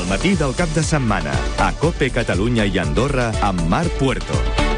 El matí del cap de setmana, a COPE Catalunya i Andorra, amb Marc Puerto.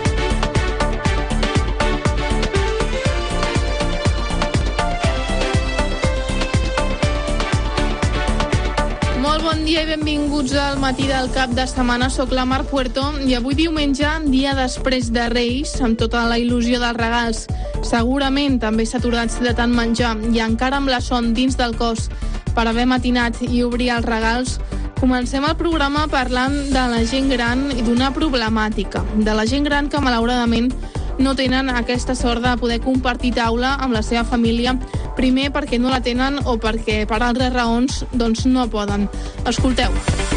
Molt bon dia i benvinguts al matí del cap de setmana. Soc la Marc Puerto i avui diumenge, dia després de Reis, amb tota la il·lusió dels regals, segurament també saturats de tant menjar i encara amb la son dins del cos per haver matinat i obrir els regals, comencem el programa parlant de la gent gran i d'una problemàtica. De la gent gran que malauradament no tenen aquesta sort de poder compartir taula amb la seva família, primer perquè no la tenen o perquè per altres raons doncs no poden. Escolteu.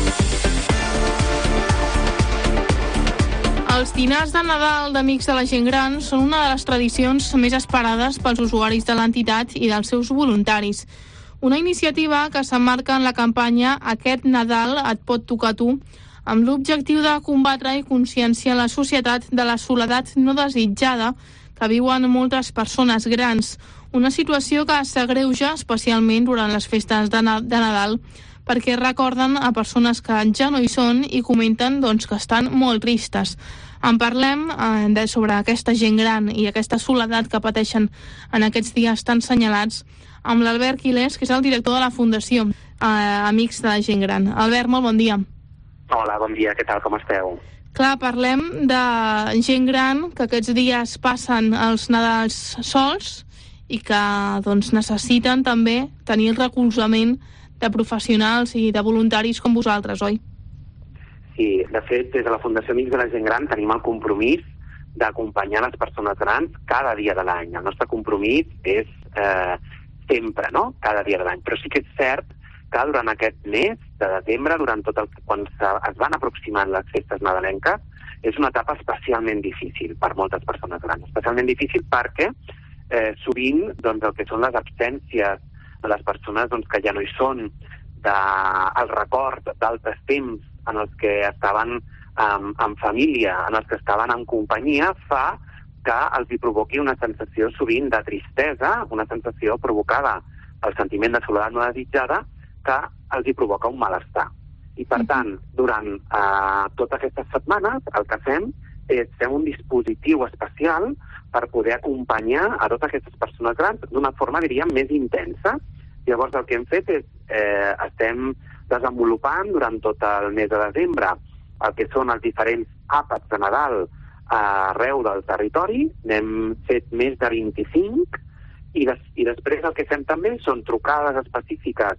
Els dinars de Nadal d'Amics de la Gent Gran són una de les tradicions més esperades pels usuaris de l'entitat i dels seus voluntaris. Una iniciativa que s'emmarca en la campanya Aquest Nadal et pot tocar a tu, amb l'objectiu de combatre i conscienciar la societat de la soledat no desitjada que viuen moltes persones grans, una situació que s'agreuja especialment durant les festes de Nadal perquè recorden a persones que ja no hi són i comenten que estan molt tristes. En parlem sobre aquesta gent gran i aquesta soledat que pateixen en aquests dies tan senyalats amb l'Albert Quilés, que és el director de la Fundació Amics de la Gent Gran. Albert, molt bon dia. Hola, bon dia, què tal, com esteu? Clar, parlem de gent gran que aquests dies passen els Nadals sols i que necessiten també tenir el recolzament de professionals i de voluntaris com vosaltres, oi? Sí, de fet, des de la Fundació Amics de la Gent Gran tenim el compromís d'acompanyar les persones grans cada dia de l'any. El nostre compromís és sempre, no?, cada dia de l'any. Però sí que és cert que durant aquest mes de desembre, quan es van aproximant les festes nadalenques, és una etapa especialment difícil per moltes persones grans. Especialment difícil perquè sovint el que són les absències de les persones que ja no hi són, el record d'altres temps en els que estaven en família, en els que estaven en companyia, fa que els hi provoqui una sensació sovint de tristesa, una sensació provocada pel sentiment de soledat no desitjada, que els hi provoca un malestar. I, per tant, durant totes aquestes setmanes, el que fem és fer un dispositiu especial per poder acompanyar a totes aquestes persones grans d'una forma, diríem, més intensa. Llavors, el que hem fet és estem desenvolupant durant tot el mes de desembre el que són els diferents àpats de Nadal arreu del territori. N'hem fet més de 25 i després el que fem també són trucades específiques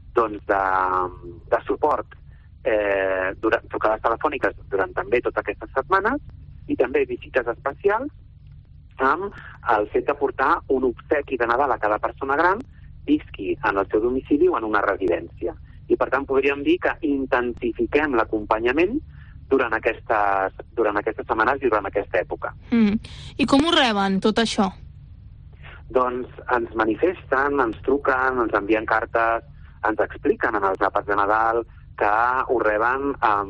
de suport, trucades telefòniques durant també totes aquestes setmanes i també visites especials amb el fet de portar un obsequi de Nadal a cada persona gran, visqui en el seu domicili o en una residència. I per tant podríem dir que intensifiquem l'acompanyament durant aquestes setmanes i durant aquesta època. I com ho reben, tot això? Doncs ens manifesten, ens truquen, ens envien cartes, ens expliquen en els àpats de Nadal que ho reben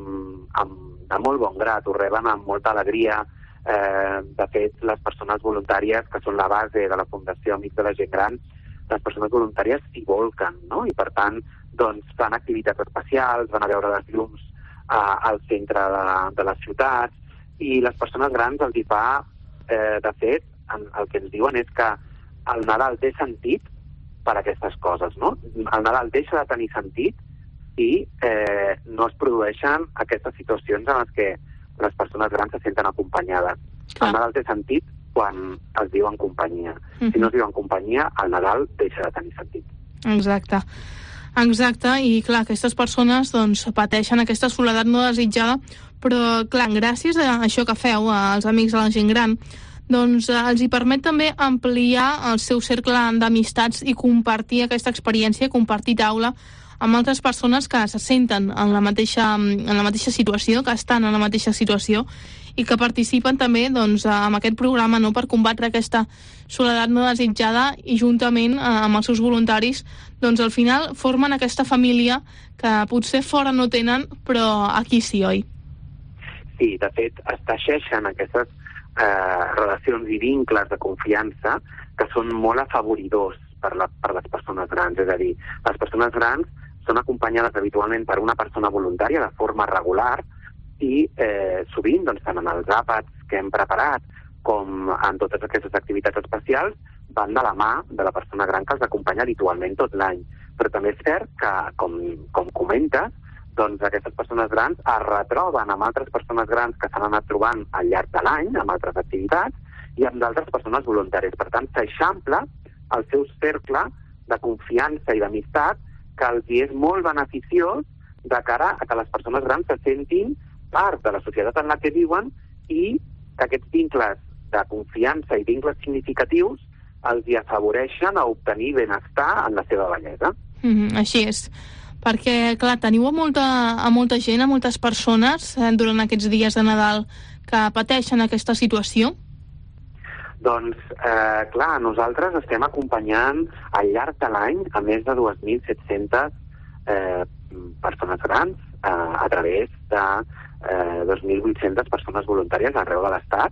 de molt bon grat, ho reben amb molta alegria. De fet, les persones voluntàries, que són la base de la Fundació Amics de la Gent Gran, les persones voluntàries s'hi volquen, no? I per tant, fan activitats especials, van a veure les llums al centre de les ciutats, i les persones grans els hi fa, de fet, el que ens diuen és que el Nadal té sentit per aquestes coses, no? El Nadal deixa de tenir sentit i no es produeixen aquestes situacions en les que les persones grans se senten acompanyades. El Nadal té sentit quan es viu en companyia. Si no es viu en companyia, el Nadal deixa de tenir sentit. Exacte, i clar, aquestes persones pateixen aquesta soledat no desitjada, però clar, gràcies a això que feu, als Amics de la Gent Gran, els hi permet també ampliar el seu cercle d'amistats i compartir aquesta experiència, compartir taula amb altres persones que se senten en la mateixa situació, que estan en la mateixa situació i que participen també amb aquest programa per combatre aquesta soledat no desitjada i juntament amb els seus voluntaris al final formen aquesta família que potser fora no tenen, però aquí sí, oi? Sí, de fet, es teixeixen aquestes relacions i vincles de confiança que són molt afavoridors per les persones grans. És a dir, les persones grans són acompanyades habitualment per una persona voluntària de forma regular i sovint, doncs, tant en els àpats que hem preparat com en totes aquestes activitats especials, van de la mà de la persona gran que els acompanya habitualment tot l'any. Però també és cert que, com comentes, doncs aquestes persones grans es retroben amb altres persones grans que s'han anat trobant al llarg de l'any, amb altres activitats, i amb d'altres persones voluntàries. Per tant, s'eixampla el seu cercle de confiança i d'amistat que els hi és molt beneficiós de cara a que les persones grans se sentin part de la societat en la que viuen i que aquests vincles de confiança i vincles significatius els hi afavoreixen a obtenir benestar en la seva vellesa. Així és. Perquè, clar, teniu a molta gent, a moltes persones, durant aquests dies de Nadal que pateixen aquesta situació? Doncs, clar, nosaltres estem acompanyant al llarg de l'any a més de 2.700 persones grans a través de 2.800 persones voluntàries arreu de l'Estat,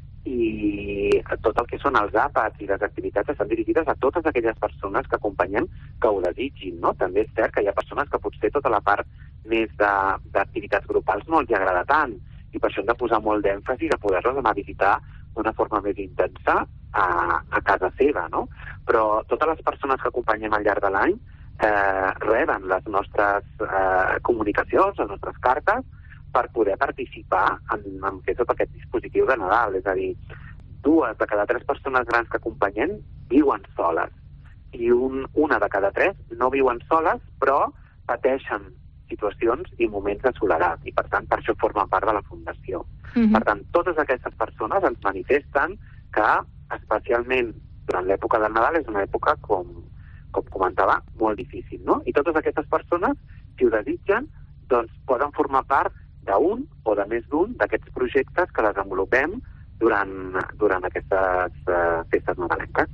i tot el que són els àpats i les activitats estan dirigides a totes aquelles persones que acompanyem que ho desitgin, no? També és cert que hi ha persones que potser tota la part més d'activitats grupals no els agrada tant, i per això hem de posar molt d'èmfasi a poder-los anar a visitar d'una forma més intensa a casa seva, no? Però totes les persones que acompanyem al llarg de l'any reben les nostres comunicacions, les nostres cartes, per poder participar en fer tot aquest dispositiu de Nadal. És a dir, 2 de cada 3 persones grans que acompanyem viuen soles i una de cada 3 no viuen soles, però pateixen situacions i moments de soledat, i per tant per això formen part de la Fundació. Per tant, totes aquestes persones ens manifesten que, especialment durant l'època del Nadal, és una època, com comentava, molt difícil, no? I totes aquestes persones, si ho desitgen, doncs poden formar part d'un o de més d'un d'aquests projectes que desenvolupem durant aquestes festes nadalenques.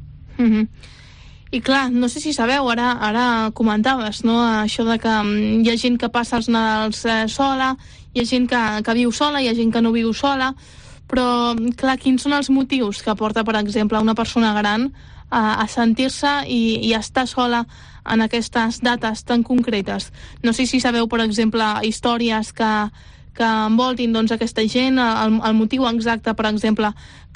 I clar, no sé si sabeu, ara comentaves, no?, això de que hi ha gent que passa els Nadals sola, hi ha gent que viu sola, hi ha gent que no viu sola, però, clar, quins són els motius que porta, per exemple, una persona gran a sentir-se i a estar sola en aquestes dates tan concretes? No sé si sabeu, per exemple, històries que envoltin, doncs, aquesta gent, el motiu exacte, per exemple,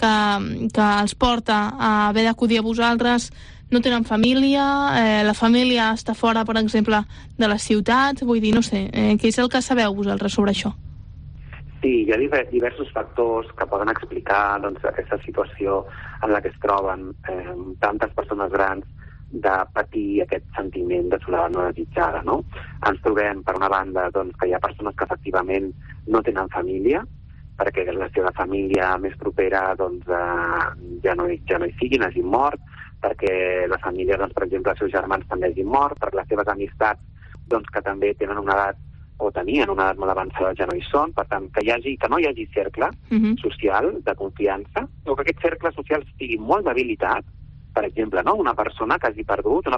que els porta a haver d'acudir a vosaltres. No tenen família, la família està fora, per exemple, de la ciutat, vull dir, no sé, què és el que sabeu vosaltres sobre això? Sí, hi ha diversos factors que poden explicar, doncs, aquesta situació en la que es troben tantes persones grans de patir aquest sentiment de soledat no desitjada, no? Ens trobem, per una banda, doncs, que hi ha persones que efectivament no tenen família, perquè la seva família més propera doncs, ja no hi siguin, hagin mort, perquè la família, doncs, per exemple, els seus germans també hagin mort, perquè les seves amistats, doncs, que també tenen una edat o tenien una edat molt avançada ja no hi són, per tant, que no hi hagi cercle social de confiança, o que aquest cercle social estigui molt debilitat. Per exemple, no? Una persona de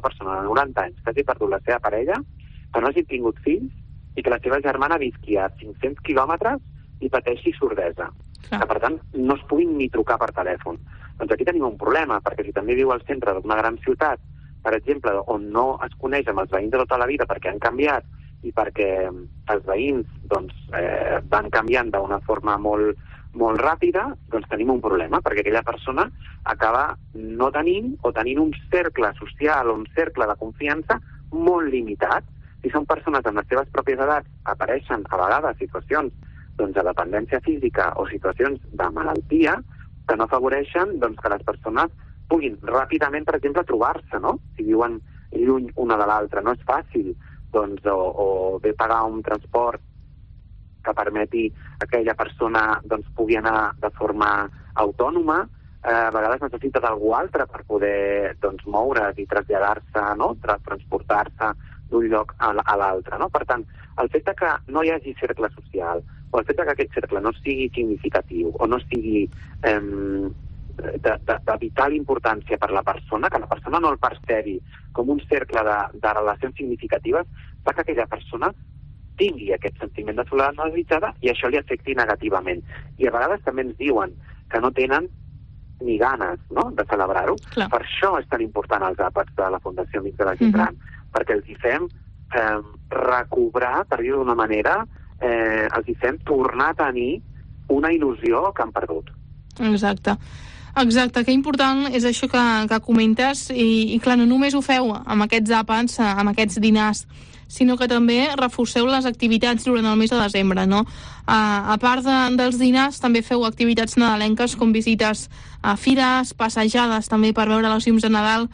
90 anys, que hagi perdut la seva parella, que no hagi tingut fills i que la seva germana visqui a 500 quilòmetres i pateixi sordesa. Que, per tant, no es puguin ni trucar per telèfon. Doncs aquí tenim un problema, perquè si també viu al centre d'una gran ciutat, per exemple, on no es coneix amb els veïns de tota la vida perquè han canviat i perquè els veïns doncs, van canviant d'una forma molt ràpida, doncs tenim un problema, perquè aquella persona acaba no tenint o tenint un cercle social o un cercle de confiança molt limitat. Si són persones amb les seves pròpies edats, apareixen a vegades situacions doncs, de dependència física o situacions de malaltia que no afavoreixen doncs, que les persones puguin ràpidament, per exemple, trobar-se, no? Si viuen lluny una de l'altra, no és fàcil, doncs, o bé pagar un transport que permeti que aquella persona doncs, pugui anar de forma autònoma, a vegades necessita d'algú altre per poder doncs, moure's i traslladar-se, no? Transportar-se d'un lloc a l'altre. No? Per tant, el fet que no hi hagi cercle social, o el fet que aquest cercle no sigui significatiu, o no sigui de vital importància per la persona, que la persona no el percebi com un cercle de relacions significatives, fa que aquella persona tingui aquest sentiment de soledat no desitjada i això li afecti negativament. I a vegades també ens diuen que no tenen ni ganes, no?, de celebrar-ho. Clar. Per això és tan important els àpats de la Fundació Amics de la Gent Gran, perquè els hi fem recobrar, per dir-ho d'una manera, els hi fem tornar a tenir una il·lusió que han perdut. Exacte, que important és això que comentes i clar, no només ho feu amb aquests àpats, amb aquests dinars, sinó que també reforceu les activitats durant el mes de desembre, no? A part dels dinars, també feu activitats nadalenques com visites a fires, passejades també per veure els llums de Nadal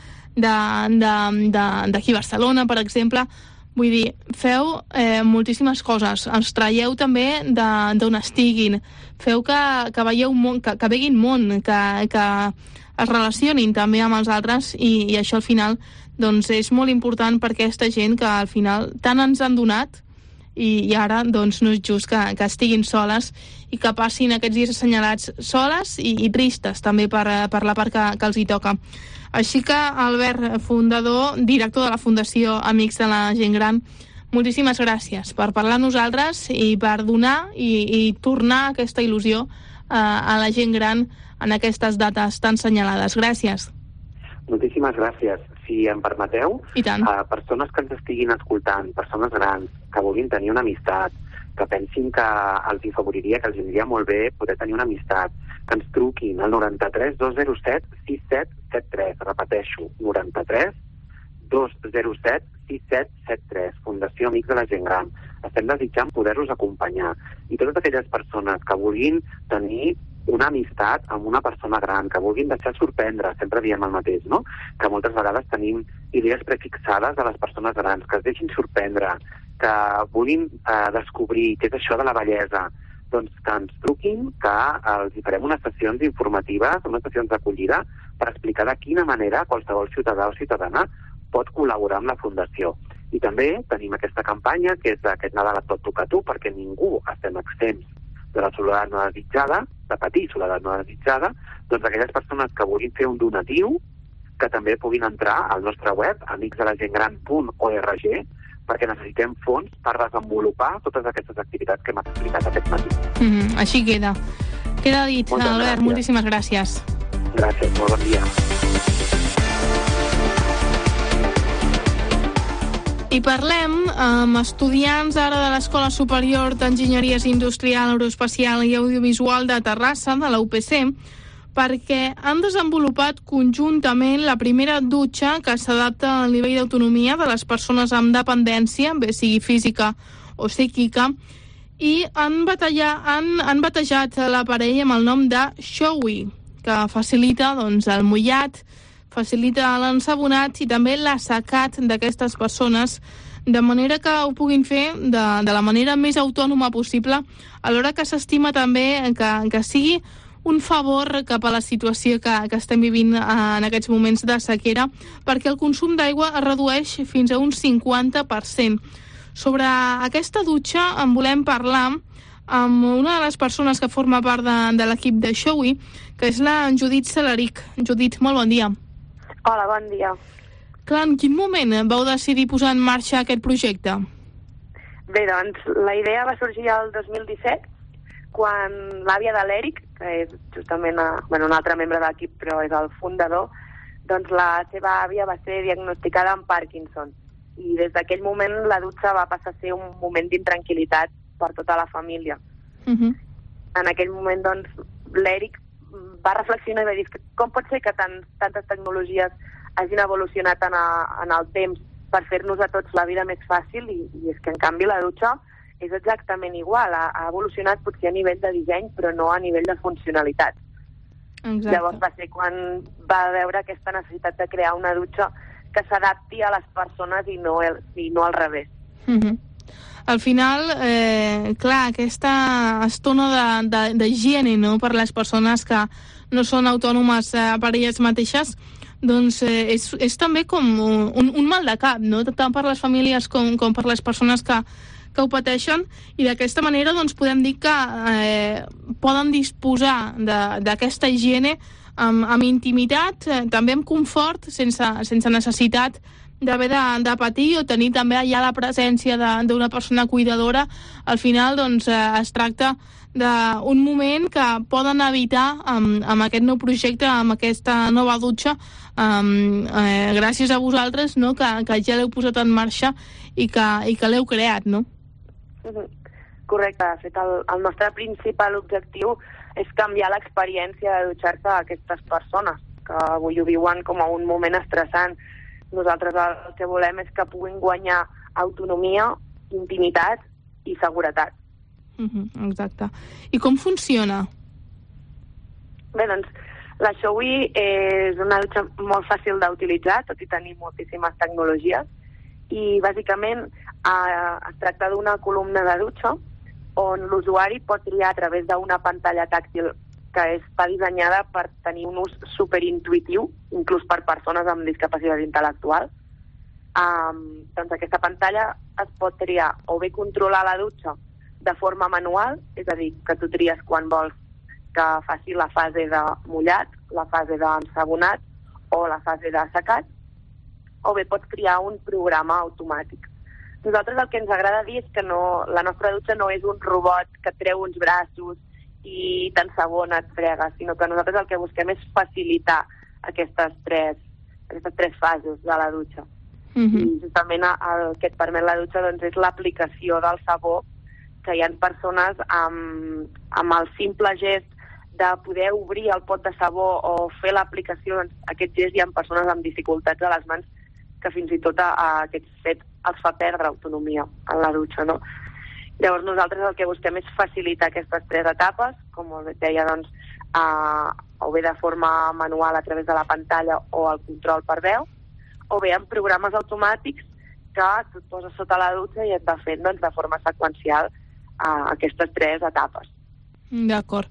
d'aquí a Barcelona, per exemple. Vull dir, feu moltíssimes coses. Els traieu també d'on estiguin. Feu que veieu món, que veguin món, que es relacionin també amb els altres i això al final doncs és molt important per aquesta gent que al final tant ens han donat i ara doncs no és just que estiguin soles i que passin aquests dies assenyalats soles i tristes també per la part que els hi toca. Així que, Albert, fundador, director de la Fundació Amics de la Gent Gran, moltíssimes gràcies per parlar amb nosaltres i per donar i tornar aquesta il·lusió a la gent gran en aquestes dates tan senyalades. Gràcies. Moltíssimes gràcies. Si em permeteu, persones que ens estiguin escoltant, persones grans, que vulguin tenir una amistat, que pensin que els afavoriria, que els aniria molt bé poder tenir una amistat, que ens truquin al 93 207 6773. Repeteixo, 93 207 6773. Fundació Amics de la Gent Gran. Estem desitjant poder-los acompanyar. I totes aquelles persones que vulguin tenir una amistat amb una persona gran, que vulguin deixar sorprendre, sempre diem el mateix, no? Que moltes vegades tenim idees prefixades de les persones grans, que es deixin sorprendre, que vulguin descobrir què és això de la bellesa, doncs que ens truquin, que els farem unes sessions informatives, unes sessions d'acollida, per explicar de quina manera qualsevol ciutadà o ciutadana pot col·laborar amb la Fundació. I també tenim aquesta campanya, que és aquest Nadal a tot tocar tu, perquè ningú estem exempts de la soledat no desitjada, de patir soledat no desitjada, doncs aquelles persones que vulguin fer un donatiu, que també puguin entrar al nostre web, amicsdelagentgran.org, perquè necessitem fons per desenvolupar totes aquestes activitats que hem explicat aquest matí. Així queda. Queda dit, Albert, moltíssimes gràcies. Gràcies, molt bon dia. I parlem amb estudiants ara de l'Escola Superior d'Enginyeries Industrial, Aeroespacial i Audiovisual de Terrassa, de la UPC, perquè han desenvolupat conjuntament la primera dutxa que s'adapta al nivell d'autonomia de les persones amb dependència, bé sigui física o psíquica, i han batejat l'aparell amb el nom de Showy, que facilita el mullat, facilita l'ensabonat i també l'assecat d'aquestes persones de manera que ho puguin fer de la manera més autònoma possible, alhora que s'estima també que sigui un favor cap a la situació que estem vivint en aquests moments de sequera, perquè el consum d'aigua es redueix fins a un 50%. Sobre aquesta dutxa en volem parlar amb una de les persones que forma part de l'equip de Showy, que és la Judit Salaric. Judit, molt bon dia. Hola, bon dia. Clar, en quin moment vau decidir posar en marxa aquest projecte? Bé, doncs, la idea va sorgir el 2017, quan l'àvia de l'Eric, que és justament un altre membre de l'equip, però és el fundador, doncs la seva àvia va ser diagnosticada amb Parkinson. I des d'aquell moment la dutxa va passar a ser un moment d'intranquil·litat per tota la família. En aquell moment, doncs, l'Eric va reflexionar i va dir com pot ser que tantes tecnologies hagin evolucionat en el temps per fer-nos a tots la vida més fàcil i és que en canvi la dutxa és exactament igual, ha evolucionat potser a nivell de disseny però no a nivell de funcionalitat. Exacte. Llavors va ser quan va veure aquesta necessitat de crear una dutxa que s'adapti a les persones i no al revés. Al final, clar, aquesta estona d'higiene, no?, per les persones que no són autònomes per elles mateixes, doncs és també com un mal de cap, no?, tant per les famílies com per les persones que ho pateixen, i d'aquesta manera doncs podem dir que poden disposar d'aquesta higiene amb intimitat, també amb confort, sense necessitat d'haver de patir o tenir també allà la presència d'una persona cuidadora, al final doncs, es tracta d'un moment que poden evitar amb aquest nou projecte, amb aquesta nova dutxa, gràcies a vosaltres, no? que ja l'heu posat en marxa i que l'heu creat, no? Correcte. De fet, el nostre principal objectiu és canviar l'experiència de dutxar-se a aquestes persones que avui ho viuen com a un moment estressant. Nosaltres el que volem és que puguin guanyar autonomia, intimitat i seguretat. Exacte. I com funciona? Bé, doncs, la Showy és una dutxa molt fàcil d'utilitzar, tot i tenir moltíssimes tecnologies, i bàsicament es tracta d'una columna de dutxa on l'usuari pot triar a través d'una pantalla tàctil que està dissenyada per tenir un ús superintuitiu, inclús per persones amb discapacitat intel·lectual. Doncs aquesta pantalla es pot triar o bé controlar la dutxa de forma manual, és a dir, que tu tries quan vols que faci la fase de mullat, la fase d'ensabonat o la fase de secat, o bé pots triar un programa automàtic. Nosaltres el que ens agrada dir és que la nostra dutxa no és un robot que treu uns braços i t'ensabona, et frega, sinó que nosaltres el que busquem és facilitar aquestes tres fases de la dutxa. I justament el que et permet la dutxa doncs, és l'aplicació del sabó, que hi ha persones amb el simple gest de poder obrir el pot de sabó o fer l'aplicació, doncs, aquest gest hi ha persones amb dificultats a les mans que fins i tot aquest fet els fa perdre autonomia en la dutxa, no? Llavors nosaltres el que busquem és facilitar aquestes tres etapes, com et deia, doncs, o bé de forma manual a través de la pantalla o el control per veu, o bé amb programes automàtics que tu et poses sota la dutxa i et va fent doncs, de forma seqüencial aquestes tres etapes. D'acord.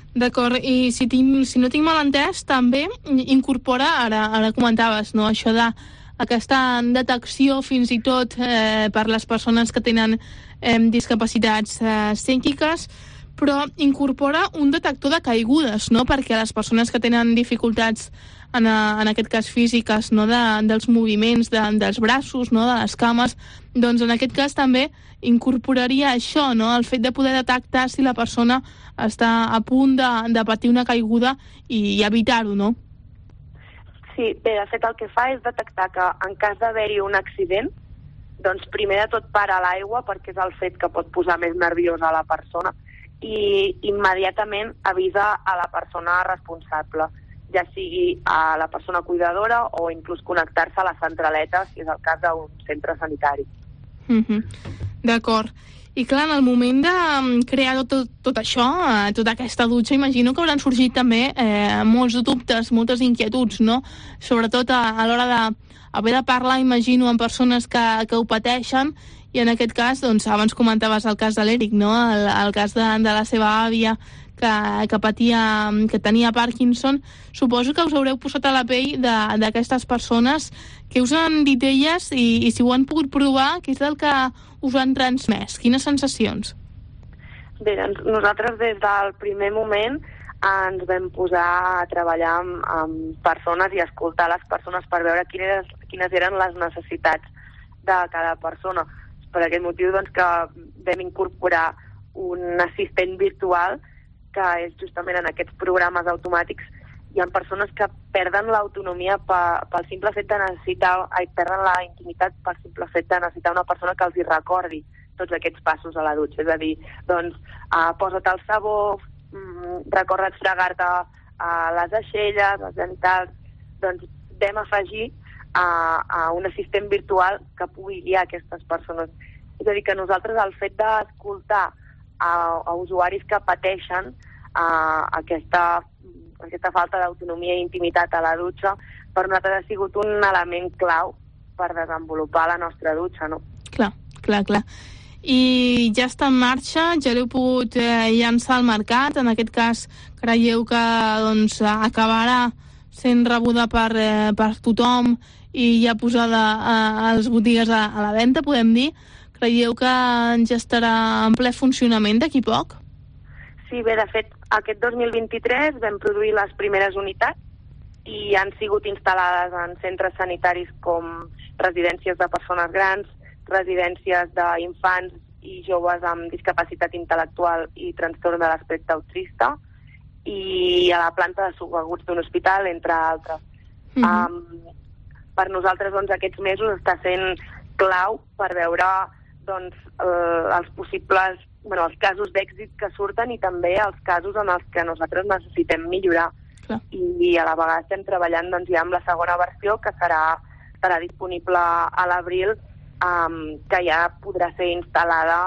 I si no tinc mal entès, també incorpora, ara comentaves, no, això d'aquesta detecció fins i tot per les persones que tenen discapacitats psíquiques, però incorpora un detector de caigudes, no? Perquè les persones que tenen dificultats, en aquest cas físiques, no? Dels moviments dels braços, no? De les cames, doncs en aquest cas també incorporaria això, no? El fet de poder detectar si la persona està a punt de patir una caiguda i evitar-ho, no? Sí, bé, de fet el que fa és detectar que en cas d'haver-hi un accident, doncs primer de tot para l'aigua perquè és el fet que pot posar més nerviosa a la persona i immediatament avisa a la persona responsable, ja sigui a la persona cuidadora o inclús connectar-se a la centraleta si és el cas d'un centre sanitari. D'acord. I clar, en el moment de crear tot això, tota aquesta dutxa, imagino que hauran sorgit també molts dubtes, moltes inquietuds, no? Sobretot a l'hora d'haver de parlar, imagino, amb persones que ho pateixen, i en aquest cas, doncs, abans comentaves el cas de l'Eric, no? El cas de la seva àvia que tenia Parkinson. Suposo que us haureu posat a la pell d'aquestes persones. Què us han dit elles i si ho han pogut provar, què és el que us han transmès? Quines sensacions? Bé, doncs nosaltres des del primer moment ens vam posar a treballar amb persones i escoltar les persones per veure quines eren les necessitats de cada persona. Per aquest motiu doncs, que vam incorporar un assistent virtual que és justament en aquests programes automàtics. Hi ha persones que perden l'autonomia pel simple fet de perden la intimitat pel simple fet de necessitar una persona que els hi recordi tots aquests passos a la dutxa. És a dir, doncs, posa't el sabó, recorda't fregar-te les aixelles, els genitals. Doncs vam afegir a un assistent virtual que pugui guiar aquestes persones. És a dir, que nosaltres el fet d'escoltar a usuaris que pateixen aquesta falta d'autonomia i intimitat a la dutxa, per nosaltres ha sigut un element clau per desenvolupar la nostra dutxa, no? Clar. I ja està en marxa, ja l'heu pogut llançar al mercat. En aquest cas, creieu que doncs, acabarà sent rebuda per tothom i ja posada a les botigues a la venda, podem dir? Creieu que ja estarà en ple funcionament d'aquí poc? Sí, bé, de fet, aquest 2023 vam produir les primeres unitats i han sigut instal·lades en centres sanitaris com residències de persones grans, residències d'infants i joves amb discapacitat intel·lectual i trastorn de l'espectre autista, i a la planta de subaguts d'un hospital, entre altres. Per nosaltres, doncs, aquests mesos està sent clau per veure doncs, els possibles, els casos d'èxit que surten i també els casos en els que nosaltres necessitem millorar. I a la vegada estem treballant doncs, ja amb la segona versió, que estarà disponible a l'abril, que ja podrà ser instal·lada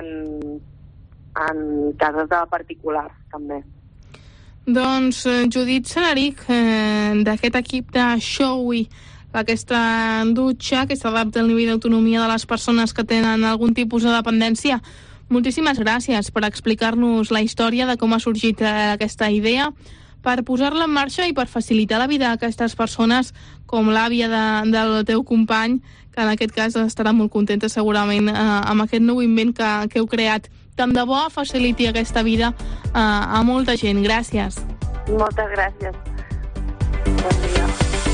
en cases de particulars, també. Doncs Judit Senarich, d'aquest equip de Showi, aquesta dutxa que s'adapta al nivell d'autonomia de les persones que tenen algun tipus de dependència, moltíssimes gràcies per explicar-nos la història de com ha sorgit aquesta idea, per posar-la en marxa i per facilitar la vida a aquestes persones com l'àvia del teu company, que en aquest cas estarà molt contenta segurament amb aquest nou invent que heu creat. Tant de bo faciliti aquesta vida a molta gent. Gràcies. Moltes gràcies. Bon dia.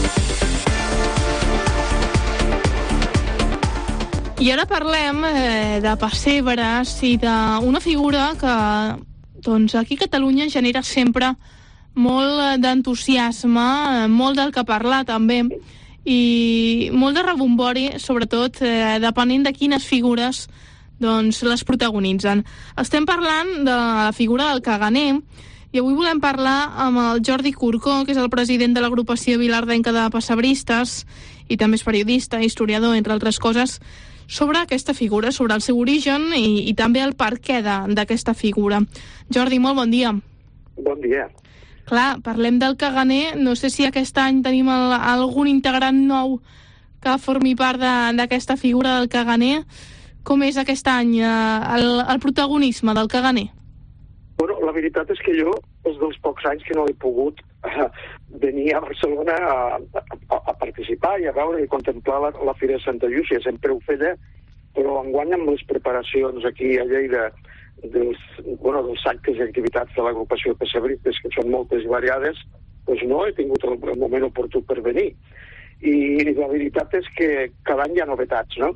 I ara parlem de pessebres i d'una figura que doncs, aquí a Catalunya genera sempre molt d'entusiasme, molt del que parlar també, i molt de rebombori, sobretot depenent de quines figures doncs, les protagonitzen. Estem parlant de la figura del caganer, i avui volem parlar amb el Jordi Curcó, que és el president de l'agrupació vilardenca de pessebristes, i també és periodista, historiador, entre altres coses, sobre aquesta figura, sobre el seu origen i també el perquè d'aquesta figura. Jordi, molt bon dia. Bon dia. Clar, parlem del caganer. No sé si aquest any tenim algun integrant nou que formi part d'aquesta figura del caganer. Com és aquest any el protagonisme del caganer? Bueno, la veritat és que jo és dels pocs anys que no he pogut venir a Barcelona a participar i a veure i contemplar la Fira de Santa Llúcia. Sempre ho feia, però enguany amb les preparacions aquí a Lleida dels actes i activitats de l'agrupació Pessebristes, que són moltes i variades, doncs no he tingut el moment oportú per venir. I la veritat és que cada any hi ha novetats, no?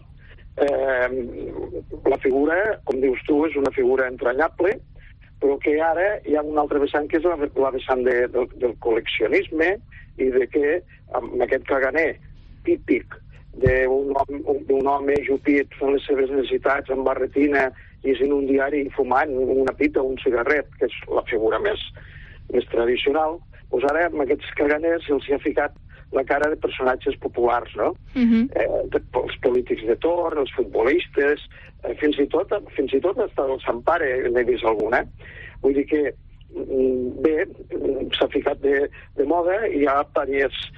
La figura, com dius tu, és una figura entranyable, però que ara hi ha un altre vessant que és la vessant del col·leccionisme i de que amb aquest caganer típic d'un home jupit fent les seves necessitats amb barretina, llegint un diari i fumant una pita o un cigarret, que és la figura més tradicional, doncs ara amb aquests caganers se'ls ha ficat la cara de personatges populars, no? Els polítics de torn, els futbolistes, fins i tot hasta el Sant Pare n'he vist alguna. Vull dir que bé, s'ha ficat de moda i hi ha diversos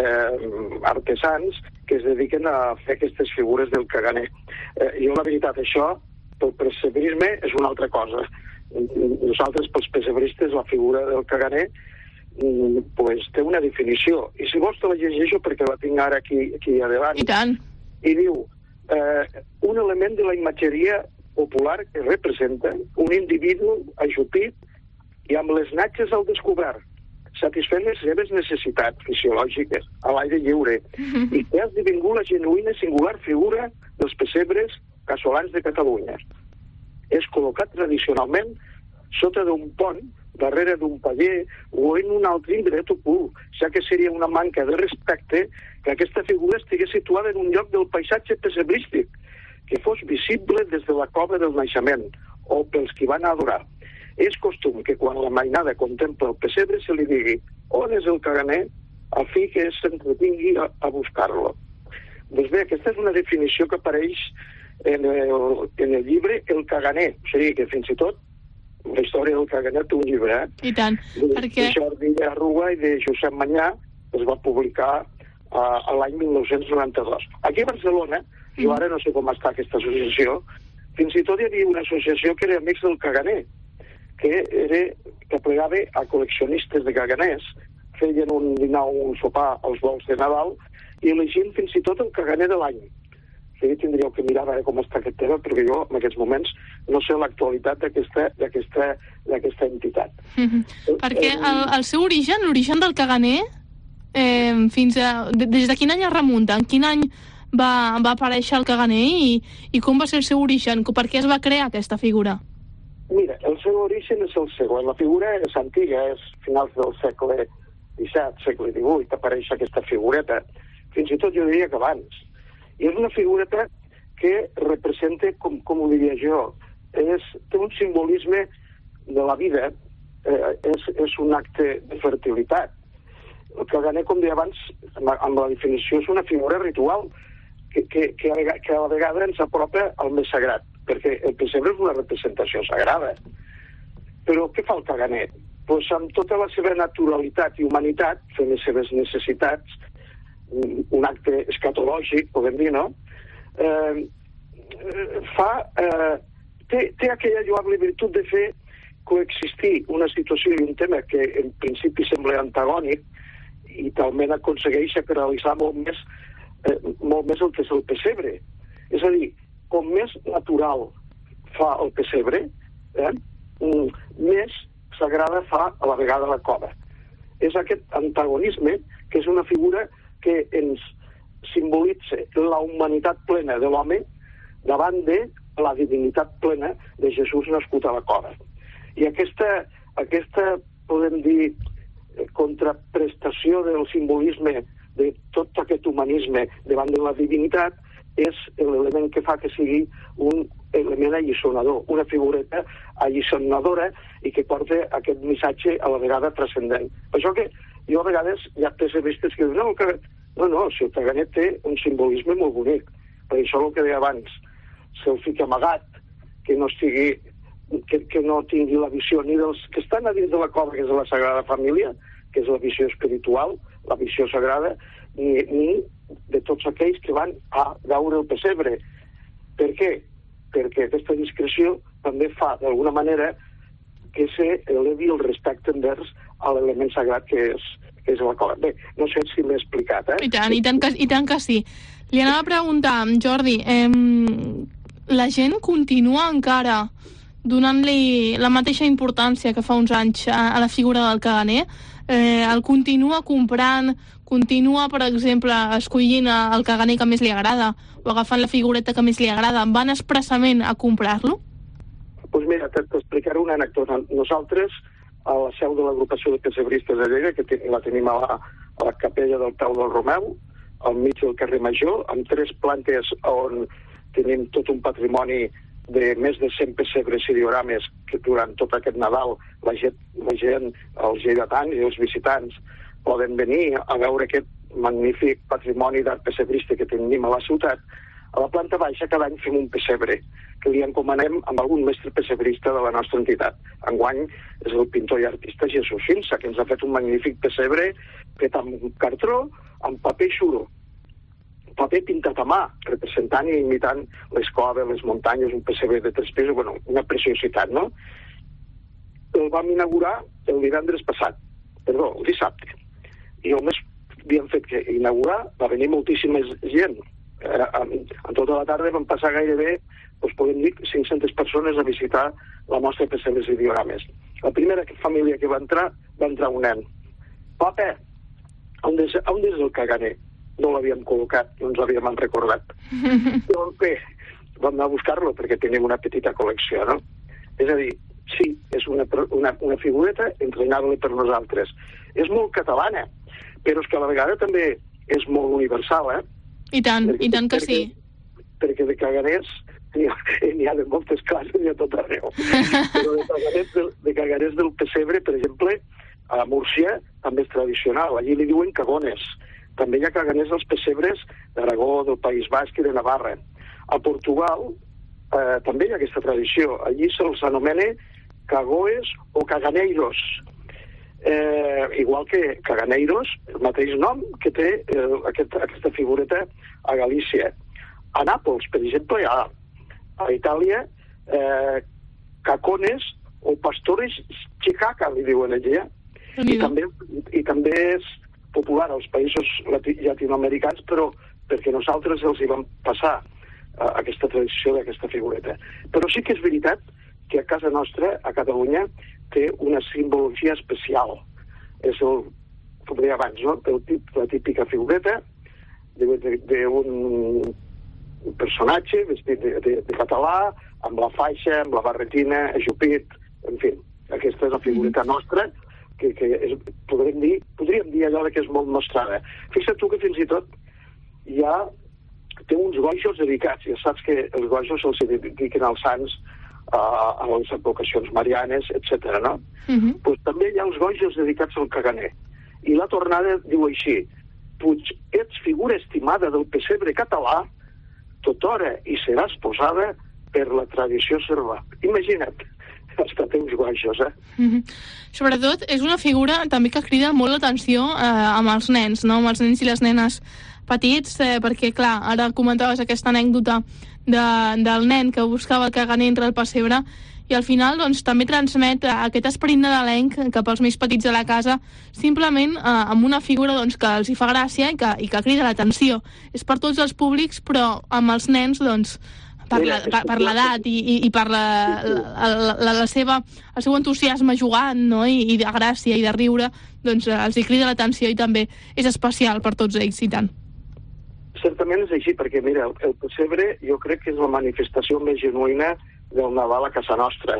artesans que es dediquen a fer aquestes figures del caganer. Jo, la veritat, això, pel pessebrisme, és una altra cosa. Nosaltres, pels pessebristes, la figura del caganer pues, té una definició. I si vols te la llegeixo perquè la tinc ara aquí a davant. I tant. I diu, un element de la imatgeria popular que representa un individu ajupit i amb les natges al descobert, satisfent les seves necessitats fisiològiques a l'aire lliure i que ha esdevingut la genuïna singular figura dels pessebres casolans de Catalunya. És col·locat tradicionalment sota d'un pont, darrere d'un paller o en un altre indret ocult, ja que seria una manca de respecte que aquesta figura estigués situada en un lloc del paisatge pessebrístic, que fos visible des de la cova del naixement o pels qui van adorar. És costum que quan la mainada contempla el pessebre se li digui on és el caganer, a fi que s'entretingui a buscar-lo. Doncs bé, aquesta és una definició que apareix en el llibre El caganer, o sigui que fins i tot la història del caganer té un llibre, I tant, perquè... de Jordi Arruga i de Josep Manyà, es va publicar a l'any 1992. Aquí a Barcelona, jo ara no sé com està aquesta associació, fins i tot hi havia una associació que era Amics del Caganer, que plegava a col·leccionistes de caganers, feien un dinar o un sopar als vols de Nadal i elegien fins i tot el caganer de l'any. O sigui, tindríeu que mirar a veure com està aquest tema, perquè jo en aquests moments no sé l'actualitat d'aquesta entitat. Perquè el seu origen, l'origen del caganer, des de quin any es remunta? En quin any va aparèixer el caganer i com va ser el seu origen? Per què es va crear aquesta figura? Mira, el seu origen és el següent. La figura és antiga, és finals del segle XVII, segle XVIII, apareix aquesta figureta. Fins i tot jo diria que abans. I és una figureta que representa, com ho diria jo, té un simbolisme de la vida, és un acte de fertilitat. El caganer, com deia abans, amb la definició, és una figura ritual que a la vegada ens apropa al més sagrat, perquè el pessebre és una representació sagrada. Però què fa el caganer? Doncs amb tota la seva naturalitat i humanitat, fent les seves necessitats, un acte escatològic, podem dir, no? Té aquella lloable virtut de fer coexistir una situació i un tema que en principi sembla antagònic i talment aconsegueix realitzar molt més el que és el pessebre. És a dir, com més natural fa el pessebre, més sagrada fa a la vegada la cova. És aquest antagonisme que és una figura que ens simbolitza la humanitat plena de l'home davant de la divinitat plena de Jesús nascut a la cova. I aquesta podem dir, contraprestació del simbolisme de tot aquest humanisme davant de la divinitat és l'element que fa que sigui un element alliçonador, una figureta alliçonadora i que porta aquest missatge a la vegada transcendent. Per això que jo a vegades hi ha pessimistes que diuen no, si el caganer té un simbolisme molt bonic. Per això el que deia abans, se'l fica amagat, que no tingui la visió ni dels que estan a dins de la cova, que és la Sagrada Família, que és la visió espiritual, la visió sagrada, ni de tots aquells que van a veure el pessebre. Per què? Perquè aquesta discreció també fa, d'alguna manera, que s'elevi el respecte envers a l'element sagrat que és la cova. Bé, no sé si m'he explicat, I tant que sí. Li anava a preguntar, Jordi, la gent continua encara donant-li la mateixa importància que fa uns anys a la figura del caganer? El continua comprant, continua, per exemple, escollint el caganer que més li agrada o agafant la figureta que més li agrada, van expressament a comprar-lo? Doncs mira, t'explicaré una anècdota. Nosaltres, a la seu de l'agrupació de pessebristes de Lleida, que la tenim a la capella del Peu del Romeu, al mig del carrer Major, amb 3 plantes on tenim tot un patrimoni de més de 100 pessebres i diorames que durant tot aquest Nadal la gent, els lleidatans i els visitants poden venir a veure aquest magnífic patrimoni d'art pessebrista que tenim a la ciutat. A la planta baixa cada any fem un pessebre que li encomanem amb algun mestre pessebrista de la nostra entitat. Enguany és el pintor i artista Jesús Finsa, que ens ha fet un magnífic pessebre fet amb cartró, amb paper xuro. Paper pintat a mà, representant i imitant les coves, les muntanyes, un pessebre de 3 pisos, bueno, una preciositat, no? El vam inaugurar el dissabte. I el més havíem fet que inaugurar, va venir moltíssima gent. En tota la tarda vam passar gairebé, doncs podem dir, 500 persones a visitar la mostra de pessebres i diorames. La primera família que va entrar un nen. Papa, on és el caganer? No l'havíem col·locat, no ens havíem recordat. Doncs bé, vam anar a buscar-lo perquè tenim una petita col·lecció, no? És a dir, sí, és una figureta entrenable per nosaltres. És molt catalana, però és que a la vegada també és molt universal, I tant que sí. Perquè de caganers n'hi ha de moltes classes i a tot arreu. Però de caganers del pessebre, per exemple, a Múrcia també és tradicional. Allí li diuen cagones. També hi ha caganers dels pessebres d'Aragó, del País Basc i de Navarra. A Portugal també hi ha aquesta tradició. Allí se'ls anomena cagoes o caganeiros. Igual que caganeiros, el mateix nom que té aquesta figureta a Galícia. A Nàpols, per exemple, a Itàlia, cacones o pastores chicaca, li diuen allà. I també és popular als països llatinoamericans, però perquè nosaltres els hi vam passar aquesta tradició d'aquesta figureta. Però sí que és veritat que a casa nostra, a Catalunya, té una simbologia especial. És com deia abans, no? La típica figureta d'un personatge vestit de català, amb la faixa, amb la barretina, ajupit, en fi, aquesta és la figureta nostra, que podríem dir allò que és molt nostrada. Fixa't tu que fins i tot té uns goixos dedicats, ja saps que els goixos se'ls dediquen als sants, a les advocacions marianes, etc. no? Pues també hi ha uns goixos dedicats al caganer. I la tornada diu així: Puig, ets figura estimada del pessebre català, tothora i seràs posada per la tradició servà. Imagina't, hasta té uns goixos, Sobretot, és una figura també que crida molt l'atenció amb els nens, no? Amb els nens i les nenes petits, perquè, clar, ara comentaves aquesta anècdota del nen que buscava el caganer entre el pessebre, i al final doncs, també transmet aquest esperit nadalenc cap als més petits de la casa, simplement amb una figura doncs, que els hi fa gràcia i que crida l'atenció. És per tots els públics, però amb els nens, doncs, per l'edat i per el seu entusiasme jugant, no? I de gràcia i de riure, doncs els hi crida l'atenció i també és especial per tots ells, i tant. Certament és així, perquè mira, el pessebre jo crec que és la manifestació més genuïna del Nadal a casa nostra.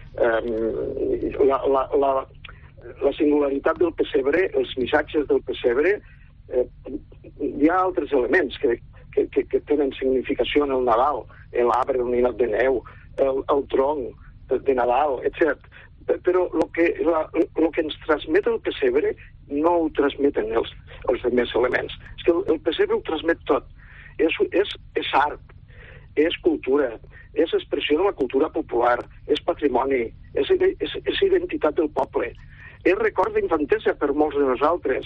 La singularitat del pessebre, els missatges del pessebre, hi ha altres elements que tenen significació en el Nadal, l'arbre, el ninot de neu, el tronc de Nadal, etc. Però el que ens transmet el pessebre no ho transmeten els altres elements. És que el pessebre ho transmet tot. És art, és cultura, és expressió de la cultura popular, és patrimoni, és identitat del poble, és record d'infantesa per molts de nosaltres.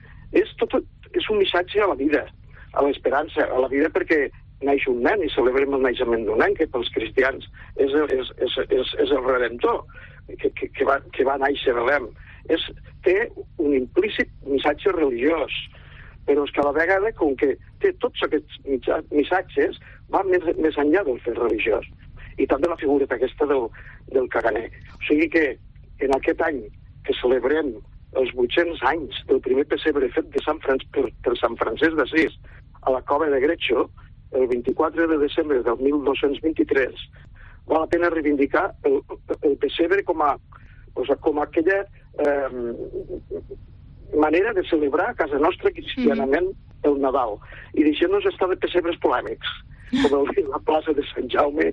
És un missatge a la vida, a l'esperança, a la vida, perquè naix un nen i celebrem el naixement d'un nen, que pels cristians és el Redentor, que va néixer a Belém. Té un implícit missatge religiós, però és que a la vegada, com que té tots aquests missatges, va més enllà del fet religiós. I també la figureta aquesta del caganer. O sigui que en aquest any que celebrem els 800 anys del primer pessebre fet per Sant Francesc d'Assís a la cova de Greccio, el 24 de desembre del 1223, val la pena reivindicar el pessebre com aquella manera de celebrar a casa nostra cristianament el Nadal. I deixem-nos estar de pessebres polèmics, com la plaça de Sant Jaume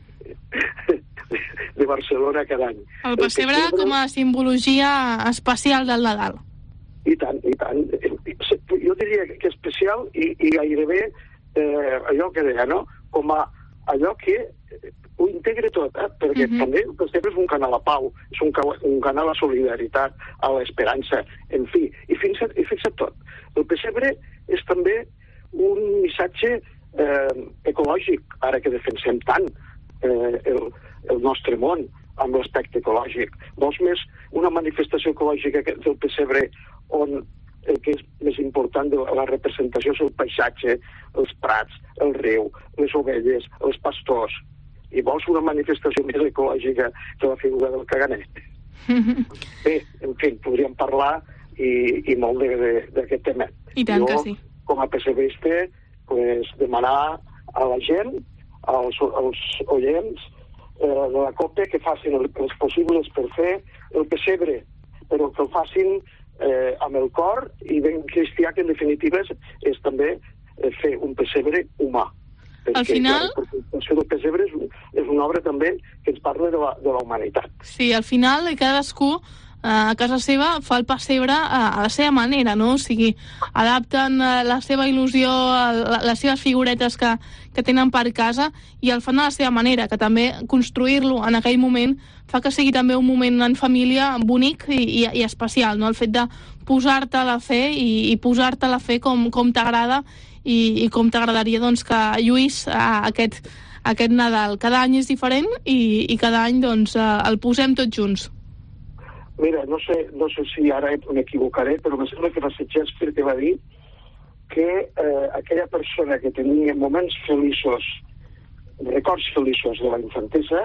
de Barcelona cada any. El pessebre com a simbologia especial del Nadal. I tant, i tant. Jo diria que especial i gairebé allò que deia, no? Com a allò que ho integra tot, perquè també el pessebre és un canal a pau, és un canal a solidaritat, a l'esperança, en fi, i fixa tot. El pessebre és també un missatge ecològic, ara que defensem tant el nostre món amb l'aspecte ecològic. Vols més una manifestació ecològica del pessebre on el que és més important de la representació és el paisatge, els prats, el riu, les ovelles, els pastors. I vols una manifestació més ecològica que la figura del caganer? Bé, en fi, podríem parlar i molt d'aquest tema. I tant que sí. Com a pessebrista, demanar a la gent, als oients de la COPE, que facin els possibles per fer el pessebre, però que el facin amb el cor i ben cristià, que en definitiva és també fer un pessebre humà. Al final... La representació del pessebre és una obra també que ens parla de la humanitat. Sí, al final cadascú a casa seva fa el pessebre a la seva manera, no? O sigui, adapten la seva il·lusió, les seves figuretes que tenen per casa i el fan a la seva manera, que també construir-lo en aquell moment fa que sigui també un moment en família bonic i especial, no? El fet de posar-te a la fe i posar-te a la fe com t'agrada i com t'agradaria doncs, que lluís aquest Nadal. Cada any és diferent i cada any doncs, el posem tots junts. Mira, no sé si ara m'equivocaré, però em sembla que va ser Shakespeare que va dir que aquella persona que tenia moments feliços, records feliços de la infantesa,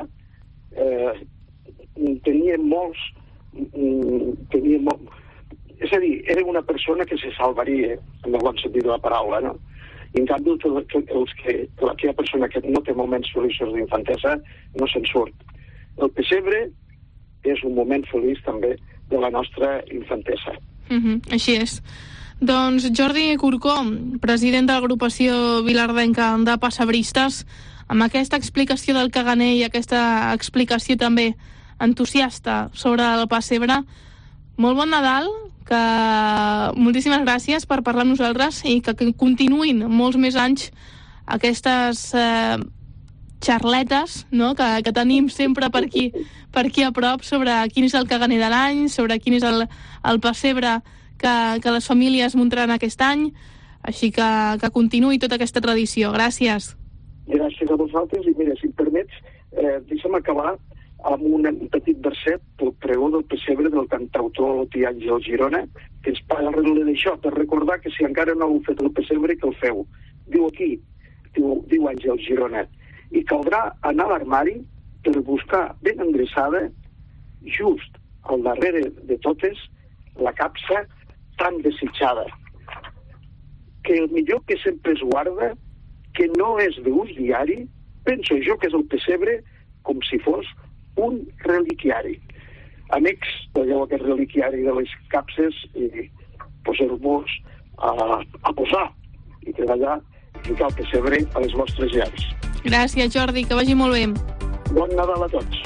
És a dir, era una persona que se salvaria, en el bon sentit de la paraula, no? I en canvi, aquella persona que no té moments feliços d'infantesa no se'n surt. El pessebre és un moment feliç també de la nostra infantesa. Així és. Doncs Jordi Corcó, president de l'agrupació vilardenca de pessebristes, amb aquesta explicació del caganer i aquesta explicació també entusiasta sobre el pessebre, molt bon Nadal, que moltíssimes gràcies per parlar amb nosaltres i que continuïn molts més anys aquestes xarletes, no?, que tenim sempre per aquí a prop sobre quin és el caganer de l'any, sobre quin és el pessebre que les famílies muntaran aquest any. Així que continuï tota aquesta tradició. Gràcies. Gràcies a vosaltres. I mira, si em permets, deixa'm acabar amb un petit verset del pregó del pessebre del cantautor Tia Àngel Girona, que ens parla d'això, per recordar que si encara no heu fet el pessebre, que el feu. Diu aquí, diu Àngel Girona, i caldrà anar a l'armari per buscar ben endreçada, just al darrere de totes, la capsa tan desitjada, que el millor que sempre es guarda, que no és d'ús diari, penso jo que és el pessebre com si fos un reliquiari. Amics, veieu aquest reliquiari de les capses i poseu-vos a posar i treballar i ficar el pessebre a les vostres llars. Gràcies, Jordi, que vagi molt bé. Bon Nadal a tots.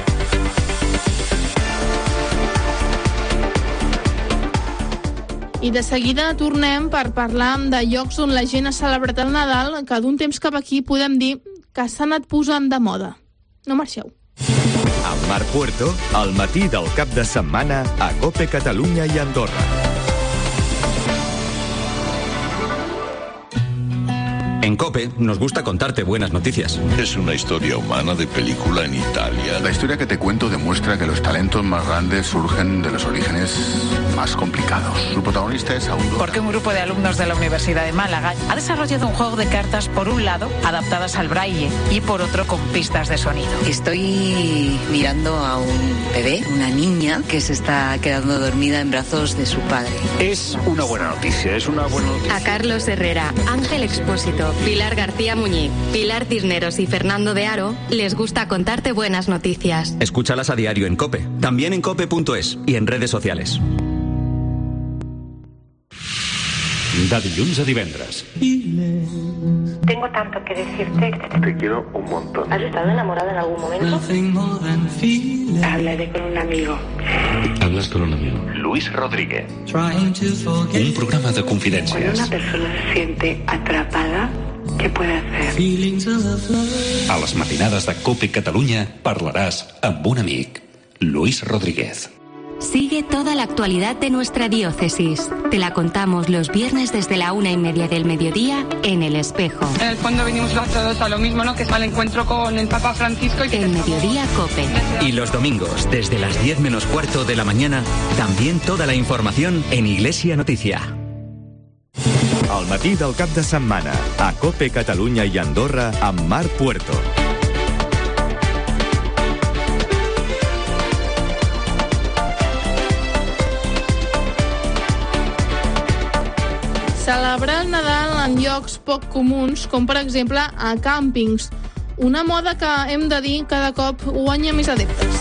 I de seguida tornem per parlar de llocs on la gent ha celebrat el Nadal, que d'un temps cap aquí podem dir que s'ha anat posant de moda. No marxeu. Amb Marc Puerto, al matí del cap de setmana a COPE Catalunya i Andorra. En COPE nos gusta contarte buenas noticias. Es una historia humana de película en Italia. La historia que te cuento demuestra que los talentos más grandes surgen de los orígenes más complicados. Su protagonista es Aurora. Porque un grupo de alumnos de la Universidad de Málaga ha desarrollado un juego de cartas, por un lado, adaptadas al braille, y por otro, con pistas de sonido. Estoy mirando a un bebé, una niña, que se está quedando dormida en brazos de su padre. Es una buena noticia, A Carlos Herrera, Ángel Expósito, Pilar García Muñiz, Pilar Cisneros y Fernando de Aro les gusta contarte buenas noticias. Escúchalas a diario en COPE, también en cope.es y en redes sociales. De dilluns a divendres. Tengo tanto que decirte. Te quiero un montón. ¿Has estado enamorada en algún momento? Hablaré con un amigo. Hablas con un amigo. Luis Rodríguez. Un programa de confidències. Cuando una persona se siente atrapada, què puede hacer? A les matinades de COPE Catalunya parlaràs amb un amic, Luis Rodríguez. Sigue toda la actualidad de nuestra diócesis. Te la contamos los viernes desde la 1:30 del mediodía en El Espejo. En el fondo venimos todos a lo mismo, ¿no? Que es al encuentro con el Papa Francisco. El Mediodía COPE. Y los domingos, desde las 10 menos cuarto de la mañana, también toda la información en Iglesia Noticia. Al matí del cap de setmana, a COPE Catalunya i Andorra, amb Marc Puerto. Celebrar el Nadal en llocs poc comuns, com per exemple a càmpings. Una moda que, hem de dir, cada cop guanya més adeptes.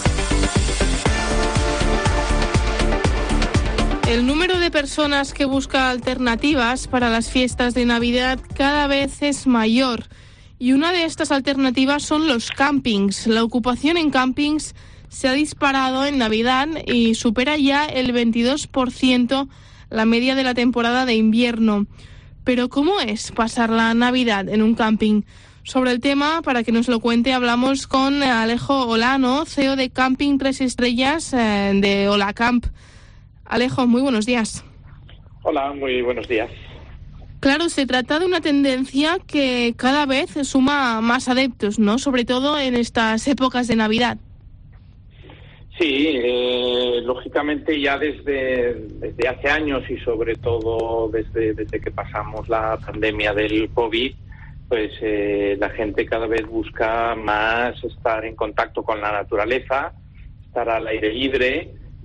El número de personas que busca alternativas para las fiestas de Navidad cada vez es mayor. Y una de estas alternativas son los campings. La ocupación en campings se ha disparado en Navidad y supera ya el 22% la media de la temporada de invierno. Pero ¿cómo es pasar la Navidad en un camping? Sobre el tema, para que nos lo cuente, hablamos con Alejo Olano, CEO de Camping 3 Estrellas de Olacamp. Alejo, muy buenos días. Hola, muy buenos días. Claro, se trata de una tendencia que cada vez suma más adeptos, ¿no? Sobre todo en estas épocas de Navidad. Sí, lógicamente ya desde hace años y sobre todo desde que pasamos la pandemia del COVID, pues la gente cada vez busca más estar en contacto con la naturaleza, estar al aire libre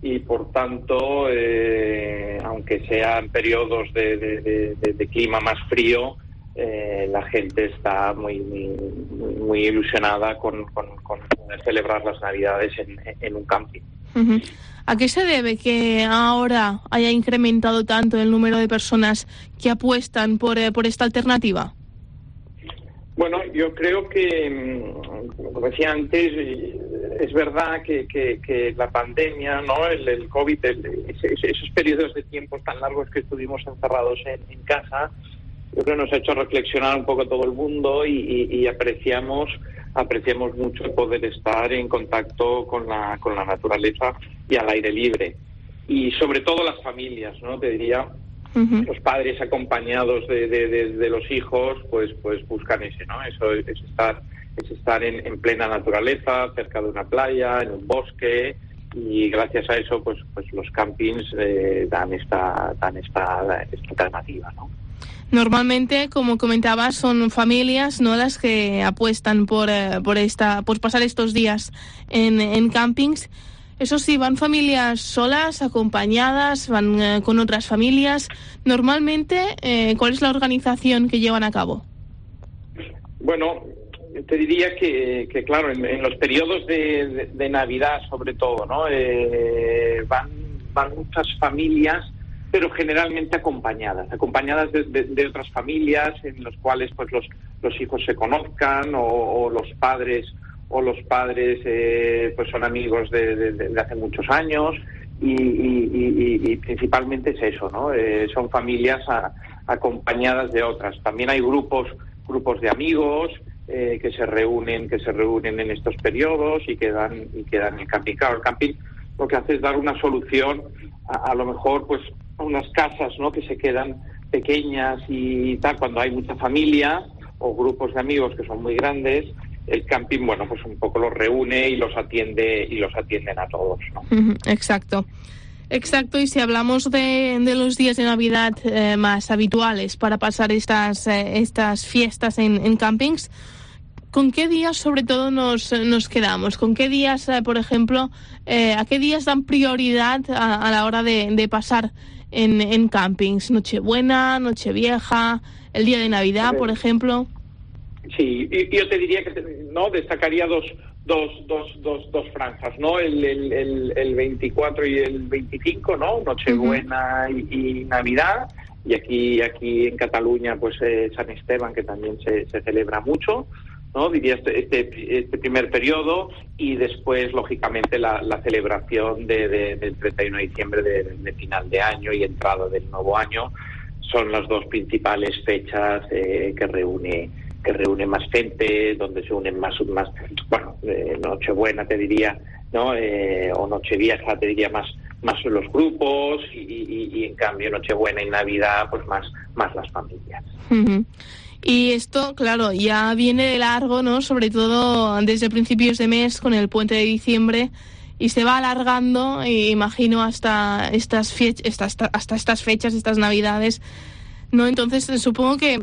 y por tanto, aunque sean periodos de clima más frío, la gente está muy ilusionada con poder celebrar las Navidades en un camping. Uh-huh. ¿A qué se debe que ahora haya incrementado tanto el número de personas que apuestan por esta alternativa? Bueno, yo creo que, como decía antes, es verdad que la pandemia, ¿no? El COVID, esos periodos de tiempo tan largos que estuvimos encerrados en casa, yo creo que nos ha hecho reflexionar un poco todo el mundo y apreciamos mucho el poder estar en contacto con la naturaleza y al aire libre. Y sobre todo las familias, ¿no? Te diría, los padres acompañados de los hijos, pues buscan ese, ¿no? Eso es estar en plena naturaleza, cerca de una playa, en un bosque, y gracias a eso, pues los campings dan esta alternativa, ¿no? Normalmente, como comentabas, son familias, ¿no?, las que apuestan por pasar estos días en campings. Eso sí, van familias solas, acompañadas, van con otras familias. Normalmente, ¿cuál es la organización que llevan a cabo? Bueno, te diría que claro, en los periodos de Navidad, sobre todo, ¿no? Van muchas familias, pero generalmente acompañadas de otras familias en los cuales pues los hijos se conozcan o los padres pues son amigos de hace muchos años y principalmente es eso, ¿no? Son familias acompañadas de otras. También hay grupos de amigos que se reúnen en estos periodos y quedan en el camping. Claro, el camping lo que hace es dar una solución a lo mejor pues a unas casas, ¿no?, que se quedan pequeñas y tal, cuando hay mucha familia o grupos de amigos que son muy grandes. El camping, bueno, pues un poco los reúne y los atienden a todos, ¿no? Exacto, y si hablamos de los días de Navidad más habituales para pasar estas fiestas en campings, ¿con qué días sobre todo nos quedamos? ¿Con qué días, por ejemplo, a qué días dan prioridad a la hora de pasar en campings? Nochebuena, Nochevieja, el día de Navidad, por ejemplo. Sí, y yo te diría que no destacaría dos franjas, ¿no? El 24 y el 25, ¿no? Nochebuena y Navidad. Y aquí en Cataluña, pues San Esteban, que también se celebra mucho, ¿no? Diría este primer periodo, y después, lógicamente, la celebración del 31 de diciembre de final de año y entrada del nuevo año son las dos principales fechas que reúne más gente, donde se unen más bueno, Nochebuena te diría, ¿no? O Nochevieja te diría más los grupos y en cambio Nochebuena y Navidad pues más las familias. Uh-huh. Y esto, claro, ya viene de largo, ¿no? Sobre todo desde principios de mes con el puente de diciembre, y se va alargando, imagino, hasta estas fechas, estas Navidades, ¿no? Entonces supongo que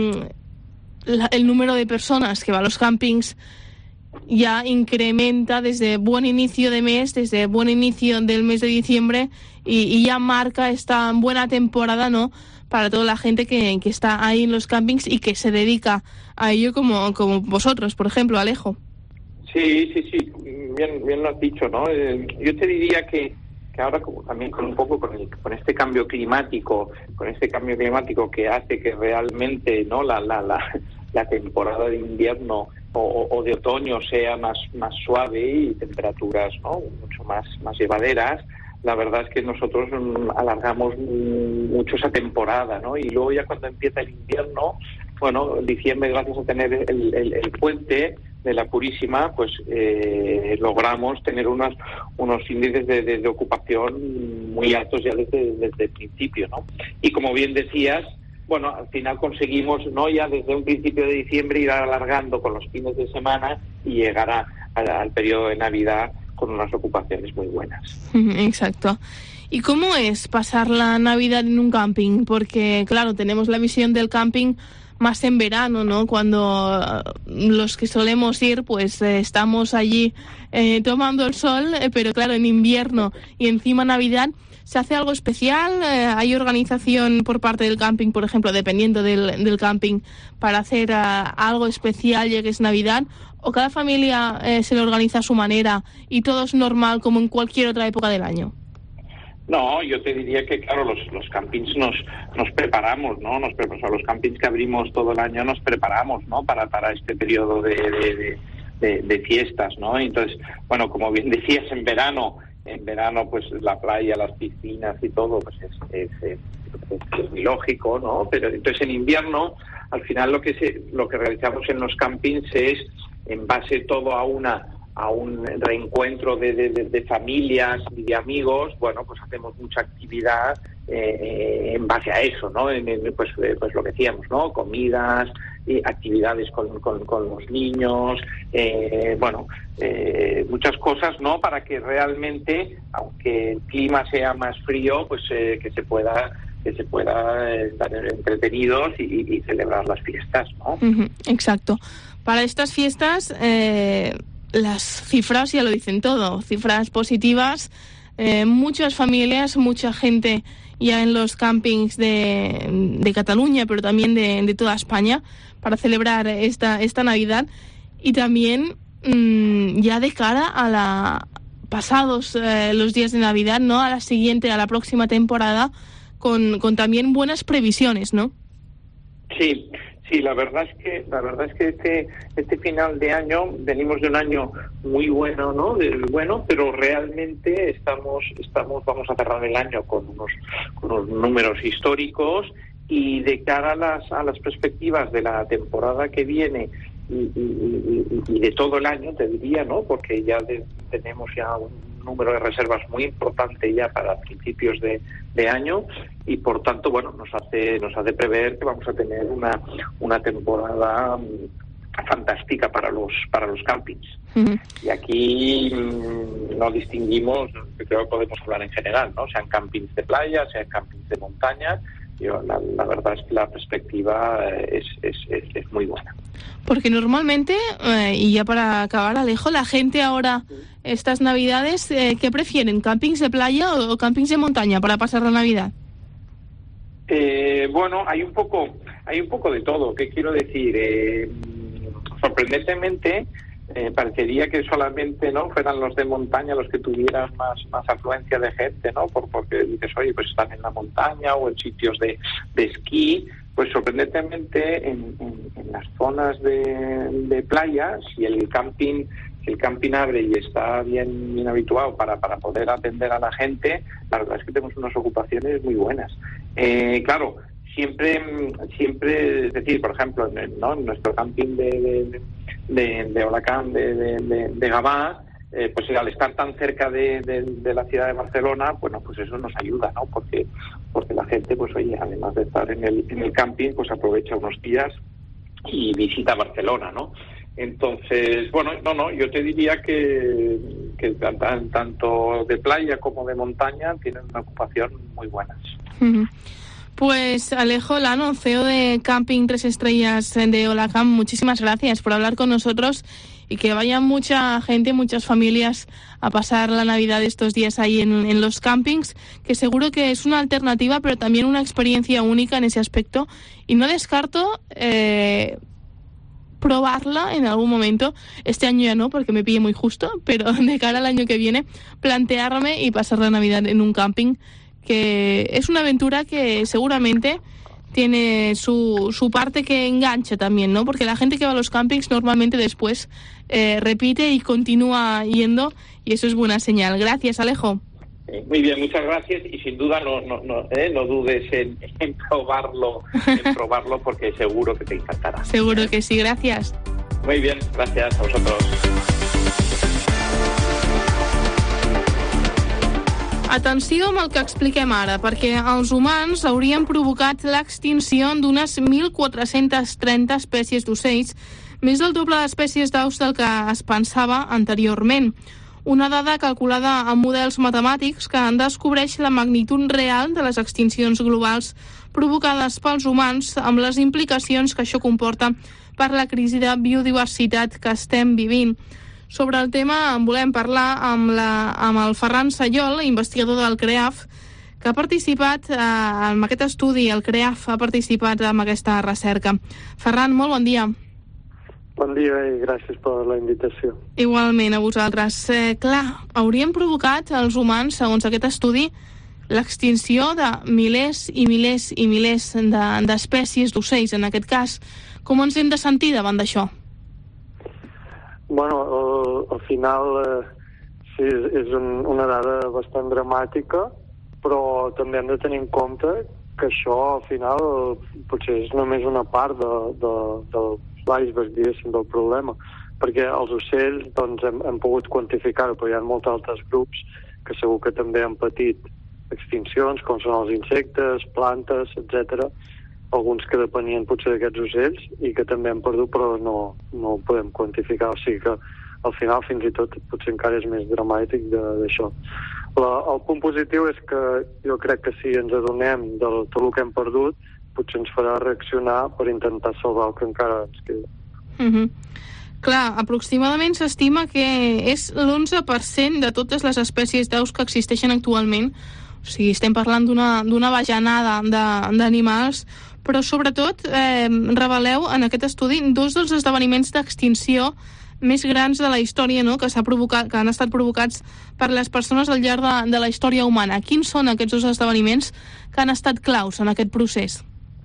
el número de personas que va a los campings ya incrementa desde buen inicio de mes, desde buen inicio del mes de diciembre, y ya marca esta buena temporada, ¿no?, para toda la gente que está ahí en los campings y que se dedica a ello, como vosotros, por ejemplo, Alejo. Sí, bien lo has dicho, ¿no? Yo te diría que ahora también con este cambio climático, que hace que realmente, ¿no?, la temporada de invierno o de otoño sea más suave y temperaturas, ¿no?, mucho más llevaderas. La verdad es que nosotros alargamos mucho esa temporada, ¿no? Y luego ya cuando empieza el invierno, bueno, en diciembre, gracias a tener el puente de la Purísima, pues logramos tener unos índices de ocupación muy altos ya desde el principio, ¿no? Y como bien decías, bueno, al final conseguimos, ¿no?, ya desde un principio de diciembre ir alargando con los fines de semana y llegar al periodo de Navidad con unas ocupaciones muy buenas. Exacto. ¿Y cómo es pasar la Navidad en un camping? Porque, claro, tenemos la visión del camping más en verano, ¿no? Cuando los que solemos ir, pues estamos allí tomando el sol, pero claro, en invierno y encima Navidad, ¿se hace algo especial? ¿Hay organización por parte del camping, por ejemplo, dependiendo del camping, para hacer algo especial ya que es Navidad? ¿O cada familia se lo organiza a su manera y todo es normal como en cualquier otra época del año? No, yo te diría que, claro, los campings nos preparamos, ¿no? O sea, los campings que abrimos todo el año nos preparamos, ¿no? Para este periodo de fiestas, ¿no? Entonces, bueno, como bien decías, en verano pues la playa, las piscinas y todo, pues es muy lógico, ¿no? Pero entonces en invierno, al final lo que realizamos en los campings es, en base todo a un reencuentro de familias y de amigos, bueno, pues hacemos mucha actividad en base a eso, ¿no? Pues lo que decíamos, ¿no? Comidas, actividades con los niños, muchas cosas, ¿no? Para que realmente, aunque el clima sea más frío, pues que se pueda estar entretenidos y celebrar las fiestas, ¿no? Exacto. Para estas fiestas, las cifras ya lo dicen todo, cifras positivas, muchas familias, mucha gente ya en los campings de Cataluña, pero también de toda España, para celebrar esta Navidad. Y también ya de cara a pasados los días de Navidad, ¿no? A la próxima temporada, con también buenas previsiones, ¿no? Sí, la verdad es que este final de año venimos de un año muy bueno, ¿no? Pero realmente vamos a cerrar el año con unos números históricos, y de cara a las perspectivas de la temporada que viene y de todo el año, te diría, ¿no? Porque ya tenemos ya un número de reservas muy importante ya para principios de año, y por tanto, bueno, nos hace prever que vamos a tener una temporada fantástica para los campings. Y aquí no distinguimos, creo que podemos hablar en general, ¿no? Sean campings de playa, sean campings de montaña. La verdad es que la perspectiva es muy buena. Porque normalmente, y ya para acabar, Alejo, la gente ahora, estas Navidades, ¿qué prefieren? ¿Campings de playa o campings de montaña para pasar la Navidad? Bueno, hay un poco de todo. ¿Qué quiero decir? Sorprendentemente, parecería que solamente, ¿no?, fueran los de montaña los que tuvieran más afluencia de gente, ¿no? Porque dices, oye, pues están en la montaña o en sitios de esquí. Pues sorprendentemente en las zonas de playa, si el camping abre y está bien habituado para poder atender a la gente, la verdad es que tenemos unas ocupaciones muy buenas. Claro, siempre, es decir, por ejemplo, en nuestro camping de Olacán, de Gavà, pues al estar tan cerca de la ciudad de Barcelona, bueno, pues eso nos ayuda, ¿no? Porque la gente, pues oye, además de estar en el camping, pues aprovecha unos días y visita Barcelona, ¿no? Entonces, bueno, yo te diría que tanto de playa como de montaña tienen una ocupación muy buenas. Pues Alejo Lano, CEO de Camping 3 Estrellas de Olacán, muchísimas gracias por hablar con nosotros, y que vaya mucha gente, muchas familias a pasar la Navidad estos días ahí en los campings, que seguro que es una alternativa, pero también una experiencia única en ese aspecto, y no descarto probarla en algún momento. Este año ya no, porque me pille muy justo, pero de cara al año que viene, plantearme y pasar la Navidad en un camping, que es una aventura que seguramente tiene su parte que engancha también, ¿no? Porque la gente que va a los campings normalmente después repite y continúa yendo, y eso es buena señal. Gracias, Alejo. Muy bien, muchas gracias, y sin duda no dudes en probarlo, porque seguro que te encantará. Seguro que sí, gracias. Muy bien, gracias a vosotros. Atenció amb el que expliquem ara, perquè els humans haurien provocat l'extinció d'unes 1.430 espècies d'ocells, més del doble d'espècies d'aus del que es pensava anteriorment. Una dada calculada amb models matemàtics que descobreix la magnitud real de les extincions globals provocades pels humans amb les implicacions que això comporta per la crisi de biodiversitat que estem vivint. Sobre el tema en volem parlar amb el Ferran Sayol, investigador del CREAF, que ha participat en aquest estudi. El CREAF ha participat en aquesta recerca. Ferran, molt bon dia. Bon dia i gràcies per la invitació. Igualment a vosaltres. Clar, haurien provocat els humans, segons aquest estudi, l'extinció de milers i milers i milers d'espècies d'ocells, en aquest cas. Com ens hem de sentir davant d'això? Bueno, al final sí, és una dada bastant dramàtica, però també hem de tenir en compte que això al final potser és només una part del l'iceberg, diguéssim, del problema, perquè els ocells doncs, hem pogut quantificar-ho, però hi ha molts altres grups que segur que també han patit extincions, com són els insectes, plantes, etc. Alguns que depenien potser d'aquests ocells i que també han perdut, però no ho podem quantificar. O sigui que al final fins i tot potser encara és més dramàtic d'això. El punt positiu és que jo crec que si ens adonem de tot el que hem perdut, potser ens farà reaccionar per intentar salvar el que encara ens queda. Clar, aproximadament s'estima que és l'11% de totes les espècies d'aus que existeixen actualment. O sigui, estem parlant d'una bajanada d'animals, però sobretot reveleu en aquest estudi dos dels esdeveniments d'extinció més grans de la història, no?, que han estat provocats per les persones al llarg de la història humana. Quins són aquests dos esdeveniments que han estat claus en aquest procés?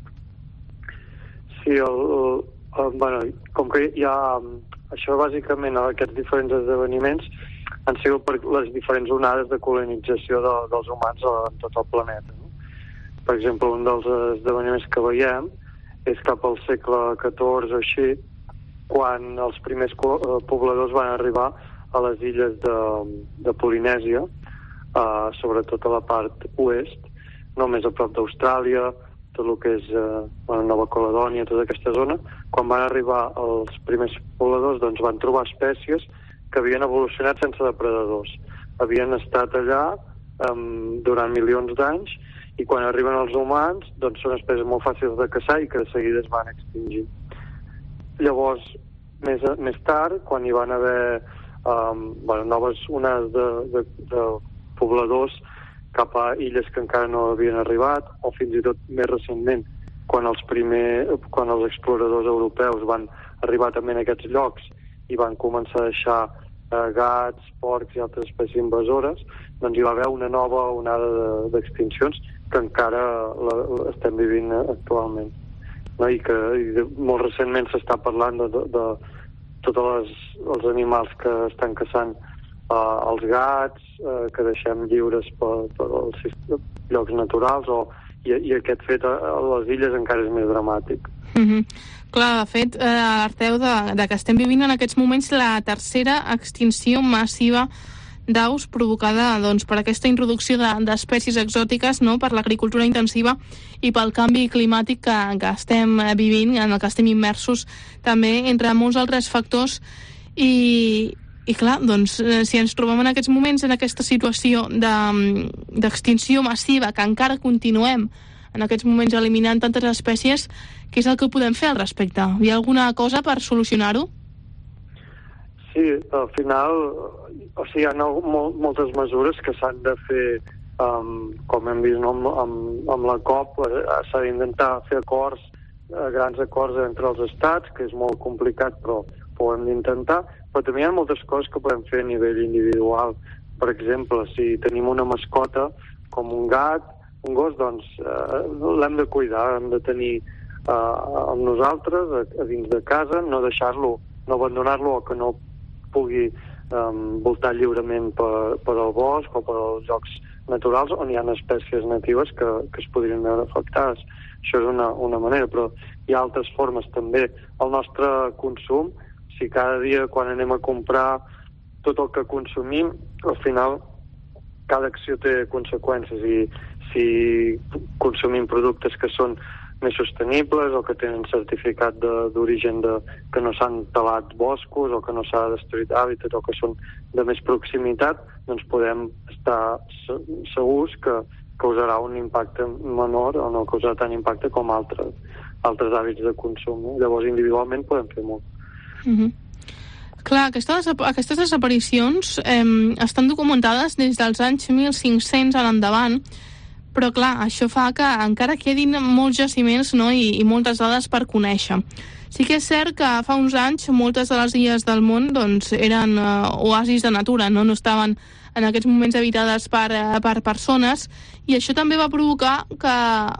Sí, bueno, com que hi ha això bàsicament, aquests diferents esdeveniments han sigut per les diferents onades de colonització dels humans en tot el planeta. No? Per exemple, un dels esdeveniments que veiem és cap al segle XIV o així, quan els primers pobladors van arribar a les illes de Polinèsia, sobretot a la part oest, només a prop d'Austràlia, tot el que és Nova Caledònia, tota aquesta zona. Quan van arribar els primers pobladors, doncs van trobar espècies que havien evolucionat sense depredadors. Havien estat allà durant milions d'anys i quan arriben els humans, doncs són espècies molt fàcils de caçar i que de seguida es van extingir. Llavors, més tard, quan hi van haver noves onades de pobladors cap a illes que encara no havien arribat, o fins i tot més recentment, quan els exploradors europeus van arribar també en aquests llocs i van començar a deixar gats, porcs i altres espècies invasores, doncs hi va haver una nova onada d'extincions que encara estem vivint actualment. No? I molt recentment s'està parlant de tots els animals que estan caçant els gats, que deixem lliures pels llocs naturals, i aquest fet a les illes encara és més dramàtic. Clar, de fet, alerteu de que estem vivint en aquests moments la tercera extinció massiva d'aus provocada per aquesta introducció d'espècies exòtiques, no?, per l'agricultura intensiva i pel canvi climàtic que estem vivint, en el que estem immersos també, entre molts altres factors. I clar, doncs, si ens trobem en aquests moments en aquesta situació d'extinció massiva, que encara continuem en aquests moments eliminant tantes espècies, què és el que podem fer al respecte? Hi ha alguna cosa per solucionar-ho? Sí, al final hi ha moltes mesures que s'han de fer, com hem vist amb la COP, s'ha d'intentar fer acords, grans acords entre els estats, que és molt complicat, però ho hem d'intentar, però també hi ha moltes coses que podem fer a nivell individual. Per exemple, si tenim una mascota com un gat, un gos, doncs l'hem de cuidar, hem de tenir amb nosaltres a dins de casa, no deixar-lo, no abandonar-lo o que no pugui voltar lliurement per al bosc o per als llocs naturals on hi ha espècies natives que es podrien veure afectades. Això és una manera, però hi ha altres formes també. El nostre consum, si cada dia quan anem a comprar tot el que consumim, al final cada acció té conseqüències, i si consumim productes que són més sostenibles o que tenen certificat d'origen que no s'han talat boscos o que no s'ha destruït hàbitat o que són de més proximitat, doncs podem estar segurs que causarà un impacte menor o no causarà tant impacte com altres hàbits de consum. Llavors, individualment podem fer molt. Clar, aquestes desaparicions estan documentades des dels anys 1500 en endavant, però clar, això fa que encara quedin molts jaciments, no? I moltes dades per conèixer. Sí que és cert que fa uns anys moltes de les illes del món doncs, eren oasis de natura, no estaven en aquests moments habitades per persones, i això també va provocar que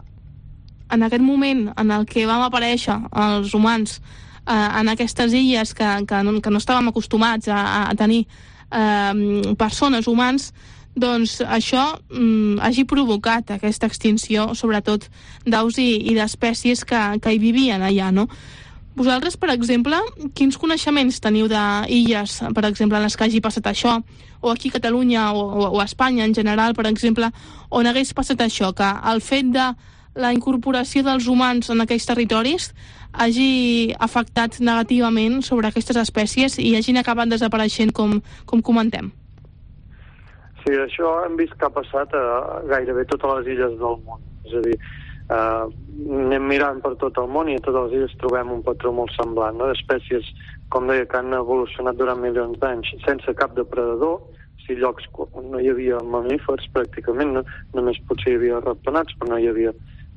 en aquest moment en el que vam aparèixer els humans en aquestes illes que no estàvem acostumats a tenir persones, humans, doncs això hagi provocat aquesta extinció, sobretot d'aus i d'espècies que hi vivien allà, no? Vosaltres, per exemple, quins coneixements teniu d'illes, per exemple, en les que hagi passat això, o aquí a Catalunya o a Espanya en general, per exemple, on hagués passat això, que el fet de la incorporació dels humans en aquells territoris hagi afectat negativament sobre aquestes espècies i hagin acabat desapareixent, com comentem? Sí, això hem vist que ha passat a gairebé totes les illes del món. És a dir, anem mirant per tot el món i a totes les illes trobem un patró molt semblant, no? D'espècies, com deia, que han evolucionat durant milions d'anys sense cap depredador, si llocs on no hi havia mamífers pràcticament, no? Només potser hi havia ratpenats, però no hi havia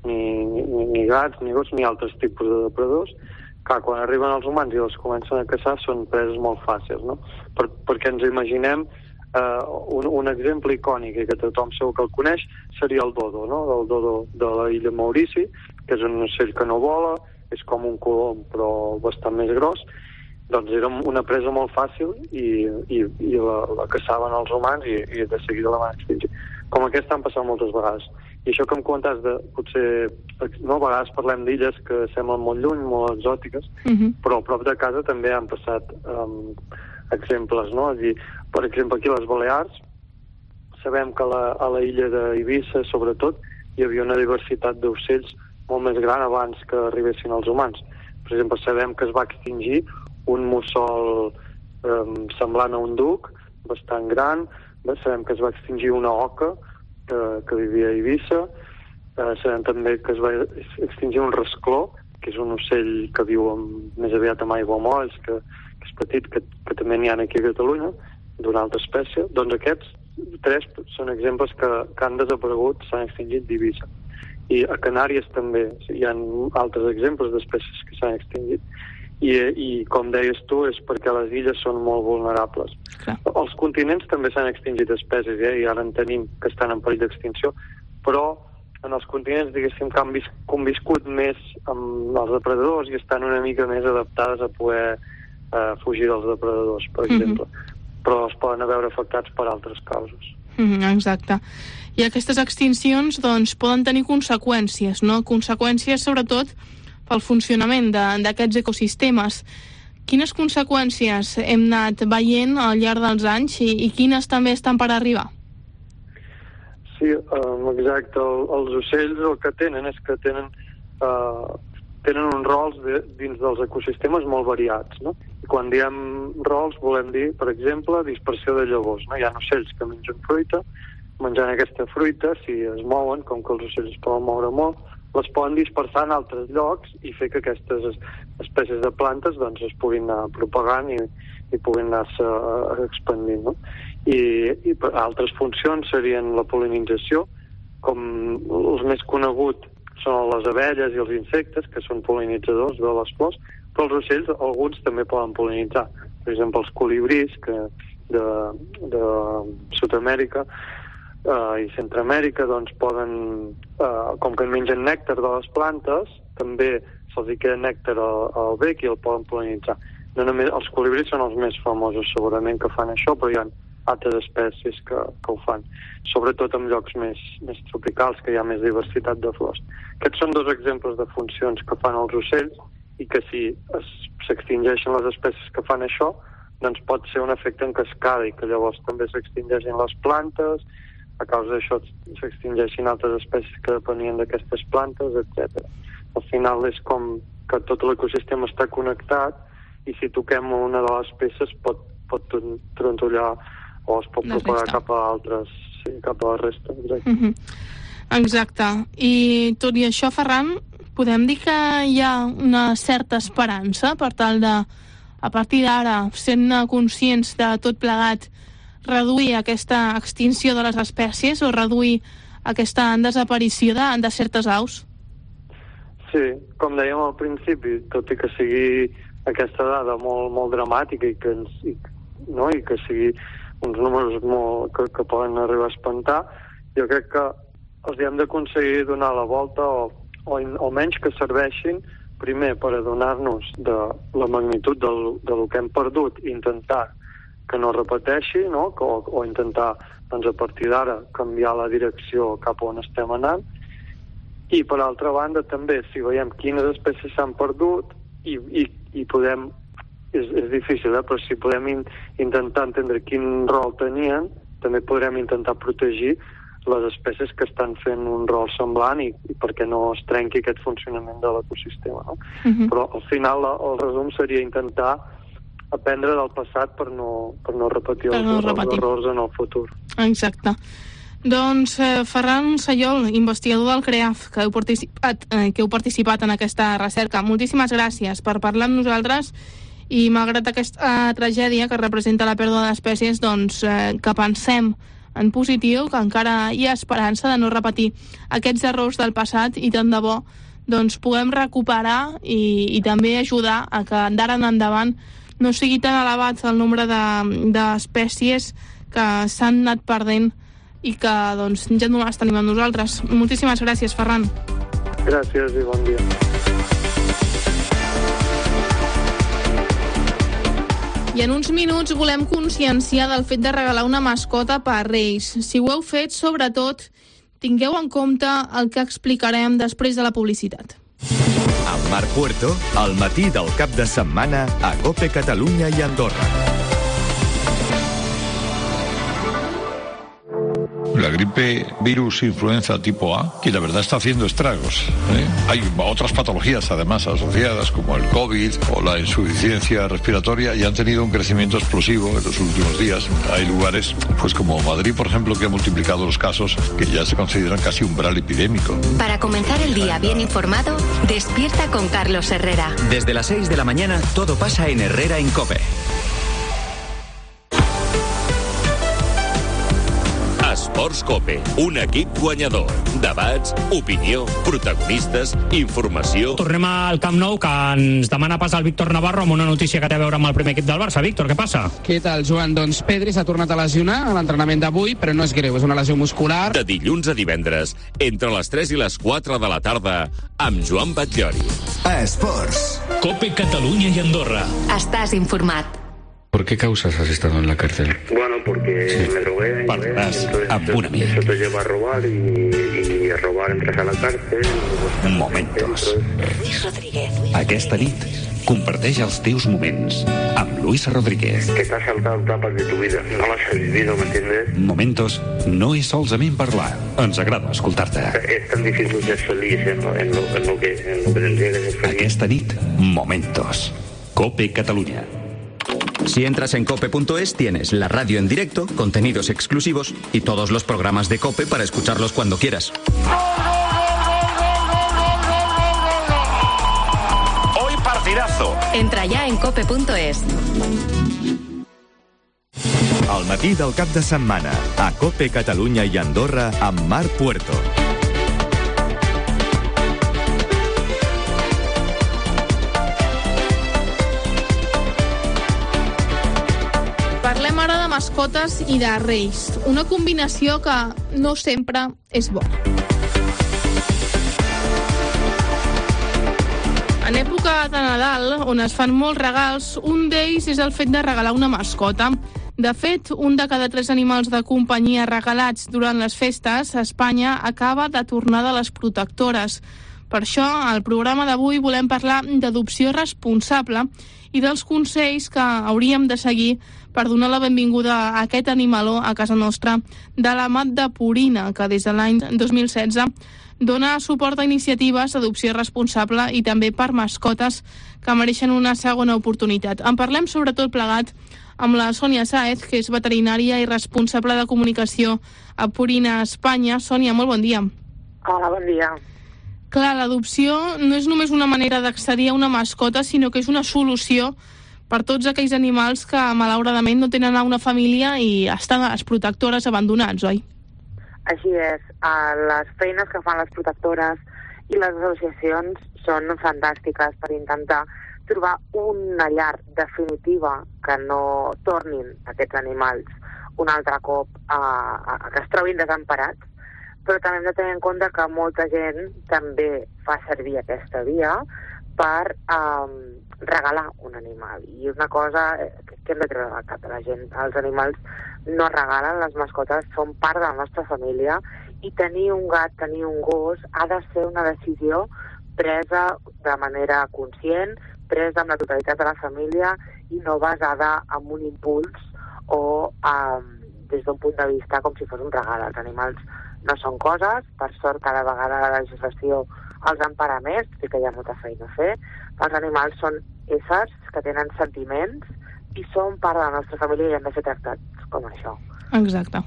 ni gats, ni gossos, ni altres tipus de depredadors. Clar, quan arriben els humans i els comencen a caçar són preses molt fàcils, no? Perquè ens imaginem un exemple icònic i que tothom segur que el coneix seria el dodo, no? El dodo de la illa Maurici, que és un ocell que no vola, és com un colom però bastant més gros. Doncs era una presa molt fàcil i la caçaven els humans i de seguida la van extingir. Com aquesta han passat moltes vegades. I això que em comentaves de, potser, no, a vegades parlem d'illes que semblen molt lluny, molt exòtiques, però a prop de casa també han passat exemples, no? És a dir, per exemple, aquí a les Balears sabem que a la illa d'Eivissa, sobretot, hi havia una diversitat d'ocells molt més gran abans que arribessin els humans. Per exemple, sabem que es va extingir un mussol semblant a un duc, bastant gran. Sabem que es va extingir una oca que vivia a Eivissa. Sabem també que es va extingir un rascló, que és un ocell que viu més aviat amb aiguamolls, que és petit, que també n'hi ha aquí a Catalunya, d'una altra espècie. Doncs aquests tres són exemples que han desaparegut, s'han extingit d'Eivissa. I a Canàries també hi ha altres exemples d'espècies que s'han extingit. I com deies tu, és perquè les illes són molt vulnerables. Clar. Els continents també s'han extingit espècies, i ara en tenim que estan en perill d'extinció, però en els continents, diguéssim, que han conviscut més amb els depredadors i estan una mica més adaptades a poder fugir dels depredadors, per exemple. Però es poden veure afectats per altres causes. Exacte. I aquestes extincions, doncs, poden tenir conseqüències, no? Conseqüències, sobretot, pel funcionament d'aquests ecosistemes. Quines conseqüències hem anat veient al llarg dels anys i quines també estan per arribar? Sí, exacte. Els ocells el que tenen és que tenen uns rols dins dels ecosistemes molt variats, no? I quan diem rols volem dir, per exemple, dispersió de llavors, no? Hi ha ocells que mengen fruita, menjant aquesta fruita, si es mouen, com que els ocells es poden moure molt, les poden dispersar en altres llocs i fer que aquestes espècies de plantes doncs, es puguin anar propagant i puguin anar-se expandint, no? I altres funcions serien la pol·linització, com els més coneguts són les abelles i els insectes, que són pol·linitzadors de les flors, però els ocells, alguns també poden pol·linitzar. Per exemple, els colibrís de Sud-amèrica i Centroamèrica doncs poden, com que mengen nèctar de les plantes, també se'ls queda nèctar al bec i el poden pol·linitzar. No només, els colibrís són els més famosos segurament que fan això, però hi ha altres espècies que ho fan, sobretot en llocs més tropicals, que hi ha més diversitat de flors. Aquests són dos exemples de funcions que fan els ocells i que si s'extingeixen les espècies que fan això, doncs pot ser un efecte en cascada i que llavors també s'extingeixen les plantes, a causa d'això s'extingeixin altres espècies que depenien d'aquestes plantes, etc. al final és com que tot l'ecosistema està connectat i si toquem una de les peces pot trontollar o es pot propagar cap a altres, sí, cap a la resta. Exacte. I tot i això, Ferran, podem dir que hi ha una certa esperança per tal de, a partir d'ara, sent conscients de tot plegat, reduir aquesta extinció de les espècies o reduir aquesta desaparició de certes aus? Sí, com dèiem al principi, tot i que sigui aquesta dada molt dramàtica i que sigui uns números que poden arribar a espantar, jo crec que els hem d'aconseguir donar la volta o almenys que serveixin primer per adonar-nos de la magnitud del que hem perdut i intentar que no repeteixi, no? O intentar doncs, a partir d'ara canviar la direcció cap on estem anant. I per altra banda també, si veiem quines espècies s'han perdut i podem, és difícil, però si podem intentar entendre quin rol tenien, també podrem intentar protegir les espècies que estan fent un rol semblant i perquè no es trenqui aquest funcionament de l'ecosistema. No? Però al final el resum seria intentar aprendre del passat per no repetir els errors en el futur. Exacte. Doncs Ferran Sayol, investigador del CREAF, que heu participat en aquesta recerca. Moltíssimes gràcies per parlar amb nosaltres i malgrat aquesta tragèdia que representa la pèrdua d'espècies, doncs que pensem en positiu, que encara hi ha esperança de no repetir aquests errors del passat i tant de bo doncs puguem recuperar i també ajudar a que d'ara en endavant no sigui tan elevat el nombre d'espècies que s'han anat perdent i que doncs, ja no les tenim amb nosaltres. Moltíssimes gràcies, Ferran. Gràcies i bon dia. I en uns minuts volem conscienciar del fet de regalar una mascota per Reis. Si ho heu fet, sobretot, tingueu en compte el que explicarem després de la publicitat. Amb Marc Puerto, al matí del cap de setmana a COPE Catalunya i Andorra. La gripe virus influenza tipo A, que la verdad está haciendo estragos. Hay otras patologías además asociadas como el COVID o la insuficiencia respiratoria y han tenido un crecimiento explosivo en los últimos días. Hay lugares, pues como Madrid, por ejemplo, que ha multiplicado los casos que ya se consideran casi umbral epidémico. Para comenzar el día bien informado, despierta con Carlos Herrera. Desde las 6 de la mañana todo pasa en Herrera en COPE. Esports COPE, un equip guanyador. Debats, opinió, protagonistes, informació... Tornem al Camp Nou, que ens demana pas el Víctor Navarro amb una notícia que té a veure amb el primer equip del Barça. Víctor, què passa? Què tal, Joan? Doncs Pedri s'ha tornat a lesionar a l'entrenament d'avui, però no és greu, és una lesió muscular. De dilluns a divendres, entre les 3 i les 4 de la tarda, amb Joan Batllori. Esports. COPE Catalunya y Andorra. Estás informat. ¿Por qué causas has estado en la cárcel? Bueno, porque me drogué. Parlaràs amb un amic. Eso te lleva a robar y a robar entras a la cárcel. Momentos. Luis Rodríguez. Aquesta nit, comparteix els teus moments amb Luis Rodríguez. Que t'has saltado etapas de tu vida. No las has vivido, ¿me entiendes? Momentos no és solament parlar. Ens agrada escoltar-te. Es tan difícil ser feliz en lo que tendría que ser feliz. Aquesta nit, Momentos. COPE Catalunya. Si entras en cope.es tienes la radio en directo, contenidos exclusivos y todos los programas de COPE para escucharlos cuando quieras. Hoy partidazo. Entra ya en cope.es. Al matí del cap de setmana a COPE Catalunya i Andorra amb Marc Puerto. Parlem ara de mascotes i de reis, una combinació que no sempre és bona. En època de Nadal, on es fan molts regals, un d'ells és el fet de regalar una mascota. De fet, un de cada 3 animals de companyia regalats durant les festes a Espanya acaba de tornar de les protectores. Per això, al programa d'avui volem parlar d'adopció responsable i dels consells que hauríem de seguir per donar la benvinguda a aquest animaló a casa nostra de la Mat de Purina, que des de l'any 2016 dona suport a iniciatives d'adopció responsable i també per mascotes que mereixen una segona oportunitat. En parlem sobretot plegat amb la Sònia Sáez, que és veterinària i responsable de comunicació a Purina Espanya. Sònia, molt bon dia. Hola, bon dia. Clar, l'adopció no és només una manera d'accedir a una mascota, sinó que és una solució per tots aquells animals que, malauradament, no tenen una família i estan a les protectores abandonats, oi? Així és. Les feines que fan les protectores i les associacions són fantàstiques per intentar trobar una llar definitiva que no tornin aquests animals un altre cop que es trobin desemparats. Però també hem de tenir en compte que molta gent també fa servir aquesta via per regalar un animal. I una cosa que hem de treure del cap de la gent. Els animals no regalen, les mascotes són part de la nostra família i tenir un gat, tenir un gos, ha de ser una decisió presa de manera conscient, presa amb la totalitat de la família i no basada en un impuls o des d'un punt de vista com si fos un regal. Els animals no són coses, per sort cada vegada la legislació els empara més, sí que hi ha molta feina a fer. Els animals són éssers que tenen sentiments i són part de la nostra família i han de ser tractats com això. Exacte.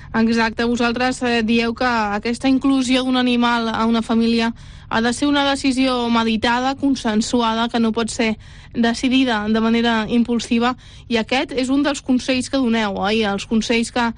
Vosaltres dieu que aquesta inclusió d'un animal a una família ha de ser una decisió meditada, consensuada, que no pot ser decidida de manera impulsiva, i aquest és un dels consells que doneu, oi? Els consells que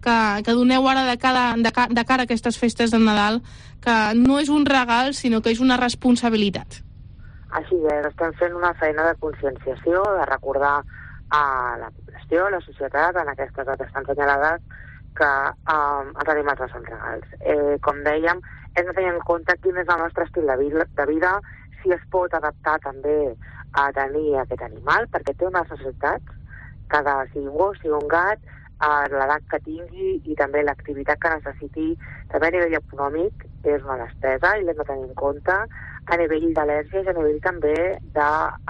doneu ara de cara a aquestes festes de Nadal, que no és un regal, sinó que és una responsabilitat. Així és, estem fent una feina de conscienciació, de recordar a la població, a la societat, en aquestes dates tan senyalades, que els animals no són regals. Com dèiem, hem de tenir en compte quin és el nostre estil de vida, si es pot adaptar també a tenir aquest animal, perquè té unes necessitats, sigui un gos, sigui un gat, l'edat que tingui i també l'activitat que necessiti, també a nivell econòmic és una despesa i l'hem de tenir en compte a nivell d'al·lèrgies i a nivell també de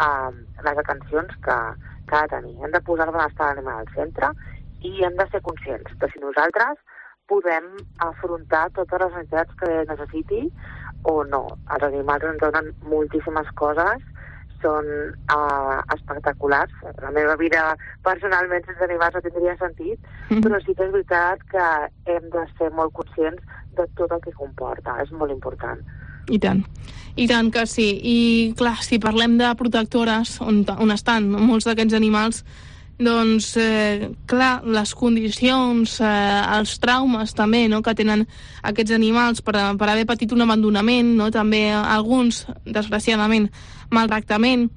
les atencions que ha de tenir. Hem de posar el benestar de l'animal al centre i hem de ser conscients que si nosaltres podem afrontar totes les necessitats que necessiti o no. Els animals ens donen moltíssimes coses, són espectaculars. La meva vida personalment sense animals no tindria sentit, però sí que és veritat que hem de ser molt conscients de tot el que comporta. És molt important. I tant que sí. I clar, si parlem de protectores on estan molts d'aquests animals, doncs, clar, les condicions, els traumes també, no?, que tenen aquests animals per haver patit un abandonament, no?, també alguns, desgraciadament, maltractament.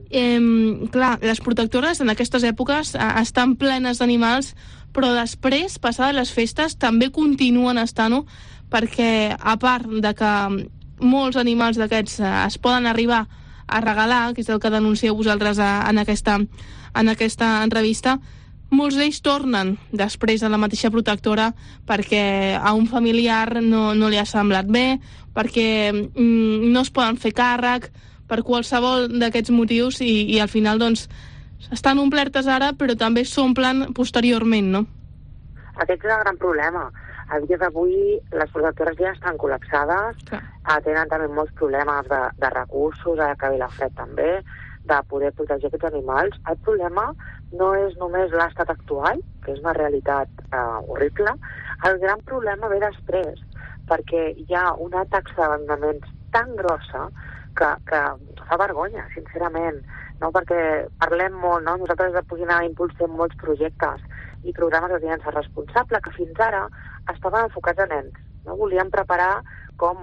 Clar, les protectores en aquestes èpoques estan plenes d'animals, però després, passades les festes, també continuen estant-ho, perquè a part de que molts animals d'aquests es poden arribar a regalar, que és el que denuncieu vosaltres en aquesta entrevista, molts d'ells tornen després a la mateixa protectora perquè a un familiar no li ha semblat bé, perquè no es poden fer càrrec, per qualsevol d'aquests motius, i al final doncs estan omplertes ara però també s'omplen posteriorment, no? Aquest és el gran problema. A dia d'avui les protectores ja estan col·lapsades, tenen també molts problemes de recursos, a Vilafred també, de poder protegir aquests animals. El problema no és només l'estat actual, que és una realitat horrible, el gran problema ve després, perquè hi ha una taxa d'abandonaments tan grossa que fa vergonya, sincerament, no? Perquè parlem molt, no? Nosaltres a Purina impulsem molts projectes i programes de criança responsable que fins ara estaven enfocats a nens. No? Volíem preparar com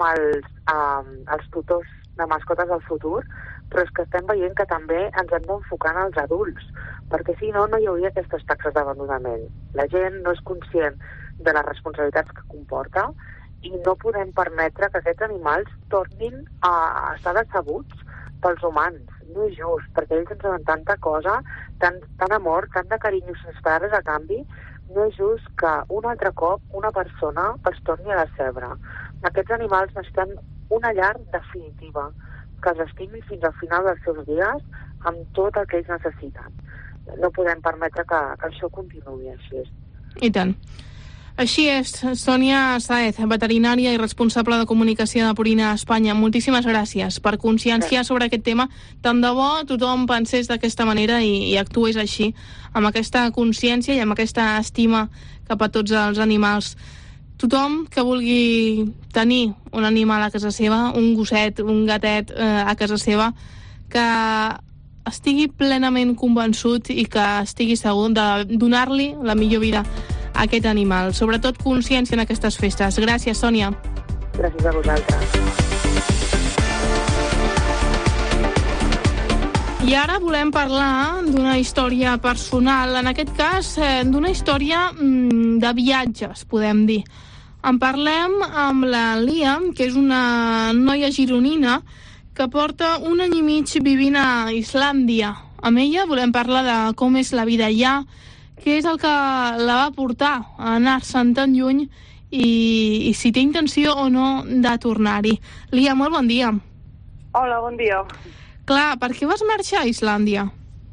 els tutors de mascotes del futur, però és que estem veient que també ens hem d'enfocar en els adults, perquè si no, no hi hauria aquestes taxes d'abandonament. La gent no és conscient de les responsabilitats que comporta i no podem permetre que aquests animals tornin a estar decebuts pels humans. No és just, perquè ells ens donen tanta cosa, tant amor, tant de carinyo sense esperar res a canvi. No és just que un altre cop una persona els torni a decebre. Aquests animals necessiten una llar definitiva, que els estimi fins al final dels seus dies amb tot el que ells necessiten. No podem permetre que això continuï així. I tant. Així és, Sònia Sáez, veterinària i responsable de comunicació de Purina Espanya. Moltíssimes gràcies per conscienciar sobre aquest tema. Tant de bo tothom pensés d'aquesta manera i actués així, amb aquesta consciència i amb aquesta estima cap a tots els animals. Tothom que vulgui tenir un animal a casa seva, un gosset, un gatet a casa seva, que estigui plenament convençut i que estigui segur de donar-li la millor vida a aquest animal. Sobretot consciència en aquestes festes. Gràcies, Sònia. Gràcies a vosaltres. I ara volem parlar d'una història personal, en aquest cas d'una història de viatges, podem dir. En parlem amb la Lia, que és una noia gironina que porta un any i mig vivint a Islàndia. Amb ella volem parlar de com és la vida allà, què és el que la va portar a anar-se'n tan lluny i si té intenció o no de tornar-hi. Lia, molt bon dia. Hola, bon dia. Clar, per què vas marxar a Islàndia?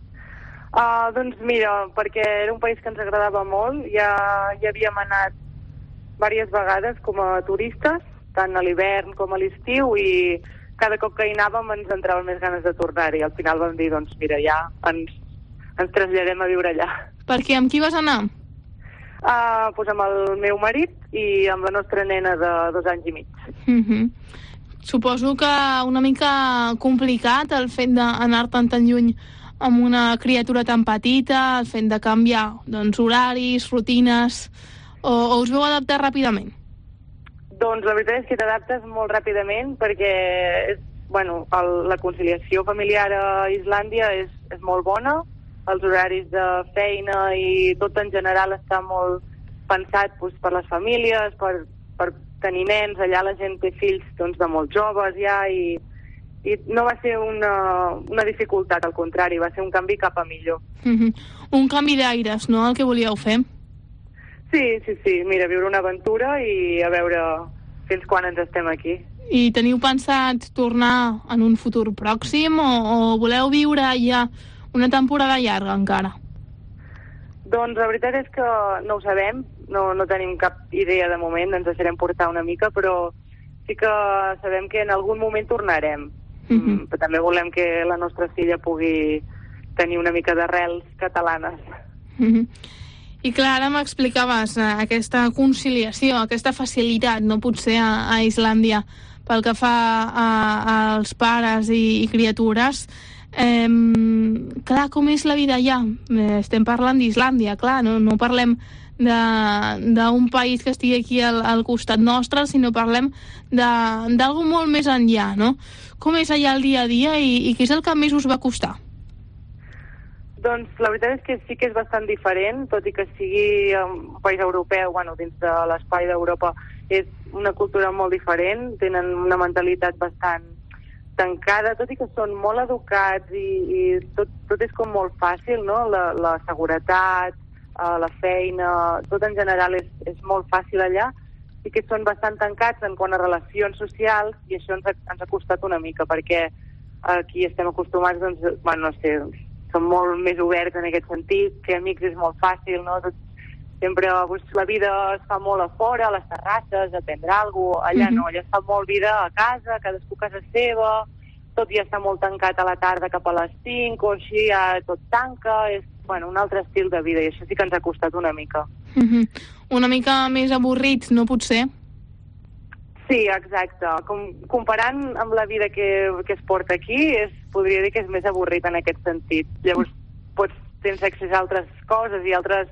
Doncs mira, perquè era un país que ens agradava molt. Ja hi havíem anat diverses vegades com a turistes, tant a l'hivern com a l'estiu, i cada cop que hi anàvem ens entraven més ganes de tornar-hi. Al final vam dir, doncs mira, ja ens traslladem a viure allà. Per què? Amb qui vas anar? Doncs amb el meu marit i amb la nostra nena de 2 anys i mig. Suposo que una mica complicat el fet d'anar-te'n tan lluny amb una criatura tan petita, el fet de canviar horaris, rutines, o us veu adaptar ràpidament? Doncs la veritat és que t'adaptes molt ràpidament perquè la conciliació familiar a Islàndia és molt bona. Els horaris de feina i tot en general està molt pensat per les famílies, per tenir nens. Allà la gent té fills de molt joves ja i no va ser una dificultat, al contrari, va ser un canvi cap a millor. Un canvi d'aires, no?, el que volíeu fer? Sí, mira, viure una aventura i a veure fins quan ens estem aquí. I teniu pensat tornar en un futur pròxim o voleu viure ja una temporada llarga encara? Doncs la veritat és que no ho sabem, no tenim cap idea de moment, ens deixarem portar una mica, però sí que sabem que en algun moment tornarem. Però també volem que la nostra filla pugui tenir una mica d'arrels catalanes. I clar, ara m'explicaves aquesta conciliació, aquesta facilitat, no potser a Islàndia, pel que fa als pares i criatures. Clar, com és la vida allà? Estem parlant d'Islàndia, clar, no parlem d'un país que estigui aquí al costat nostre, sinó parlem d'algú molt més enllà, no? Com és allà el dia a dia i què és el que més us va costar? Doncs la veritat és que sí que és bastant diferent, tot i que sigui un país europeu, dins de l'espai d'Europa, és una cultura molt diferent, tenen una mentalitat bastant tancada, tot i que són molt educats i tot és com molt fàcil, no? La seguretat, la feina, tot en general és molt fàcil allà, i que són bastant tancats en quant a relacions socials, i això ens ha costat una mica, perquè aquí estem acostumats, som molt més oberts en aquest sentit, que amics és molt fàcil, no? Sempre la vida es fa molt a fora, a les terrasses, a prendre alguna cosa. Allà no, allà es fa molt vida a casa, cadascú a casa seva, tot ja està molt tancat a la tarda cap a les 5 o així, ja tot tanca, és un altre estil de vida, i això sí que ens ha costat una mica. Una mica més avorrit, no pot ser? Sí, exacte. Comparant amb la vida que es porta aquí, podria dir que és més avorrit en aquest sentit. Llavors tens accés a altres coses i altres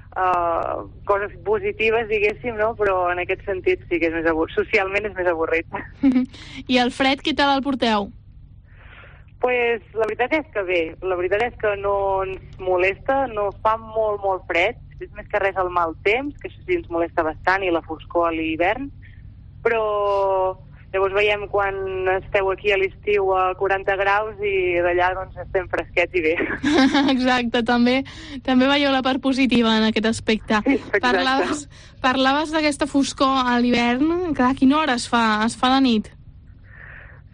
coses positives, diguéssim, no? Però en aquest sentit sí que és més avorrit. Socialment és més avorrit. I el fred, què tal el porteu? Pues la veritat és que bé. La veritat és que no ens molesta, no fa molt, molt fred. És més que res el mal temps, que això sí ens molesta bastant, i la foscor a l'hivern. Però llavors veiem quan esteu aquí a l'estiu a 40 graus i d'allà estem fresquets i bé. Exacte, també veieu la part positiva en aquest aspecte. Sí, parlaves d'aquesta foscor a l'hivern. Clar, a quina hora es fa de nit?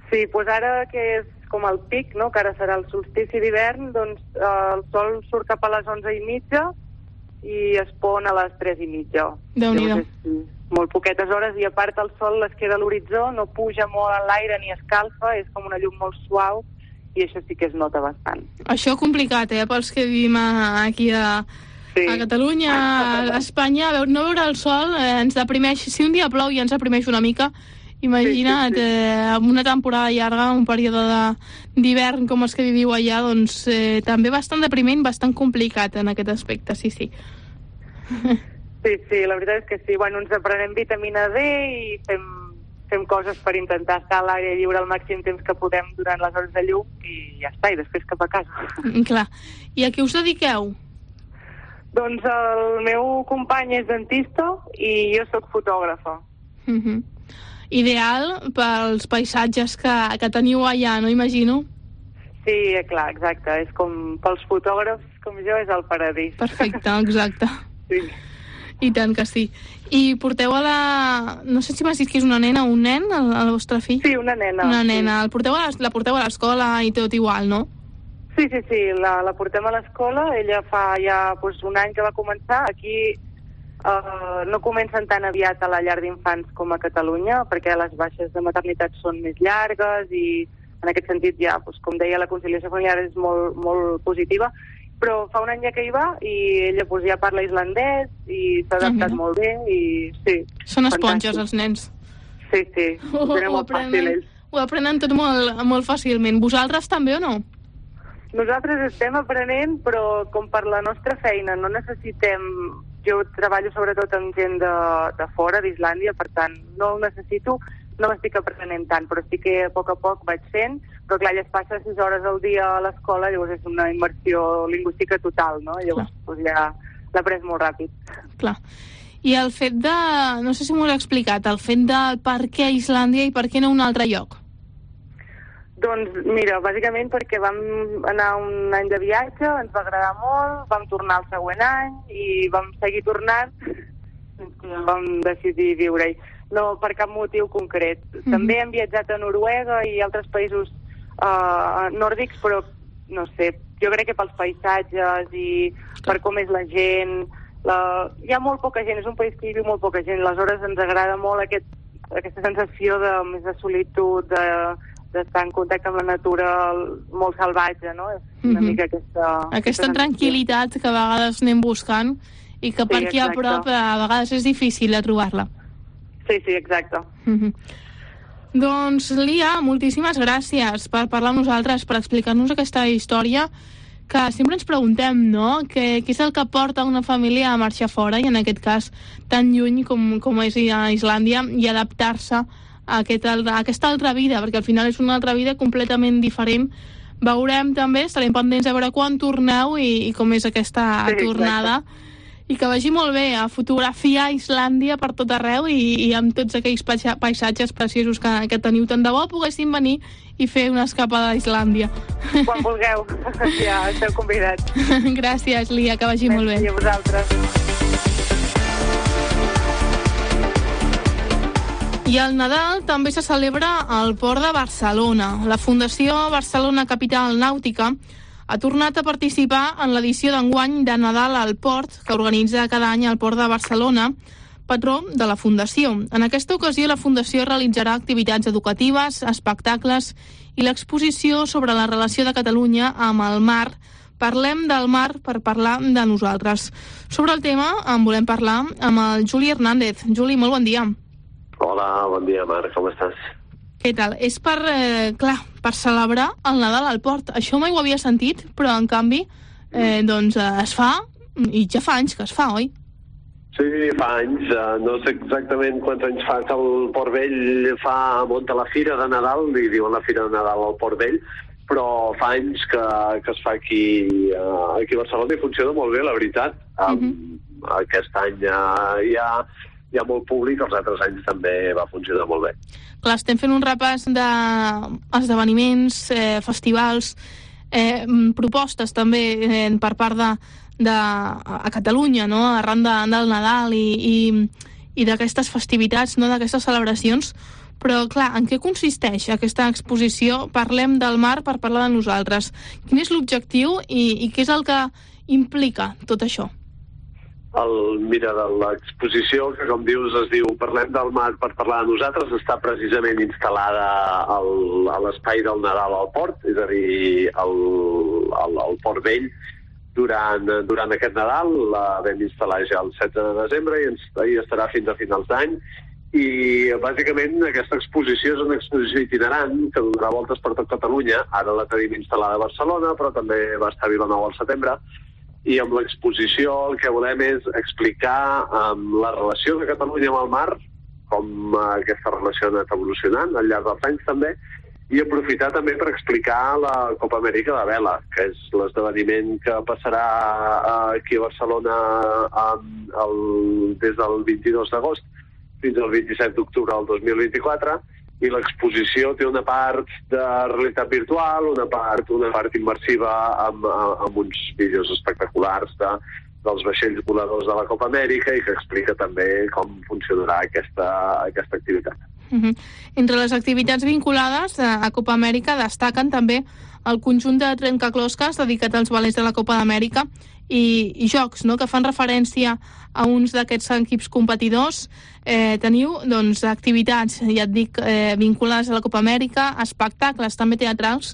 Sí, doncs ara que és com el pic, no?, que ara serà el solstici d'hivern, doncs el sol surt cap a les 11:30 i es pon a les 3:30. Déu-n'hi-do. Molt poquetes hores, i a part el sol es queda a l'horitzó, no puja molt a l'aire ni escalfa, és com una llum molt suau, i això sí que es nota bastant. Això complicat, pels que vivim aquí a Catalunya, a Espanya. No veure el sol ens deprimeix. Si un dia plou ja ens deprimeix una mica, imagina't, amb una temporada llarga, un període d'hivern com els que viviu allà, doncs també bastant depriment, bastant complicat en aquest aspecte, sí. Sí, la veritat és que sí. Bueno, ens aprenem vitamina D i fem coses per intentar estar a l'aire lliure el màxim temps que podem durant les hores de llum i ja està, i després cap a casa. Clar. I a què us dediqueu? Doncs el meu company és dentista i jo sóc fotògrafa. Ideal pels paisatges que teniu allà, no imagino? Sí, clar, exacte. És com pels fotògrafs com jo, és el paradís. Perfecte, exacte. Sí. I tant que sí. I porteu a la... No sé si m'has dit que és una nena o un nen, el vostre fill? Sí, una nena. Una nena. La porteu a l'escola i tot igual, no? Sí, la portem a l'escola. Ella fa ja un any que va començar. Aquí no comencen tan aviat a la llar d'infants com a Catalunya, perquè les baixes de maternitat són més llargues i en aquest sentit ja, com deia, la conciliació familiar és molt, molt positiva. Però fa un any ja que hi va i ella ja parla islandès i s'ha adaptat molt bé i sí. Són esponges, els nens. Sí, ho tenen molt fàcil ells. Ho aprenen tot molt fàcilment. Vosaltres també o no? Nosaltres estem aprenent, però com per la nostra feina no necessitem... Jo treballo sobretot amb gent de fora, d'Islàndia, per tant no ho necessito, no m'estic aprenent tant, però sí que a poc vaig fent, però clar, ja es passa 6 hores al dia a l'escola, llavors és una immersió lingüística total, no? Llavors ja l'he après molt ràpid. Clar. I el fet de... No sé si m'ho has explicat, el fet de per què a Islàndia i per què no a un altre lloc? Doncs mira, bàsicament perquè vam anar un any de viatge, ens va agradar molt, vam tornar el següent any i vam seguir tornant, vam decidir viure-hi. No per cap motiu concret. També hem viatjat a Noruega i altres països nòrdics, però no sé, jo crec que pels paisatges i per com és la gent, hi ha molt poca gent, és un país que hi viu molt poca gent, aleshores ens agrada molt aquesta sensació més de solitud, d'estar en contacte amb la natura molt salvatge, no? És una mica aquesta tranquil·litat que a vegades anem buscant i que per aquí a prop a vegades és difícil de trobar-la. Sí, exacte. Doncs, Lia, moltíssimes gràcies per parlar amb nosaltres, per explicar-nos aquesta història que sempre ens preguntem, no? Què és el que porta una família a marxar fora, i en aquest cas tan lluny com és a Islàndia, i adaptar-se a aquesta altra vida, perquè al final és una altra vida completament diferent. Veurem també, estarem pendents de veure quan torneu i com és aquesta tornada. I que vagi molt bé a fotografiar Islàndia per tot arreu i amb tots aquells paisatges preciosos que teniu. Tant de bo poguéssim venir i fer una escapada a Islàndia. Quan vulgueu, ja esteu convidats. Gràcies, Lia, que vagi molt bé. I a vosaltres. I el Nadal també se celebra al Port de Barcelona. La Fundació Barcelona Capital Nàutica ha tornat a participar en l'edició d'enguany de Nadal al Port, que organitza cada any el Port de Barcelona, patró de la Fundació. En aquesta ocasió, la Fundació realitzarà activitats educatives, espectacles i l'exposició sobre la relació de Catalunya amb el mar. Parlem del mar per parlar de nosaltres. Sobre el tema en volem parlar amb el Juli Hernández. Juli, molt bon dia. Hola, bon dia, Marc, com estàs? Què tal? És per celebrar el Nadal al port. Això mai ho havia sentit, però en canvi es fa, i ja fa anys que es fa, oi? Sí, fa anys. No sé exactament quants anys fa que el Port Vell munta la Fira de Nadal, li diuen la Fira de Nadal al Port Vell, però fa anys que es fa aquí a Barcelona i funciona molt bé, la veritat. Aquest any hi ha molt públic, els altres anys també va funcionar molt bé. Clar, estem fent un repàs d'esdeveniments, festivals, propostes també per part a Catalunya, no? Arran del Nadal, i i d'aquestes festivitats, no, d'aquestes celebracions. Però, clar, en què consisteix aquesta exposició? Parlem del mar per parlar de nosaltres. Quin és l'objectiu i què és el que implica tot això? Mira, de l'exposició, que com dius es diu Parlem del mar per parlar de nosaltres, està precisament instal·lada a l'espai del Nadal al Port, és a dir, al Port Vell. Durant aquest Nadal la vam instal·lar ja el 16 de desembre i estarà fins a finals d'any. I bàsicament aquesta exposició és una exposició itinerant que donarà voltes per tot Catalunya. Ara la tenim instal·lada a Barcelona, però també va estar a Vilanova al setembre. I amb l'exposició el que volem és explicar la relació de Catalunya amb el mar, com aquesta relació ha anat evolucionant al llarg dels anys també, i aprofitar també per explicar la Copa Amèrica de vela, que és l'esdeveniment que passarà aquí a Barcelona des del 22 d'agost fins al 27 d'octubre del 2024, i l'exposició té una part de realitat virtual, una part immersiva amb uns vídeos espectaculars dels vaixells voladors de la Copa Amèrica i que explica també com funcionarà aquesta activitat. Entre les activitats vinculades a Copa Amèrica destaquen també el conjunt de trencaclosques dedicat als velers de la Copa d'Amèrica i jocs, no?, que fan referència a uns d'aquests equips competidors. Teniu doncs, activitats, ja et dic, vinculades a la Copa Amèrica, espectacles també teatrals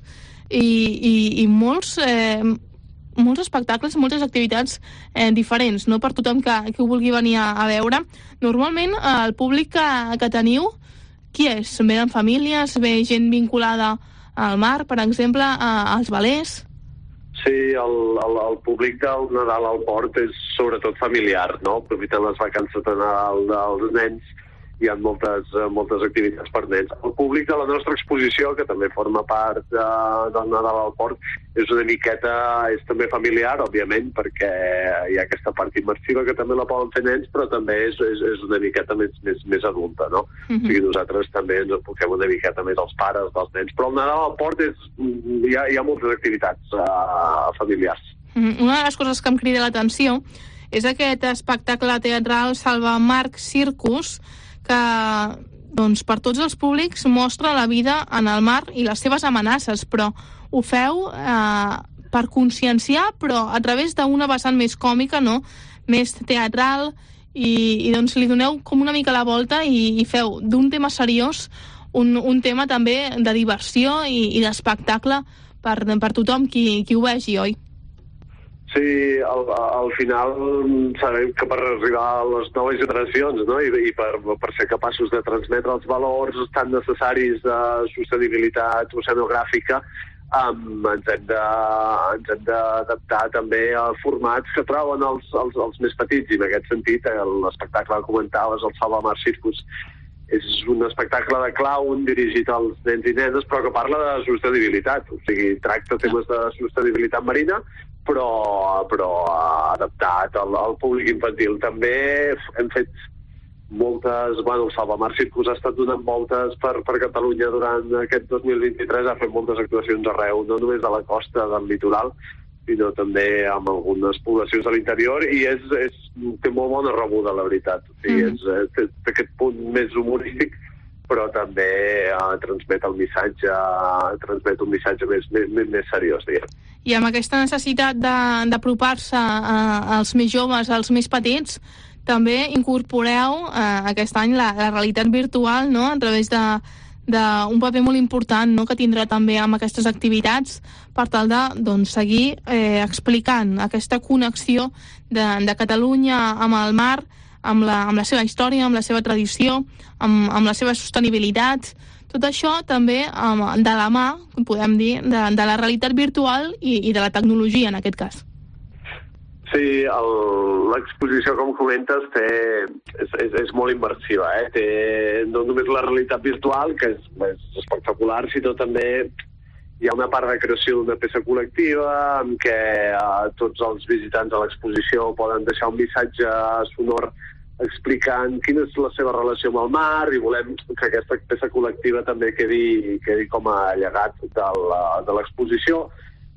i molts espectacles, moltes activitats diferents, no?, per tothom que ho vulgui venir a veure. Normalment el públic que teniu, qui és? Venen famílies, ve gent vinculada al mar, per exemple, als velers? Sí, el públic del Nadal al Port és sobretot familiar, no? Aprofitant les vacances de Nadal dels nens, hi ha moltes activitats per nens. El públic de la nostra exposició, que també forma part del Nadal al Port, és també familiar, òbviament, perquè hi ha aquesta part immersiva que també la poden fer nens, però també és una miqueta més adulta, no? O sigui, nosaltres també ens enfoquem una miqueta més als pares dels nens. Però el Nadal al Port hi ha moltes activitats familiars. Una de les coses que em crida l'atenció és aquest espectacle teatral Salva Marc Circus, que doncs, per tots els públics mostra la vida en el mar i les seves amenaces, però ho feu per conscienciar, però a través d'una vessant més còmica, no?, més teatral, i doncs li doneu com una mica la volta i feu d'un tema seriós un tema també de diversió i d'espectacle per tothom qui ho vegi, oi? Sí, al final sabem que per arribar a les noves generacions, no?, i per ser capaços de transmetre els valors tan necessaris de sostenibilitat oceanogràfica, ens hem d'adaptar també a formats que troben els més petits, i en aquest sentit l'espectacle que comentaves, el Salva Marc Circus, és un espectacle de clown dirigit als nens i nenes, però que parla de sostenibilitat, o sigui, tracta temes de sostenibilitat marina, però adaptat al públic infantil. També hem fet moltes... el Salva Marc Circus ha estat donant voltes per Catalunya durant aquest 2023, ha fet moltes actuacions arreu, no només a la costa del litoral, sinó també amb algunes poblacions de l'interior, i té molt bona rebuda, la veritat. O sigui, té aquest punt més humorístic, però també transmet un missatge més seriós, diguem. I amb aquesta necessitat d'apropar-se als més joves, als més petits, també incorporeu aquest any la realitat virtual, no?, a través d'un paper molt important, no?, que tindrà també amb aquestes activitats per tal de seguir explicant aquesta connexió de Catalunya amb el mar, amb la seva història, amb la seva tradició, amb la seva sostenibilitat. Tot això també de la mà, podem dir, de la realitat virtual i de la tecnologia, en aquest cas. Sí, l'exposició, com comentes, és molt immersiva. Té no només la realitat virtual, que és espectacular, sinó també hi ha una part de creació d'una peça col·lectiva en què tots els visitants de l'exposició poden deixar un missatge sonor explicant quina és la seva relació amb el mar, i volem que aquesta peça col·lectiva també quedi com a llegat de l'exposició.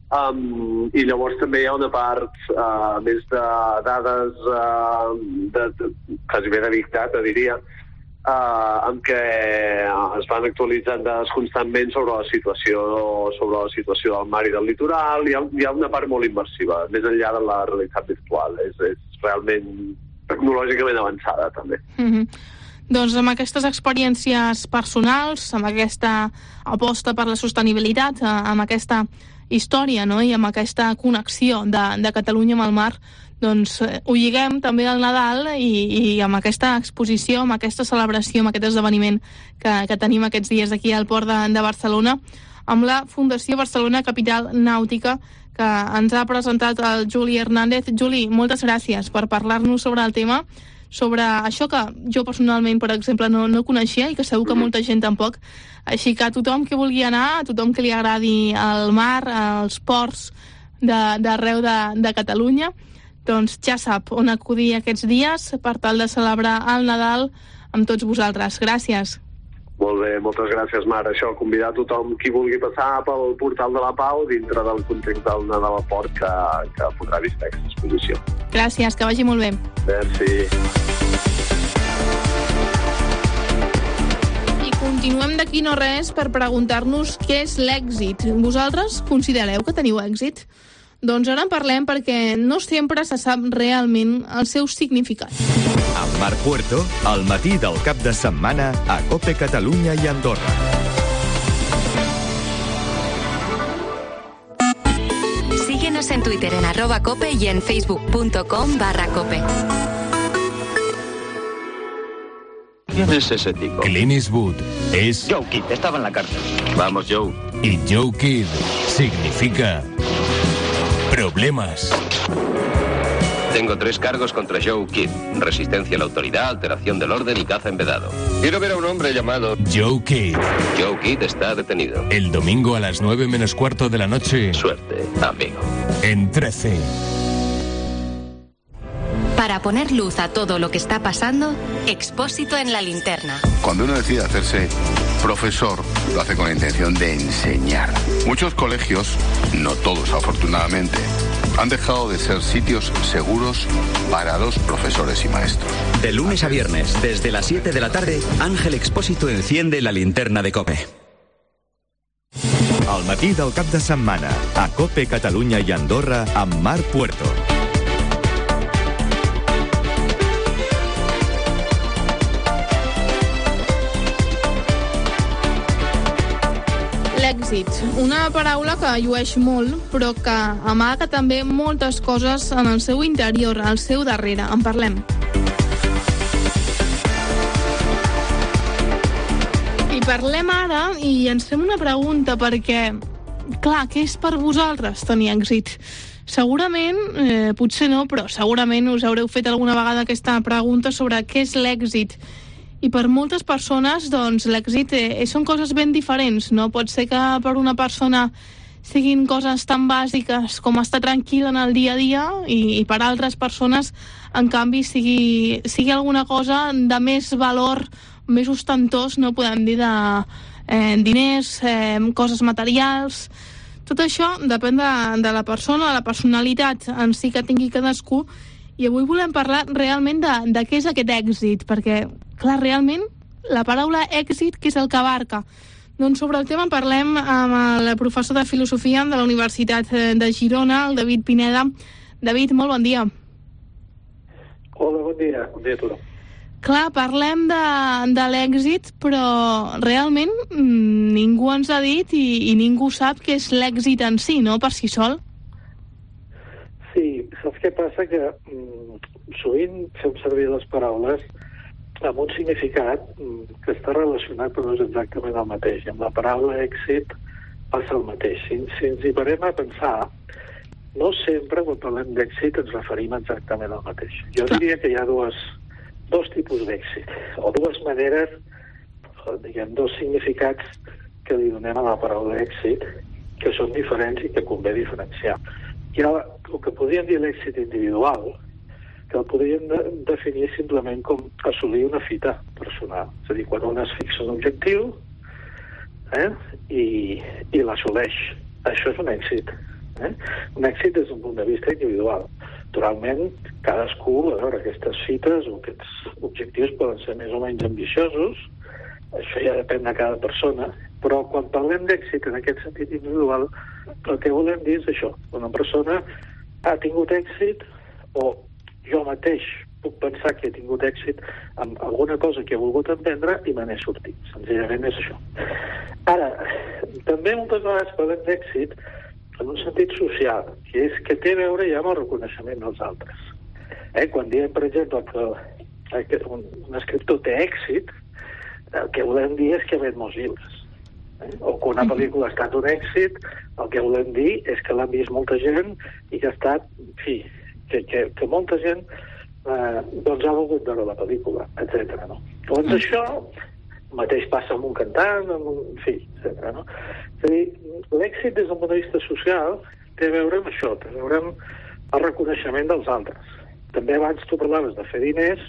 I llavors també hi ha una part més de dades quasi bé de Big Data, diria, en què es van actualitzant dades constantment sobre la situació del mar i del litoral. Hi ha una part molt immersiva, més enllà de la realitat virtual. És realment tecnològicament avançada, també. Doncs amb aquestes experiències personals, amb aquesta aposta per la sostenibilitat, amb aquesta història, no? I amb aquesta connexió de Catalunya amb el mar, doncs ho lliguem també al Nadal i amb aquesta exposició, amb aquesta celebració, amb aquest esdeveniment que tenim aquests dies aquí al Port de Barcelona, amb la Fundació Barcelona Capital Nàutica, que ens ha presentat el Juli Hernández. Juli, moltes gràcies per parlar-nos sobre el tema, sobre això que jo personalment, per exemple, no coneixia i que segur que molta gent tampoc. Així que a tothom que vulgui anar, a tothom que li agradi el mar, els ports d'arreu de Catalunya, doncs ja sap on acudir aquests dies per tal de celebrar el Nadal amb tots vosaltres. Gràcies. Molt bé, moltes gràcies, Mar. Això, convidar tothom qui vulgui passar pel Portal de la Pau dintre del context del Nadal al Port que podrà visitar aquesta exposició. Gràcies, que vagi molt bé. Merci. I continuem d'aquí no res per preguntar-nos què és l'èxit. Vosaltres considereu que teniu èxit? Doncs ara en parlem perquè no sempre se sap realment el seu significat. Amb Marc Puerto, al matí del cap de setmana a COPE Catalunya i Andorra. Síguenos en Twitter en @cope y en facebook.com/cope. ¿Quién es ese tipo? Clint Eastwood es... Joe Kidd, estaba en la cárcel. Vamos, Joe. Y Joe Kidd significa... problemas. Tengo 3 cargos contra Joe Kidd. Resistencia a la autoridad, alteración del orden y caza en vedado. Quiero ver a un hombre llamado... Joe Kidd. Joe Kidd está detenido. El domingo a las 9:15 de la noche. Suerte, amigo. En 13. Para poner luz a todo lo que está pasando, Expósito en la linterna. Cuando uno decide hacerse profesor, lo hace con la intención de enseñar. Muchos colegios, no todos afortunadamente, han dejado de ser sitios seguros para los profesores y maestros. De lunes a viernes, desde las 7 de la tarde, Ángel Expósito enciende la linterna de COPE. Al matí del cap de setmana, a COPE Catalunya i Andorra, amb Marc Puerto. L'èxit, una paraula que llueix molt, però que amaga també moltes coses en el seu interior, al seu darrere. En parlem. I parlem ara i ens fem una pregunta perquè, clar, què és per vosaltres tenir èxit? Segurament, potser no, però segurament us haureu fet alguna vegada aquesta pregunta sobre què és l'èxit. I per moltes persones, doncs, l'èxit són coses ben diferents, no? Pot ser que per una persona siguin coses tan bàsiques com estar tranquil en el dia a dia i per altres persones, en canvi, sigui alguna cosa de més valor, més ostentós, no podem dir de diners, coses materials. Tot això depèn de la persona, de la personalitat en si que tingui cadascú. I avui volem parlar realment de què és aquest èxit, perquè, clar, realment, la paraula èxit, què és el que abarca? Doncs sobre el tema parlem amb el professor de Filosofia de la Universitat de Girona, el David Pineda. David, molt bon dia. Hola, bon dia. Bon dia a tothom. Clar, parlem de l'èxit, però realment ningú ens ha dit i ningú sap què és l'èxit en si, no?, per si sol. Sí, saps què passa? Que sovint fem servir les paraules amb un significat que està relacionat però no és exactament el mateix. I amb la paraula èxit passa el mateix. Si ens hi parem a pensar, no sempre quan parlem d'èxit ens referim exactament al mateix. Jo diria que hi ha dos tipus d'èxit, o dues maneres, diguem, dos significats que li donem a la paraula èxit, que són diferents i que convé diferenciar. Hi ha el que podríem dir l'èxit individual, que el podríem definir simplement com assolir una fita personal. És a dir, quan un es fixa un objectiu i l'assoleix. Això és un èxit. Un èxit des d'un punt de vista individual. Naturalment, cadascú, a veure, aquestes fites o aquests objectius poden ser més o menys ambiciosos, això ja depèn de cada persona, però quan parlem d'èxit en aquest sentit individual, el que volem dir és això, una persona ha tingut èxit o jo mateix puc pensar que he tingut èxit amb alguna cosa que he volgut emprendre i me n'he sortit. Senzillament és això. Ara, també moltes vegades parlem d'èxit en un sentit social, que és que té a veure ja amb el reconeixement dels altres. Quan diem, per exemple, que un escriptor té èxit, el que volem dir és que ha vet molts llibres. O que una pel·lícula ha estat un èxit, el que volem dir és que l'han vist molta gent i que ha estat, en fi, que molta gent doncs ha volgut veure la pel·lícula, etc. No? Doncs això mateix passa amb un cantant, en fi, etc. No? És a dir, l'èxit des d'un punt de vista social té a veure amb això, té a veure amb el reconeixement dels altres. També abans tu parlaves de fer diners,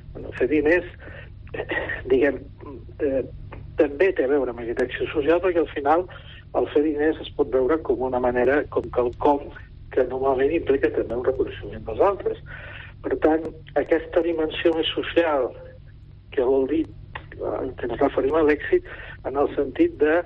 diguem, també té a veure amb aquest èxit social perquè al final el fer diners es pot veure com una manera, com quelcom que normalment implica també un reconeixement dels altres. Per tant, aquesta dimensió més social, que vol dir que ens referim a l'èxit en el sentit de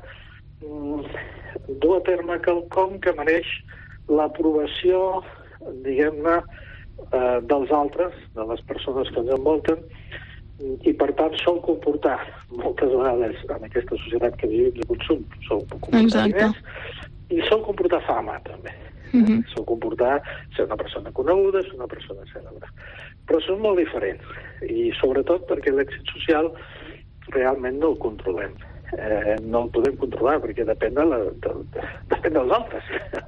dur a terme quelcom que mereix l'aprovació, diguem-ne, dels altres, de les persones que ens envolten, i per tant sol comportar moltes vegades en aquesta societat que vivim de consum, sol comportar diners, i sol comportar fama també. Sol comportar ser una persona coneguda, ser una persona cèlebre. Però són molt diferents, i sobretot perquè l'èxit social realment no el controlem. No el podem controlar perquè depèn dels altres.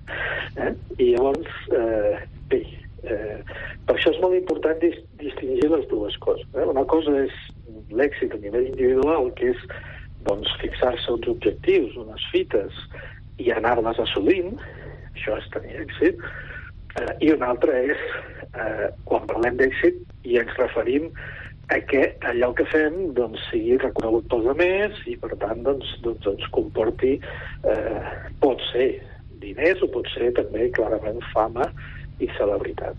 I llavors, bé, per això és molt important distingir les dues coses. Una cosa és l'èxit a nivell individual, que és fixar-se uns objectius, unes fites, i anar-les assolint, això és tenir èxit, i una altra és, quan parlem d'èxit, i ens referim a que allò que fem sigui reconegut pels altres i, per tant, ens comporti, pot ser diners o pot ser també, clarament, fama i celebritat.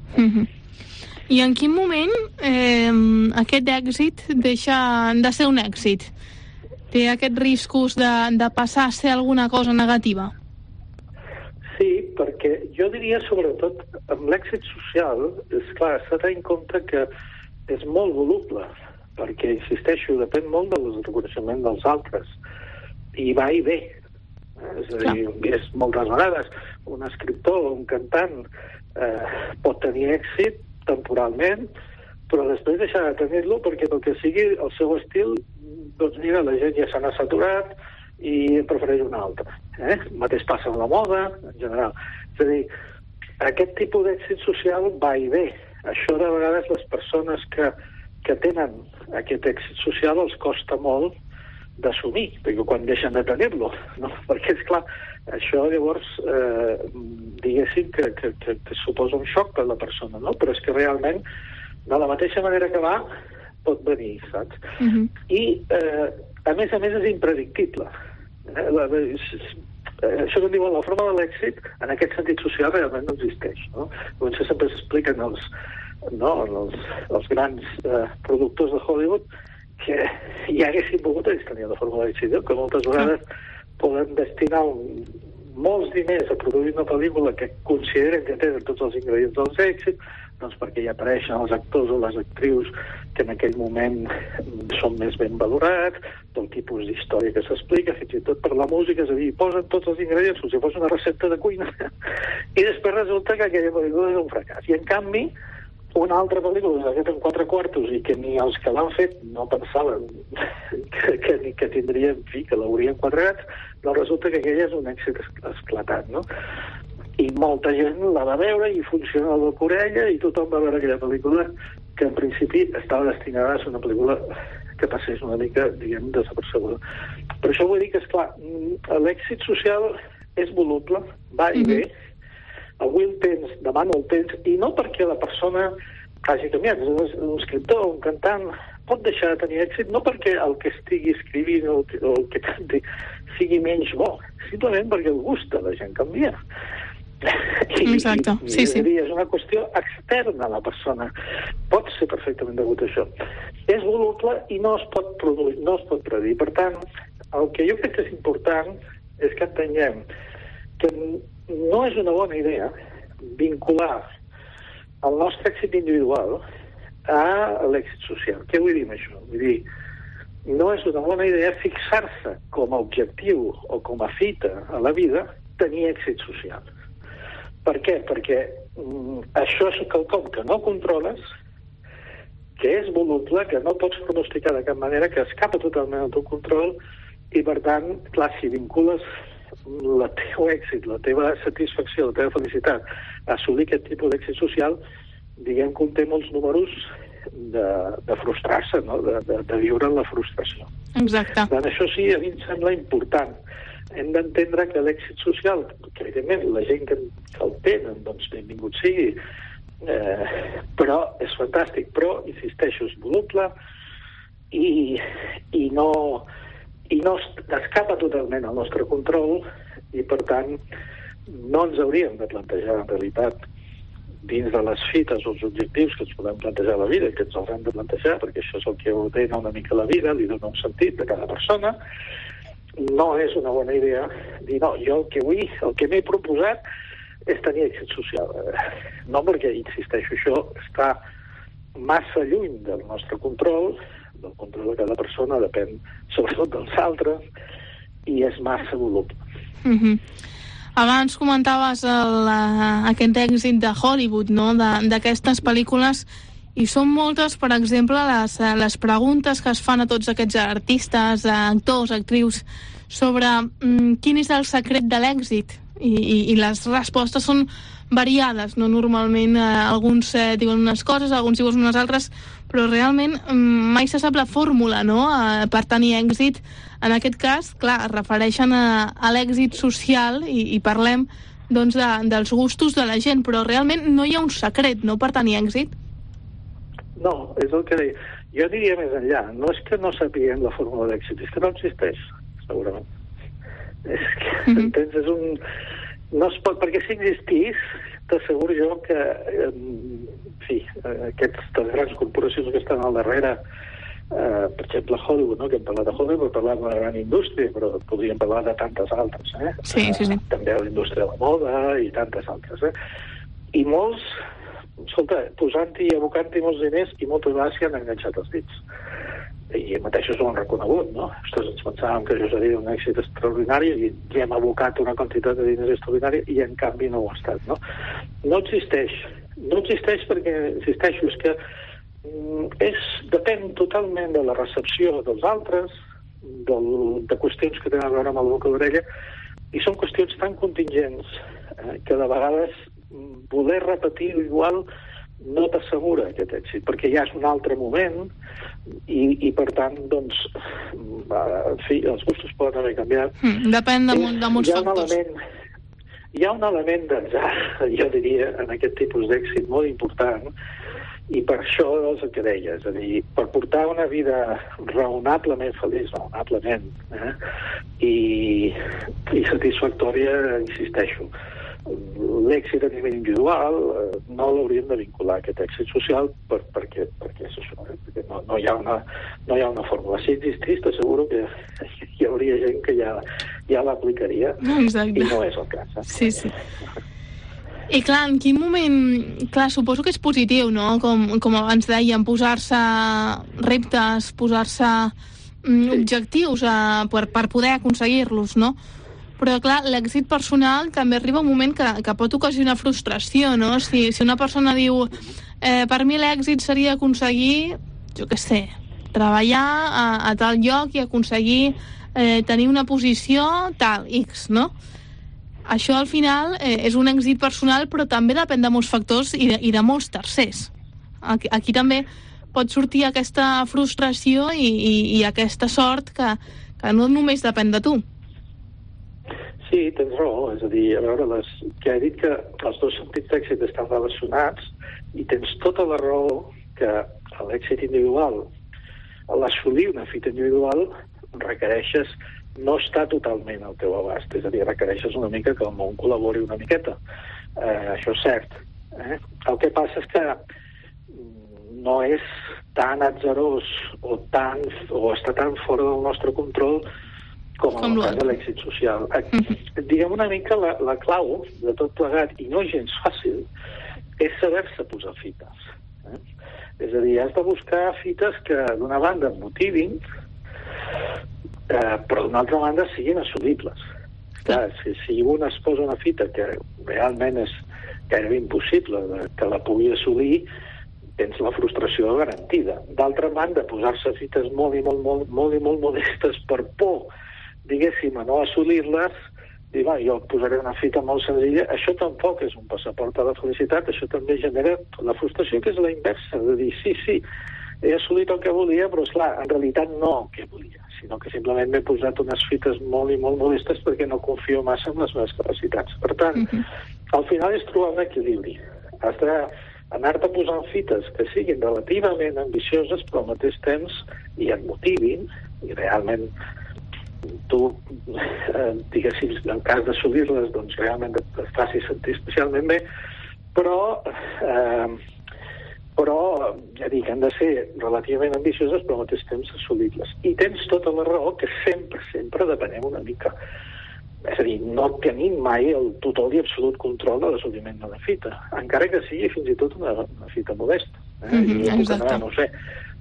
I en quin moment aquest èxit deixa de ser un èxit? Té aquests riscos de passar a ser alguna cosa negativa? Sí, perquè jo diria, sobretot, amb l'èxit social, és clar, s'ha de tenir en compte que és molt voluble, perquè, insisteixo, depèn molt del reconeixement dels altres, i va i ve. És a dir, moltes vegades un escriptor o un cantant pot tenir èxit temporalment, però després deixar de tenir-lo perquè el que sigui el seu estil, doncs mira, la gent ja se n'ha saturat i prefereix un altre. El mateix passa amb la moda, en general. És a dir, aquest tipus d'èxit social va i ve. Això de vegades les persones que tenen aquest èxit social els costa molt d'assumir, perquè quan deixen de tenir-lo, no? Perquè, esclar, això llavors, diguéssim que suposa un xoc per la persona, no? Però és que realment, de la mateixa manera que va, pot venir, saps? I, a més, és impredictible. Això que diuen, la forma de l'èxit, en aquest sentit social, realment no existeix, no? Llavors sempre s'expliquen els grans productors de Hollywood que ja haguessin pogut tenir la fórmula d'èxit, que moltes vegades poden destinar molts diners a produir una pel·lícula que consideren que tenen tots els ingredients dels èxits, doncs perquè hi apareixen els actors o les actrius que en aquell moment són més ben valorats, del tipus d'història que s'explica, fins i tot per la música, és a dir, posen tots els ingredients com si fos una recepta de cuina, i després resulta que aquella pel·lícula és un fracàs. I en canvi, una altra pel·lícula s'ha fet en 4 quartos i que ni els que l'han fet no pensaven que tindrien, en fi, que l'haurien quadrat, doncs resulta que aquella és un èxit esclatat, no? I molta gent la va veure i funciona la corella i tothom va veure aquella pel·lícula que en principi estava destinada a ser una pel·lícula que passés una mica, diguem, desapercebuda. Per això vull dir que, esclar, l'èxit social és voluble, va i ve, avui el tens, demà no el tens, i no perquè la persona hagi canviat. Un escriptor, un cantant, pot deixar de tenir èxit no perquè el que estigui escrivint o el que canti sigui menys bo, simplement perquè el gust de la gent canvia. Exacte, sí. És una qüestió externa a la persona. Pot ser perfectament degut a això. És voluble i no es pot produir, no es pot predir. Per tant, el que jo crec que és important és que entenguem que no és una bona idea vincular el nostre èxit individual a l'èxit social. Què vull dir amb això? Vull dir, no és una bona idea fixar-se com a objectiu o com a fita a la vida tenir èxit social. Per què? Perquè això és quelcom que no controles, que és voluble, que no pots pronosticar de cap manera, que escapa totalment al teu control, i per tant, clar, si vincules el teu èxit, la teva satisfacció, la teva felicitat a assolir aquest tipus d'èxit social, diguem que té molts números de frustrar-se, no? de viure en la frustració. Exacte. Doncs això sí, a mi em sembla important. Hem d'entendre que l'èxit social, que evidentment la gent que el tenen, doncs benvingut sigui, però és fantàstic, però, insisteixo, és voluble i no escapa totalment al nostre control i, per tant, no ens hauríem de plantejar, en realitat, dins de les fites o els objectius que ens podem plantejar a la vida, que ens els hem de plantejar, perquè això és el que ordena una mica la vida, li dona un sentit de cada persona. No és una bona idea dir, no, jo el que vull, el que m'he proposat és tenir èxit social. No, perquè, insisteixo, això està massa lluny del nostre control, del control de cada persona, depèn sobretot dels altres, i és massa voluble. Abans comentaves aquest èxit de Hollywood, no? D'aquestes pel·lícules, i són moltes, per exemple, les preguntes que es fan a tots aquests artistes, actors, actrius, sobre quin és el secret de l'èxit, i les respostes són variades, no? Normalment alguns diuen unes coses, alguns diuen unes altres, però realment mai se sap la fórmula, no? Per tenir èxit. En aquest cas, clar, es refereixen a l'èxit social i parlem doncs, dels gustos de la gent, però realment no hi ha un secret, no?, per tenir èxit. No, és el que deia. Jo diria més enllà. No és que no sapiguem la fórmula d'èxit, és que no existeix, segurament. És que, entens, és un... No es pot, perquè si existís, t'asseguro jo que, en fi, aquestes grans corporacions que estan al darrere, per exemple, Hollywood, no? Que hem parlat de Hollywood, parlat d'una gran indústria, però podríem parlar de tantes altres, Sí. També la indústria de la moda i tantes altres, I molts, escolta, posant-hi i abocant-hi molts diners i moltes vegades s'hi han enganxat els dits. I mateixos ho han reconegut, no? Ostres, ens pensàvem que això seria un èxit extraordinari i hem abocat una quantitat de diners extraordinària i en canvi no ho ha estat, no? No existeix. No existeix perquè, insisteixo, és que depèn totalment de la recepció dels altres, de qüestions que tenen a veure amb el boca d'orella, i són qüestions tan contingents que de vegades voler repetir igual no t'assegura aquest èxit, perquè ja és un altre moment i per tant, doncs, en fi, els gustos poden haver canviat. Depèn de molts factors. Hi ha un element d'atzar, jo diria, en aquest tipus d'èxit molt important, i per això és el que deia, és a dir, per portar una vida raonablement feliç, i satisfactòria, insisteixo, l'èxit a nivell individual no l'hauríem de vincular a aquest èxit social perquè és això, perquè no hi ha una fórmula. Si existís, t'asseguro que hi hauria gent que ja l'aplicaria. Exacte. I no és el cas. Sí. I clar, en quin moment... Clar, suposo que és positiu, no? Com abans dèiem, posar-se reptes, posar-se objectius per poder aconseguir-los, no? Però, clar, l'èxit personal també arriba un moment que pot ocasionar frustració, no? Si una persona diu per mi l'èxit seria aconseguir, jo què sé, treballar a tal lloc i aconseguir tenir una posició tal, X, no? Això, al final, és un èxit personal, però també depèn de molts factors i de molts tercers. Aquí també pot sortir aquesta frustració i aquesta sort que no només depèn de tu. Sí, tens raó. És a dir, a veure, que he dit que els dos sentits d'èxit estan relacionats i tens tota la raó que l'èxit individual, l'assolir una fita individual, requereixes no està totalment al teu abast, és a dir, requereixes una mica que el món col·labori una miqueta. Això és cert. El que passa és que no és tan atzarós o està tan fora del nostre control com en el cas de l'èxit social. Diguem una mica la clau de tot plegat, i no gens fàcil, és saber-se posar fites. És a dir, has de buscar fites que d'una banda et motivin, però d'una altra banda siguin assolibles. Clar, si un es posa una fita que realment és gairebé impossible que la pugui assolir, tens la frustració garantida. D'altra banda, posar-se fites molt modestes per por, diguéssim, a no assolir-les, dir, jo posaré una fita molt senzilla, això tampoc és un passaport a la felicitat, això també genera la frustració, que és la inversa, de dir, sí, he assolit el que volia, però, esclar, en realitat no el que volia, sinó que simplement m'he posat unes fites molt modestes perquè no confio massa en les meves capacitats. Per tant, al final és trobar un equilibri. Has d'anar-te posant fites que siguin relativament ambicioses, però al mateix temps i et motivin, i realment tu, diguéssim, en cas d'assolir-les, doncs realment et faci sentir especialment bé, però ja dic, han de ser relativament ambicioses, però al mateix temps assolibles. I tens tota la raó que sempre depenem una mica. És a dir, no tenim mai el total i absolut control de l'assoliment d'una fita, encara que sigui fins i tot una fita modesta. Exacte. No sé,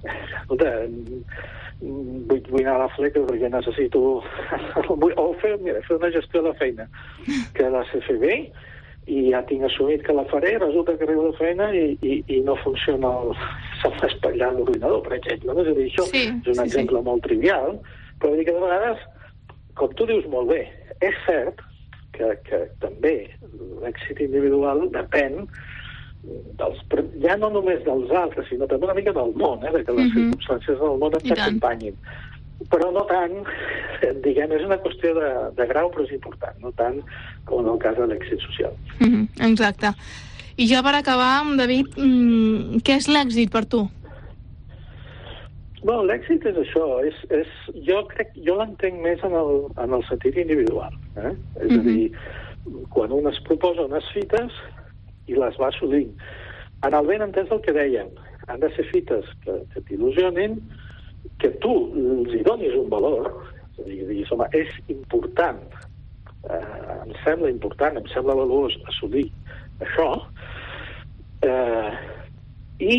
vull anar a la fleca perquè necessito o fer una gestió de la feina que la sé fer bé, i ja tinc assumit que la faré, resulta que arribo a la feina i no funciona se m'ha espatllat l'ordinador, per exemple. És a dir, això és un exemple molt trivial, però vull dir que de vegades, com tu dius molt bé, és cert que també l'èxit individual depèn ja no només dels altres, sinó també una mica del món, de que les circumstàncies del món et acompanyin. Però no tant, diguem, és una qüestió de grau, però és important, no tant com en el cas de l'èxit social. Exacte. I ja per acabar, David, què és l'èxit per tu? Bueno, l'èxit és això, jo l'entenc més en el sentit individual. És a dir, quan un es proposa unes fites i les va assolint. En el ben entès el que dèiem, han de ser fites que t'il·lusionin, que tu els hi donis un valor, és a dir, diguis, home, és important, em sembla important, em sembla valuós assolir això, i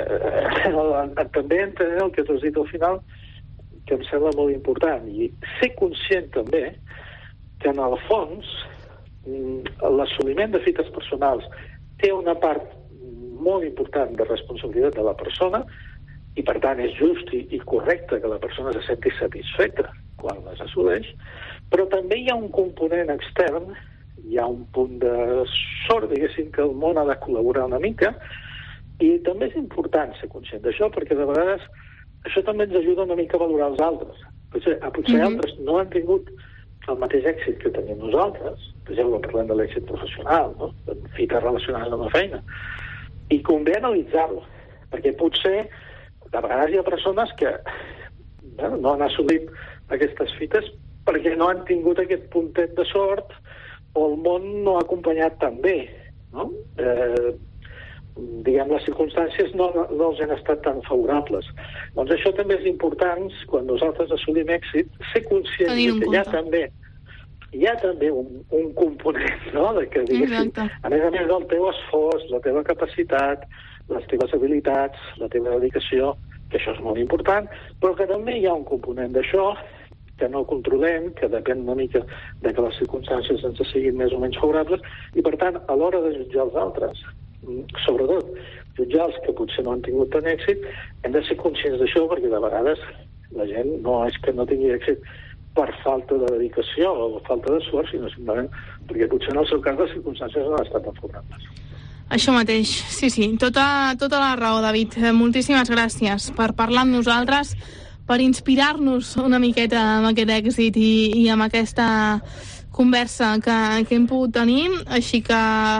també entenent el que t'has dit al final, que em sembla molt important, i ser conscient també que en el fons l'assoliment de fites personals té una part molt important de responsabilitat de la persona, i per tant és just i correcte que la persona se senti satisfeta quan les assoleix, però també hi ha un component extern, hi ha un punt de sort, diguéssim, que el món ha de col·laborar una mica, i també és important ser conscient d'això, perquè de vegades això també ens ajuda una mica a valorar els altres. Potser altres no han tingut el mateix èxit que tenim nosaltres, per exemple, parlem de l'èxit professional, de fites relacionades amb la feina, i convé analitzar-lo, perquè potser de vegades hi ha persones que no han assolit aquestes fites perquè no han tingut aquest puntet de sort o el món no ha acompanyat tan bé, no? Diguem, les circumstàncies no els han estat tan favorables. Doncs això també és important, quan nosaltres assolim èxit, ser conscients que hi ha també un component, no?, de que, diguéssim, a més del teu esforç, la teva capacitat, les teves habilitats, la teva dedicació, que això és molt important, però que també hi ha un component d'això que no controlem, que depèn una mica de que les circumstàncies ens siguin més o menys favorables, i per tant, a l'hora de jutjar els altres, sobretot jutjar els que potser no han tingut tant èxit, hem de ser conscients d'això, perquè de vegades la gent no és que no tingui èxit per falta de dedicació o falta d'esforç, sinó simplement perquè potser en el seu cas les circumstàncies no han estat tan favorables. Això mateix, sí, tota la raó, David. Moltíssimes gràcies per parlar amb nosaltres, per inspirar-nos una miqueta amb aquest èxit i amb aquesta conversa que hem pogut tenir, així que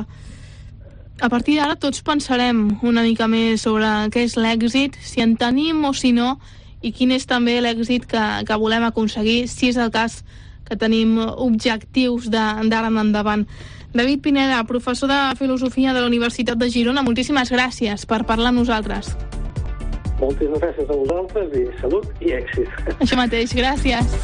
a partir d'ara tots pensarem una mica més sobre què és l'èxit, si en tenim o si no, i quin és també l'èxit que volem aconseguir, si és el cas que tenim objectius d'ara en endavant. David Pineda, professor de Filosofia de la Universitat de Girona, moltíssimes gràcies per parlar amb nosaltres. Moltes gràcies a vosaltres i salut i èxit. Això mateix, gràcies.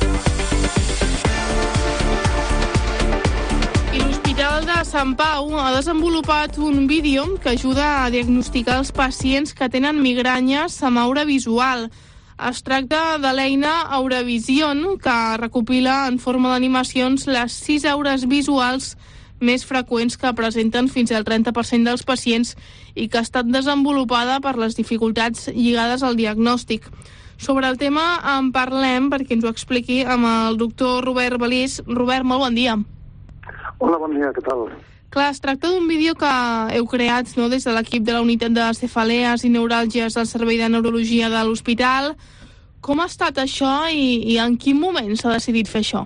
I l'Hospital de Sant Pau ha desenvolupat un vídeo que ajuda a diagnosticar els pacients que tenen migranyes amb aura visual. Es tracta de l'eina Auravision, que recopila en forma d'animacions les 6 aures visuals més freqüents que presenten fins al 30% dels pacients i que ha estat desenvolupada per les dificultats lligades al diagnòstic. Sobre el tema en parlem perquè ens ho expliqui amb el doctor Robert Balís. Robert, molt bon dia. Hola, bon dia, què tal? Clar, es tracta d'un vídeo que heu creat des de l'equip de la unitat de cefalees i neuràlgies del Servei de Neurologia de l'Hospital. Com ha estat això i en quin moment s'ha decidit fer això?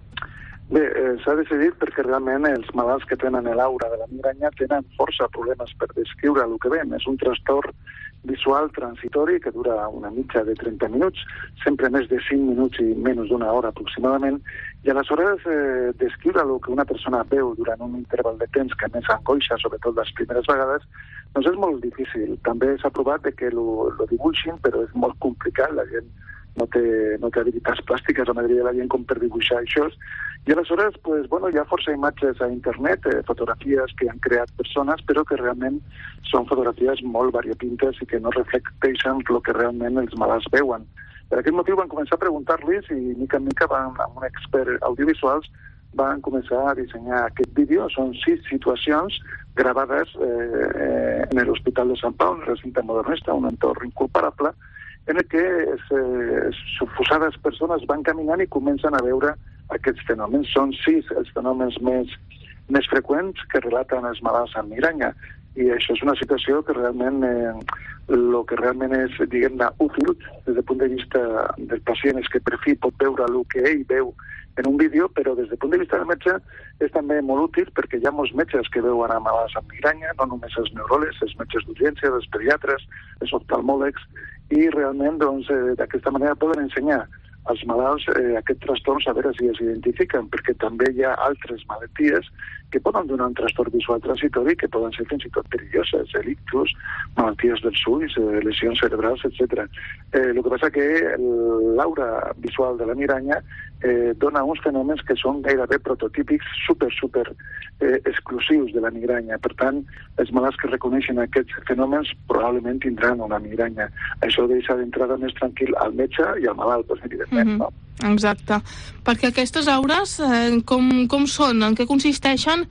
Bé, s'ha decidit perquè realment els malalts que tenen l'aura de la migranya tenen força problemes per descriure el que ven. És un trastorn visual transitori que dura una mitja de 30 minuts, sempre més de 5 minuts i menys d'una hora aproximadament, i aleshores descriure el que una persona veu durant un interval de temps que més angoixa, sobretot les primeres vegades, doncs és molt difícil. També s'ha provat que lo dibuixin, però és molt complicat, la gent no té habilitats plàstiques, la majoria de la gent, com per dibuixar això. I aleshores, hi ha força imatges a internet, fotografies que han creat persones, però que realment són fotografies molt variopintes i que no reflecteixen el que realment els malalts veuen. Per aquest motiu van començar a preguntar-los i mica en mica amb un expert audiovisuals van començar a dissenyar aquest vídeo. Són 6 situacions gravades en l'Hospital de Sant Pau, en el recinte modernista, un entorn incomparable, en el que suposades persones van caminant i comencen a veure aquests fenòmens. Són 6 els fenòmens més freqüents que relaten els malalts amb migranya. I això és una situació que realment el que realment és, diguem-ne, útil des del punt de vista del pacient és que per fi pot veure el que ell veu en un vídeo, però des del punt de vista del metge és també molt útil perquè hi ha molts metges que veuen a malalts amb migranya, no només els neuròlegs, els metges d'urgència, els pediatres, els oftalmòlegs, i realment d'aquesta manera poden ensenyar als malalts aquest trastorn, a veure si es identifiquen, perquè també hi ha altres malalties que poden donar un trastorn visual transitori que poden ser fins i tot perilloses, ictus, malalties dels ulls, lesions cerebrals, etc. El que passa que l'aura visual de la migranya dona uns fenòmens que són gairebé prototípics, super exclusius de la migranya. Per tant, els malalts que reconeixen aquests fenòmens probablement tindran una migranya. Això deixa d'entrada més tranquil al metge i al malalt, evidentment, no? Exacte. Perquè aquestes aures, com són? En què consisteixen?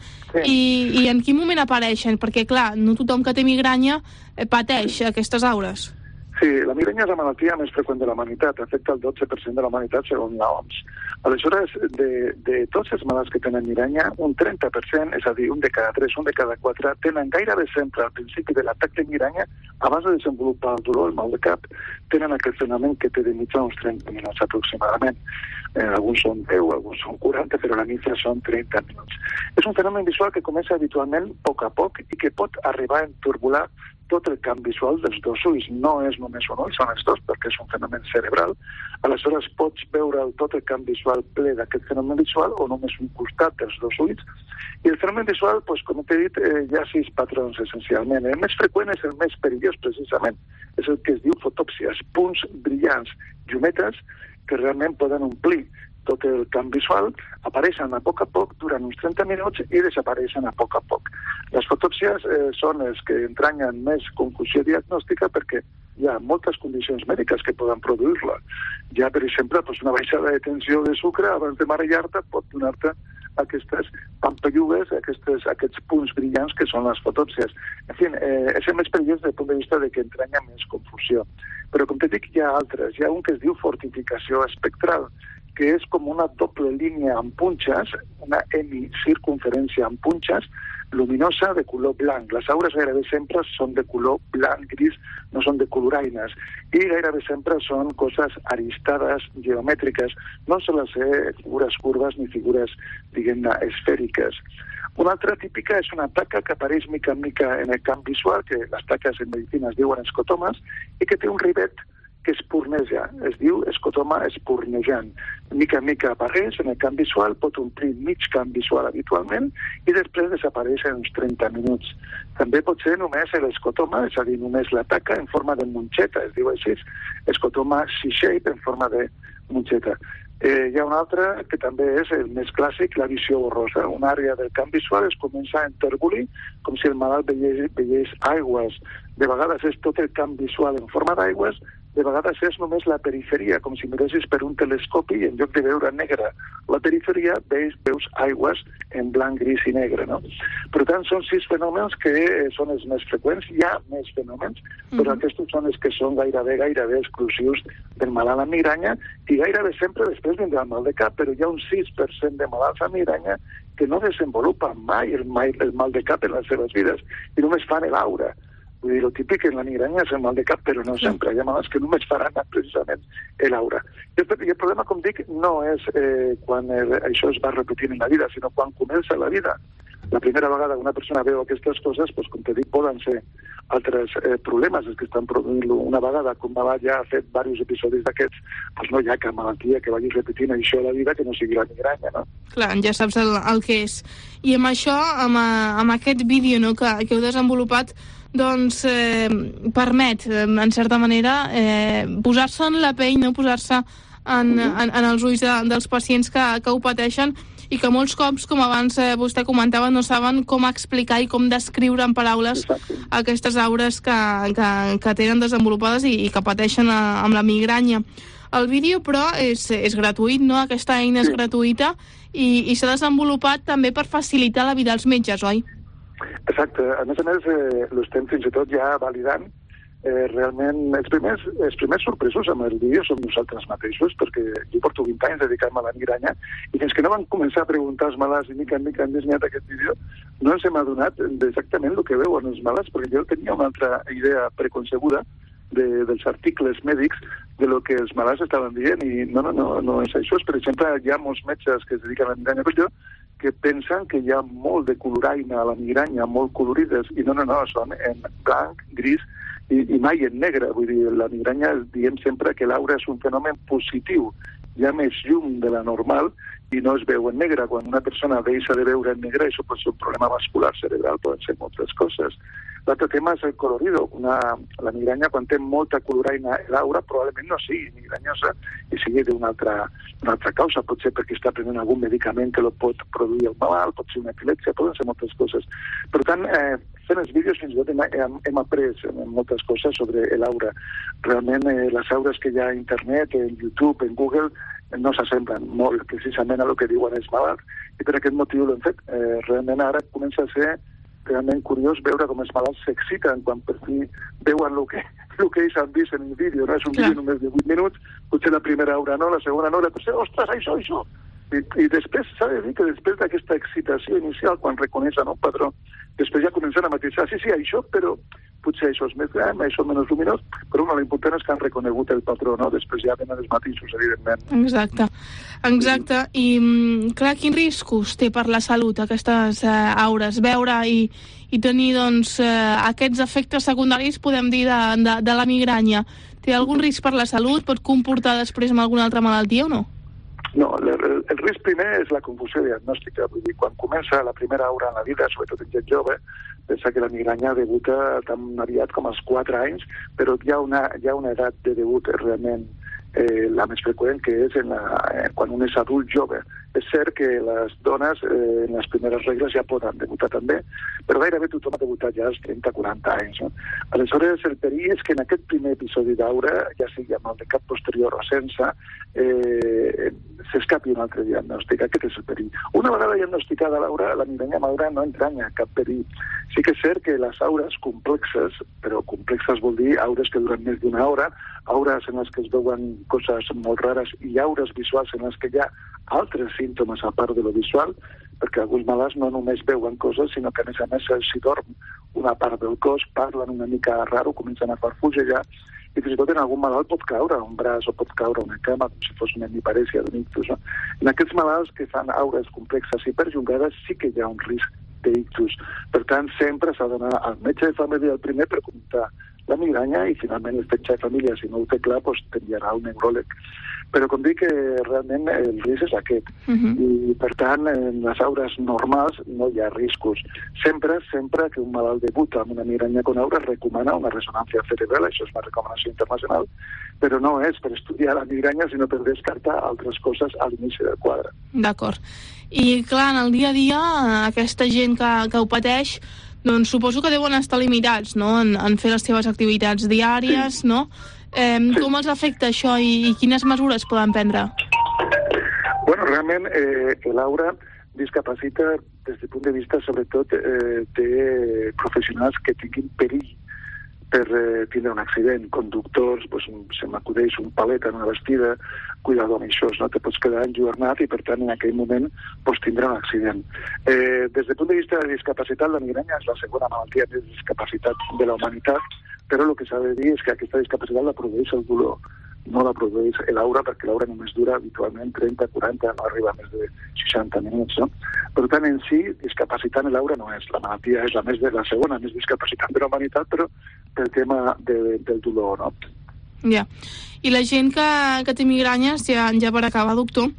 I en quin moment apareixen? Perquè, clar, no tothom que té migranya pateix aquestes aures. Sí, la migranya és la malaltia més freqüent de la humanitat, afecta el 12% de la humanitat segons l'OMS. Aleshores, de tots els malalts que tenen migranya, un 30%, és a dir, un de cada 3, un de cada 4, tenen gairebé sempre al principi de l'atac de migranya, abans de desenvolupar el dolor, el mal de cap, tenen aquest fenomen que té de mitja uns 30 minuts aproximadament. Alguns són 10, alguns són 40, però la mitja són 30 minuts. És un fenomen visual que comença habitualment a poc i que pot arribar a enturbular tot el camp visual dels dos ulls. No és només un ull, són els dos, perquè és un fenomen cerebral. Aleshores pots veure tot el camp visual ple d'aquest fenomen visual o només un costat dels dos ulls. I el fenomen visual, com t'he dit, hi ha 6 patrons essencialment. El més freqüent és el més perillós, precisament. És el que es diu fotòpsies, punts brillants, llumetes, que realment poden omplir tot el camp visual, apareixen a poc, durant uns 30 minuts i desapareixen a poc. Les fotòpsies són els que entranyen més confusió diagnòstica perquè hi ha moltes condicions mèdiques que poden produir-la. Hi ha, per exemple, una baixada de tensió de sucre abans de marejar-te pot donar-te aquestes pampallugues, aquests punts brillants que són les fotòpsies. En fi, és el més perillós des del punt de vista de que entranya més confusió. Però, com te dic, hi ha altres. Hi ha un que es diu fortificació espectral, que és com una doble línia amb punxes, una hemicircunferència amb punxes, luminosa de color blanc. Les aures gairebé sempre són de color blanc, gris, no són de coloraines. I gairebé sempre són coses aristades, geomètriques. No solen ser figures curves ni figures, diguem-ne, esfèriques. Una altra típica és una taca que apareix mica en mica en el camp visual, que les taques en medicina es diuen escotomes, i que té un rivet que espurneja, es diu escotoma espurnejant. Mica en mica apareix en el camp visual, pot omplir mig camp visual habitualment i després desapareix en uns 30 minuts. També pot ser només l'escotoma, és a dir, només la taca en forma de monxeta, es diu així, escotoma C-shape en forma de monxeta. Hi ha un altre que també és el més clàssic, la visió borrosa. Una àrea del camp visual es comença a enterbolir, com si el malalt veiés aigües. De vegades és tot el camp visual en forma d'aigües, de vegades és només la periferia, com si miressis per un telescopi i en lloc de veure negra la periferia veus aigües en blanc, gris i negre, no? Per tant, són 6 fenòmens que són els més freqüents. Hi ha més fenòmens, però aquests són els que són gairebé exclusius del malalt amb migranya i gairebé sempre després vindrà el mal de cap, però hi ha un 6% de malalts amb migranya que no desenvolupen mai el mal de cap en les seves vides i només fan l'aura. Vull dir, el típic en la migranya és el mal de cap, però no sempre. Hi ha malalts que només faran precisament l'aura. I el problema, com dic, no és quan això es va repetint en la vida, sinó quan comença la vida. La primera vegada que una persona veu aquestes coses, doncs, com t'he dit, poden ser altres problemes que estan produint-lo. Una vegada, com malalt ja ha fet diversos episodis d'aquests, doncs no hi ha cap malaltia que vagi repetint això a la vida que no sigui la migranya, no? Clar, ja saps el que és. I amb això, amb aquest vídeo, no, que heu desenvolupat, doncs permet, en certa manera, posar-se en la pell, no posar-se en els ulls dels pacients que ho pateixen i que molts cops, com abans vostè comentava, no saben com explicar i com descriure en paraules aquestes aures que tenen desenvolupades i que pateixen amb la migranya. El vídeo, però, és gratuït, no? Aquesta eina és gratuïta i s'ha desenvolupat també per facilitar la vida als metges, oi? Exacte. A més, l'estem fins i tot ja validant. Realment, els primers sorpresos amb el vídeo som nosaltres mateixos, perquè jo porto 20 anys dedicant-me a la migranya i fins que no van començar a preguntar als malalts i mica en mica hem dissenyat aquest vídeo, no ens hem adonat d'exactament el que veuen els malalts, perquè jo tenia una altra idea preconcebuda dels articles mèdics de lo que els malalts estaven dient i no és això. Per exemple, hi ha molts metges que es dediquen a la migranya com jo que pensen que hi ha molt de coloraina a la migranya, molt colorides, i no, són en blanc, gris i mai en negre. Vull dir, la migranya diem sempre que l'aura és un fenomen positiu. Hi ha més llum de la normal i no es veu en negre. Quan una persona deixa de veure en negre, això pot ser un problema vascular cerebral, poden ser moltes coses. L'altre tema és el colorido. La migranya, quan té molta coloraina a l'aura, probablement no sigui migranyosa i sigui d'una altra causa. Pot ser perquè està prenent algun medicament que lo pot produir el malalt, pot ser una epilèpsia, poden ser moltes coses. Per tant, fent els vídeos fins i tot hem après moltes coses sobre l'aura. Realment, les aures que hi ha a internet, en YouTube, en Google, no s'assemblen molt precisament a el que diuen els malalts i per aquest motiu l'hem fet. Realment ara comença a ser realment curiós veure com els malalts s'exciten quan per fi veuen el que ells han vist en el vídeo. No és un vídeo només de 8 minuts, potser la primera hora no, la segona no, potser, ostres, això. I després s'ha de dir que després d'aquesta excitació inicial, quan reconeixen un patró, després ja comencen a matisar, sí, això, però potser això és més gran, això menys luminós, però l'important és que han reconegut el patró, no? Després ja venen els matisos, evidentment. Exacte. I, clar, quins riscos té per la salut aquestes aures? Veure i tenir, doncs, aquests efectes secundaris, podem dir, de la migranya. Té algun risc per la salut? Pot comportar després amb alguna altra malaltia o no? No, el risc primer és la confusió diagnòstica. Vull dir, quan comença la primera aura en la vida, sobretot en gent jove, pensa que la migranya debuta tan aviat com als 4 anys, però hi ha una edat de debut realment la més freqüent, que és quan un és adult jove. És cert que les dones en les primeres regles ja poden debutar també, però gairebé tothom ha debutat ja als 30-40 anys. No? Aleshores, el perill és que en aquest primer episodi d'aura, ja sigui amb el de cap posterior o sense, s'escapi un altre diagnòstic. Aquest és el perill. Una vegada diagnosticada l'aura, la migranya amb aura no entranya cap perill. Sí que és cert que les aures complexes, però complexes vol dir aures que duren més d'una hora, aures en les que es veuen coses molt rares i aures visuals en les que hi ha altres símptomes a part de lo visual, perquè alguns malalts no només veuen coses, sinó que a més s'hi dorm una part del cos, parlen una mica raro, comencen a farfugellar, i fins i tot en algun malalt pot caure un braç o pot caure una cama, com si fos una hemiparèsia d'un ictus. No? En aquests malalts que fan aures complexes i perllongades sí que hi ha un risc d'ictus. Per tant, sempre s'ha d'anar al metge de família el primer per comentar la migranya i finalment el metge de família, si no ho té clar, doncs t'enviarà un neuròleg. Però com dic, realment el risc és aquest. I, per tant, en les aures normals no hi ha riscos. Sempre que un malalt debuta amb una migranya con aura es recomana una ressonància cerebral, això és una recomanació internacional, però no és per estudiar la migranya, sinó per descartar altres coses a l'inici del quadre. D'acord. I, clar, en el dia a dia, aquesta gent que ho pateix, doncs suposo que deuen estar limitats, no?, en fer les seves activitats diàries, no? Com els afecta això i quines mesures poden prendre? Bueno, realment l'aura discapacita des del punt de vista, sobretot, de professionals que tinguin perill per tindre un accident. Conductors, se m'acudeix un palet en una vestida, cuidado amb això, no te pots quedar enlluernat i, per tant, en aquell moment tindrà un accident. Des del punt de vista de discapacitat, la migranya és la segona malaltia de discapacitat de la humanitat, però el que s'ha de dir és que aquesta discapacitat la produeix el dolor, no la produeix l'aura, perquè l'aura només dura habitualment 30, 40, no arriba a més de 60 minuts, no? Per tant, en si, discapacitant l'aura no és. La malaltia és la segona més discapacitant de la humanitat, però pel tema del dolor, no? Ja. I la gent que té migranyes, ja per acabar, doctor,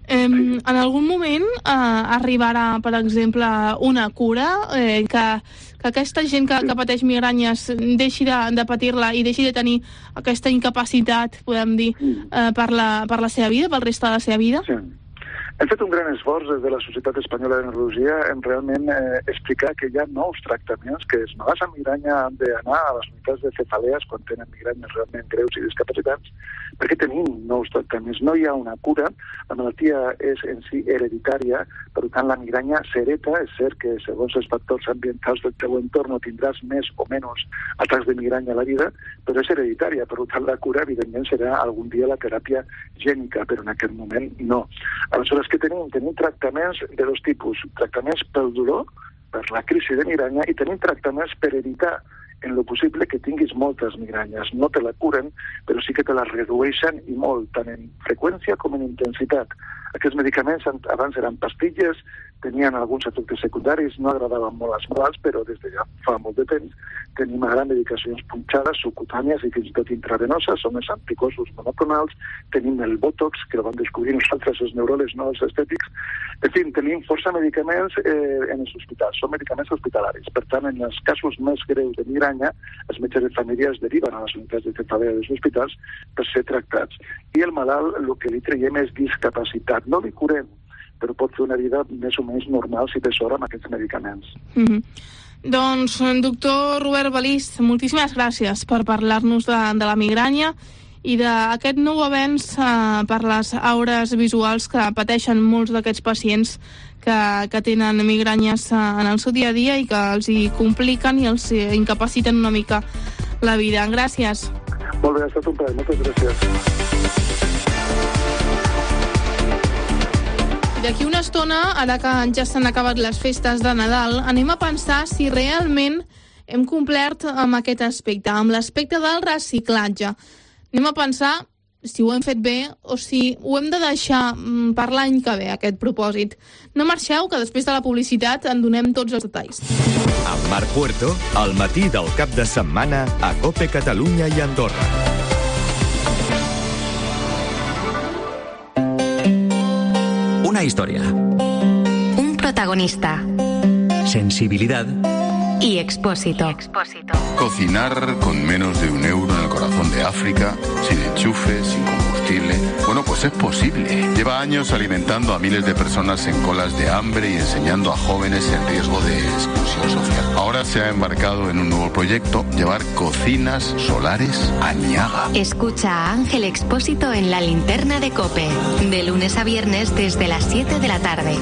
en algun moment arribarà, per exemple, una cura que aquesta gent que pateix migranyes deixi de patir-la i deixi de tenir aquesta incapacitat, podem dir, per la seva vida, pel reste de la seva vida? Sí. Hem fet un gran esforç des de la Societat Espanyola de Neurologia en realment explicar que hi ha nous tractaments, que els malalts amb migranya han d'anar a les unitats de cefalees quan tenen migranyes realment greus i discapacitats, perquè tenim nous tractaments. No hi ha una cura, la malaltia és en si hereditària, per tant la migranya s'hereta, és cert que segons els factors ambientals del teu entorn tindràs més o menys atacs de migranya a la vida, però és hereditària, per tant la cura evidentment serà algun dia la teràpia gènica, però en aquest moment no. Aleshores, que tenim tractaments de dos tipus, tractaments pel dolor, per la crisi de migranya, i tenim tractaments per evitar en lo possible que tinguis moltes migranyes. No te la curen, però sí que te la redueixen i molt, tant en freqüència com en intensitat. Aquests medicaments abans eren pastilles, tenien alguns efectes secundaris, no agradaven molt als malalts, però des de ja fa molt de temps tenim ara medicacions punxades, subcutànies i fins i tot intravenoses, són els anticossos monoclonals, tenim el Botox, que el van descobrir nosaltres, els neuròlegs, no els estètics. En fi, tenim força medicaments en els hospitals, són medicaments hospitalaris. Per tant, en els casos més greus de migranya, els metges de família es deriven a les unitats de cefalea dels hospitals per ser tractats. I el malalt, el que li traiem és discapacitat. No li curem, però pot fer una vida més o menys normal si té sort amb aquests medicaments. Doncs, doctor Robert Balís, moltíssimes gràcies per parlar-nos de la migranya i d'aquest nou avenç per les aures visuals que pateixen molts d'aquests pacients que tenen migranyes en el seu dia a dia i que els hi compliquen i els incapaciten una mica la vida. Gràcies. Molt bé, ha estat un plaer. Moltes gràcies. D'aquí una estona, ara que ja s'han acabat les festes de Nadal, anem a pensar si realment hem complert amb aquest aspecte, amb l'aspecte del reciclatge. Anem a pensar si ho hem fet bé o si ho hem de deixar per l'any que ve, aquest propòsit. No marxeu, que després de la publicitat en donem tots els detalls. Amb Marc Puerto, al matí del cap de setmana a COPE Catalunya i Andorra. Una historia. Un protagonista. Sensibilidad. Y Expósito. Cocinar con menos de €1 en el corazón de África, sin enchufe, sin combustible. Bueno, pues es posible. Lleva años alimentando a miles de personas en colas de hambre y enseñando a jóvenes en riesgo de exclusión social. Ahora se ha embarcado en un nuevo proyecto, llevar cocinas solares a Niaga. Escucha a Ángel Expósito en La Linterna de COPE, de lunes a viernes desde las 7 de la tarde.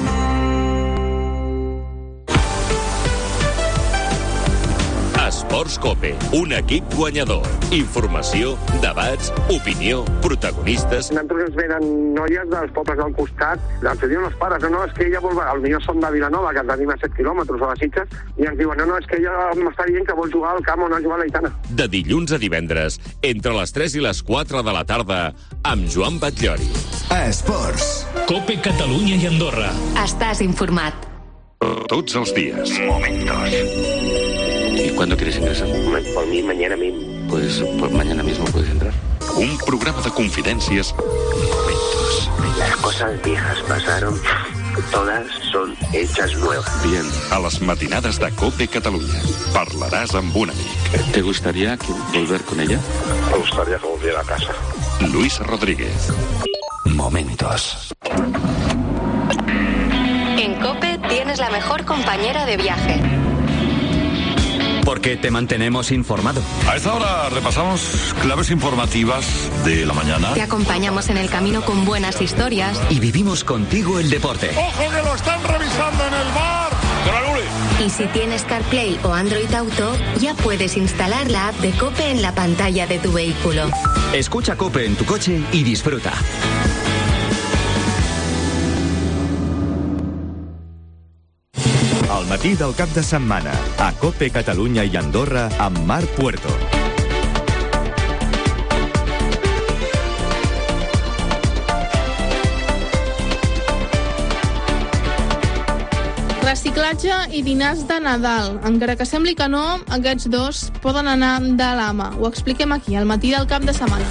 Esports COPE, un equip guanyador. Informació, debats, opinió, protagonistes. Nosaltres ens venen noies dels pobles del costat, els diuen els pares, no, és que ella vol... Potser són de Vilanova, que tenim a 7 quilòmetres a les Sitges, i ens diuen, no, és que ella m'està dient que vol jugar al camp on ha jugat l'Aitana. De dilluns a divendres, entre les 3 i les 4 de la tarda, amb Joan Batllori. Esports. COPE Catalunya i Andorra. Estàs informat. Tots els dies. Momentos. ¿Y cuándo quieres ingresar? Por mí, mañana mismo. pues mañana mismo puedes entrar. Un programa de confidències. Las cosas viejas pasaron, todas son hechas nuevas. Bien, a les matinades de COPE Catalunya. Parlaràs amb un amic. ¿Te gustaría volver con ella? Me gustaría que volviera a casa. Luis Rodríguez. Momentos. En COPE tienes la mejor compañera de viaje. Porque te mantenemos informado. A esta hora repasamos claves informativas de la mañana. Te acompañamos en el camino con buenas historias. Y vivimos contigo el deporte. ¡Ojo que lo están revisando en el bar! Y si tienes CarPlay o Android Auto, ya puedes instalar la app de COPE en la pantalla de tu vehículo. Escucha COPE en tu coche y disfruta. Al matí del cap de setmana, a COPE Catalunya i Andorra, amb Marc Puerto. Reciclatge i dinars de Nadal. Encara que sembli que no, aquests dos poden anar de la mà. Ho expliquem aquí, al matí del cap de setmana.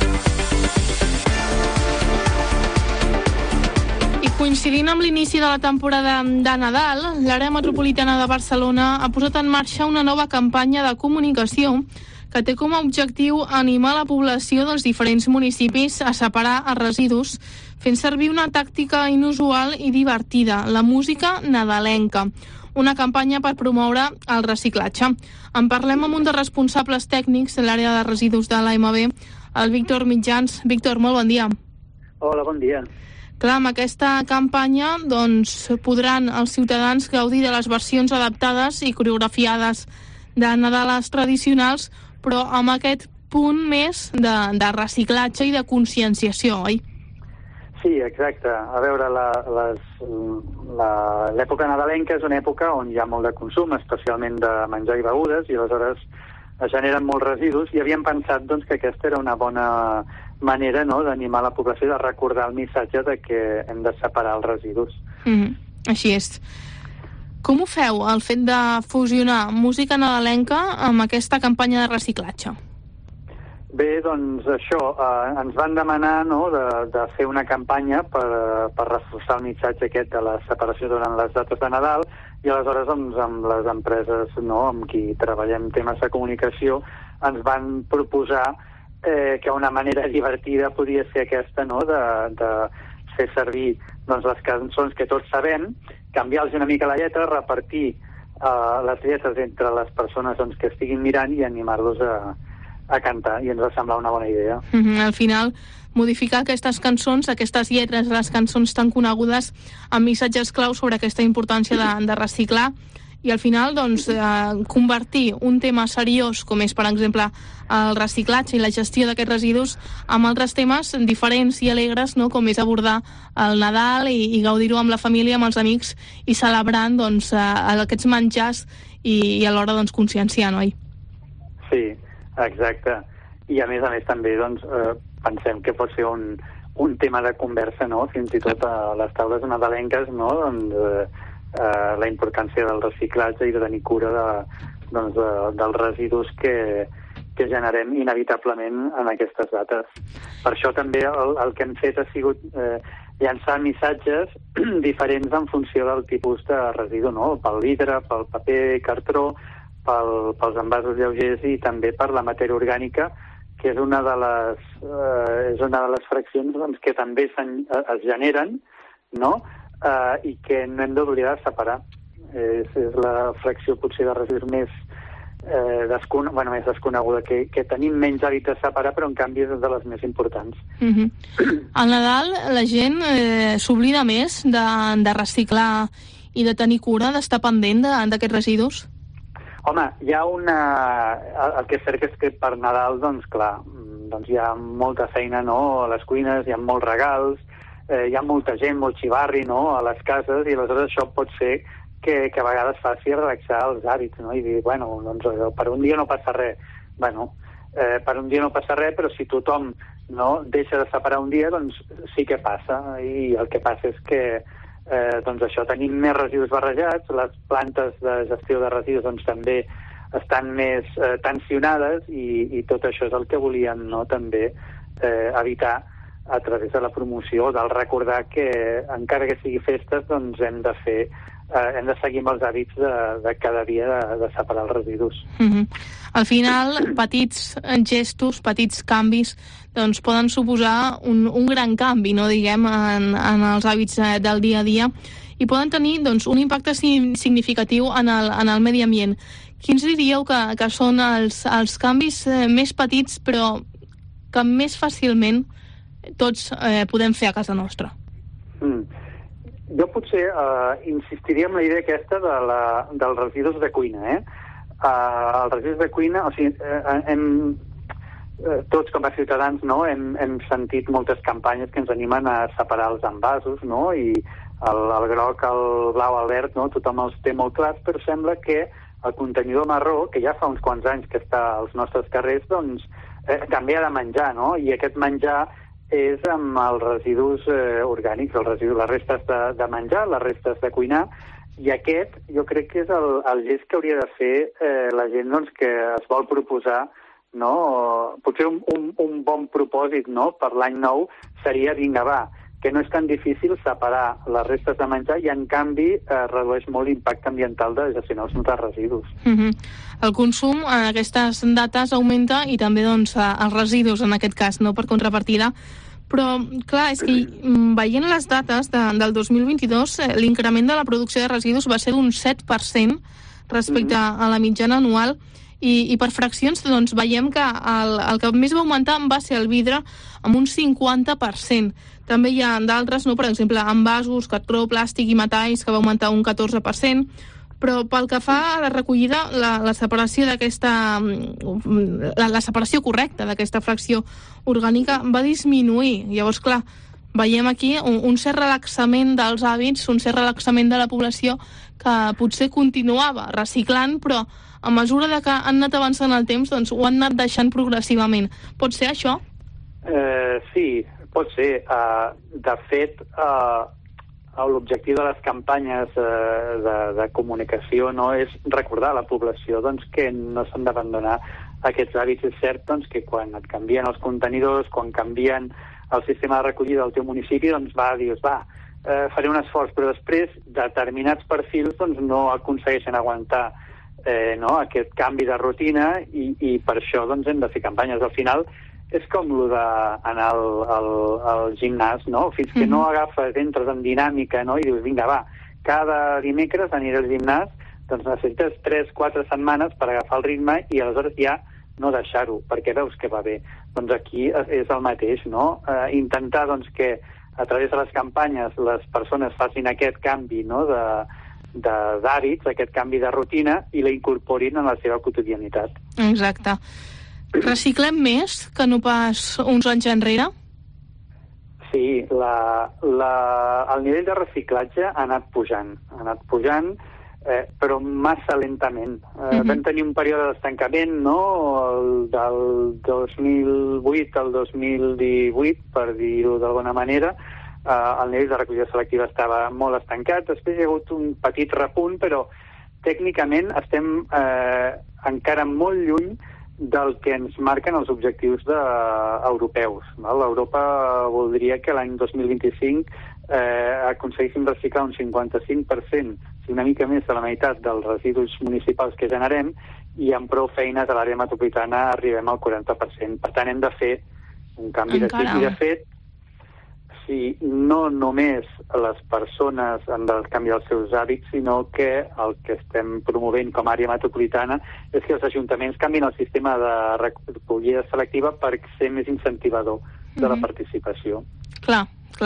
I coincidint amb l'inici de la temporada de Nadal, l'àrea metropolitana de Barcelona ha posat en marxa una nova campanya de comunicació que té com a objectiu animar la població dels diferents municipis a separar els residus, fent servir una tàctica inusual i divertida, la música nadalenca, una campanya per promoure el reciclatge. En parlem amb un dels responsables tècnics de l'àrea de residus de l'AMB, el Víctor Mitjans. Víctor, molt bon dia. Hola, bon dia. Clar, amb aquesta campanya doncs, podran els ciutadans gaudir de les versions adaptades i coreografiades de Nadales tradicionals, però amb aquest punt més de reciclatge i de conscienciació, oi? Sí, exacte. A veure, l'època nadalenca és una època on hi ha molt de consum, especialment de menjar i begudes, i aleshores es generen molts residus, i havíem pensat doncs, que aquesta era una bona manera, no?, d'animar la població, de recordar el missatge de que hem de separar els residus. Així és. Com ho feu, el fet de fusionar música nadalenca amb aquesta campanya de reciclatge? Bé, doncs això, ens van demanar, no?, de fer una campanya per reforçar el missatge aquest de la separació durant les dates de Nadal, i aleshores doncs, amb les empreses, no?, amb qui treballem temes de comunicació, ens van proposar que una manera divertida podia ser aquesta, no?, de fer servir doncs, les cançons que tots sabem, canviar-los una mica la lletra, repartir les lletres entre les persones doncs, que estiguin mirant i animar-los a cantar, i ens va semblar una bona idea. Al final, modificar aquestes cançons, aquestes lletres de les cançons tan conegudes, amb missatges clau sobre aquesta importància de reciclar, i al final doncs, convertir un tema seriós, com és per exemple el reciclatge i la gestió d'aquests residus, amb altres temes diferents i alegres, no?, com és abordar el Nadal i gaudir-ho amb la família, amb els amics, i celebrant doncs, aquests menjars i alhora doncs, conscienciant, oi? Sí, exacte. I a més també doncs, pensem que pot ser un tema de conversa, no?, fins i tot a les taules nadalenques, no?, doncs, la importància del reciclatge i de tenir cura dels residus que generem inevitablement en aquestes dates. Per això també el que hem fet ha sigut llançar missatges diferents en funció del tipus de residu, no?, pel vidre, pel paper, cartró, pels envasos lleugers i també per la matèria orgànica, que és una de les fraccions doncs, que també es generen, no?, i que no hem d'oblidar de separar. És la fracció potser de residus més desconeguda, que tenim menys hàbit de separar, però en canvi és de les més importants. Al Nadal la gent s'oblida més de reciclar i de tenir cura, d'estar pendent d'aquests residus? Home, hi ha el que és cert és que per Nadal, doncs clar, doncs hi ha molta feina, no?, a les cuines, hi ha molts regals, hi ha molta gent, molt xivarri, no?, a les cases, i aleshores això pot ser que a vegades faci relaxar els hàbits, no?, i dir, bueno, doncs per un dia no passa res. Bueno, per un dia no passa res, però si tothom no deixa de separar un dia, doncs sí que passa, i el que passa és que doncs això, tenim més residus barrejats, les plantes de gestió de residus doncs també estan més tensionades i tot això és el que volíem, no?, també evitar a través de la promoció, del recordar que encara que sigui festes, doncs hem de seguir amb els hàbits de cada dia de separar els residus. Al final, petits gestos, petits canvis, doncs poden suposar un gran canvi, no, diguem, en els hàbits del dia a dia i poden tenir, doncs, un impacte significatiu en el medi ambient. Quins diríeu que són els canvis més petits però que més fàcilment tots podem fer a casa nostra? Jo potser insistiria en la idea aquesta dels residus de cuina, els residus de cuina, o sigui, tots com a ciutadans, no, hem sentit moltes campanyes que ens animen a separar els envasos, no, i el groc, el blau, el verd, no, tothom els té molt clars, però sembla que el contenidor marró, que ja fa uns quants anys que està als nostres carrers, doncs també ha de menjar, no, i aquest menjar és amb els residus orgànics, les restes de menjar, les restes de cuinar, i aquest jo crec que és el gest que hauria de fer la gent, doncs, que es vol proposar, no? Potser un bon propòsit, no?, per l'any nou seria, vinga, va, que no és tan difícil separar les restes de menjar i, en canvi, redueix molt l'impacte ambiental de gestionar els nostres residus. El consum en aquestes dates augmenta i també, doncs, els residus, en aquest cas, no, per contrapartida. Però, clar, és que veient les dates del 2022, l'increment de la producció de residus va ser d'un 7% respecte a la mitjana anual i per fraccions, doncs, veiem que el que més va augmentar va ser el vidre amb un 50%. També hi ha d'altres, no? Per exemple, envasos, cartró, plàstic i metalls, que va augmentar un 14%, però pel que fa a la recollida, la separació la separació correcta d'aquesta fracció orgànica va disminuir. Llavors, clar, veiem aquí un cert relaxament dels hàbits, un cert relaxament de la població que potser continuava reciclant, però a mesura que han anat avançant el temps, doncs ho han anat deixant progressivament. Pot ser això? Sí, pot ser. De fet, l'objectiu de les campanyes de comunicació, no, és recordar a la població, doncs, que no s'han d'abandonar aquests hàbits. És cert, doncs, que quan et canvien els contenidors, quan canvien el sistema de recollida del teu municipi, doncs dius, faré un esforç, però després determinats perfils, doncs, no aconsegueixen aguantar aquest canvi de rutina i per això, doncs, hem de fer campanyes. Al final és com el d'anar al gimnàs, no? Fins que no agafes, entres en dinàmica, no? I dius, vinga, va, cada dimecres aniré al gimnàs, doncs necessites 3-4 setmanes per agafar el ritme i aleshores ja no deixar-ho, perquè veus que va bé. Doncs aquí és el mateix, no? Intentar, doncs, que a través de les campanyes les persones facin aquest canvi, no?, d'hàbits, aquest canvi de rutina, i la incorporin en la seva quotidianitat. Exacte. Reciclem més que no pas uns anys enrere? Sí, el nivell de reciclatge ha anat pujant, però massa lentament. Vam tenir un període d'estancament, no?, del 2008 al 2018, per dir-ho d'alguna manera. El nivell de recollida selectiva estava molt estancat. Després hi ha hagut un petit repunt, però tècnicament estem encara molt lluny del que ens marquen els objectius europeus. L'Europa voldria que l'any 2025 aconseguíssim reciclar un 55%, si una mica més de la meitat dels residus municipals que generem, i amb prou feines a l'àrea metropolitana arribem al 40%. Per tant, hem de fer un canvi de xip. I, de fet, si no només les persones han de canviar els seus hàbits, sinó que el que estem promovent com a àrea metropolitana és que els ajuntaments canvien el sistema de recollida selectiva per ser més incentivador de la participació. Clar.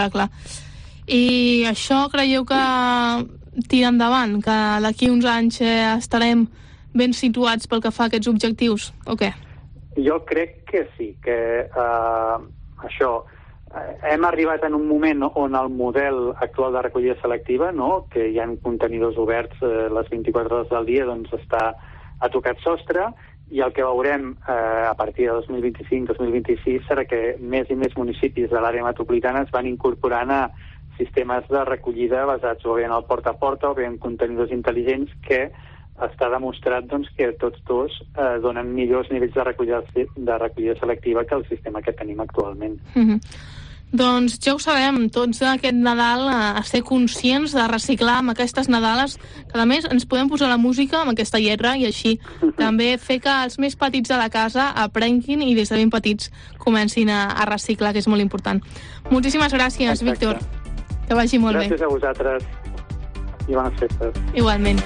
I això creieu que tira endavant, que d'aquí uns anys estarem ben situats pel que fa a aquests objectius, o què? Jo crec que sí, que això... Hem arribat en un moment on el model actual de recollida selectiva, no?, que hi ha contenidors oberts les 24 hores del dia, doncs ha tocat sostre, i el que veurem a partir de 2025-2026 serà que més i més municipis de l'àrea metropolitana es van incorporant a sistemes de recollida basats o bé en el porta a porta o bé en contenidors intel·ligents que està demostrat doncs, que tots dos donen millors nivells de recollida selectiva que el sistema que tenim actualment. Doncs ja ho sabem, tots aquest Nadal a ser conscients de reciclar amb aquestes Nadales, que a més ens podem posar la música amb aquesta lletra i així també fer que els més petits de la casa aprenguin i des de ben petits comencin a reciclar, que és molt important. Moltíssimes gràcies, Víctor. Que vagi molt bé. Gràcies a vosaltres i bones festes. Igualment.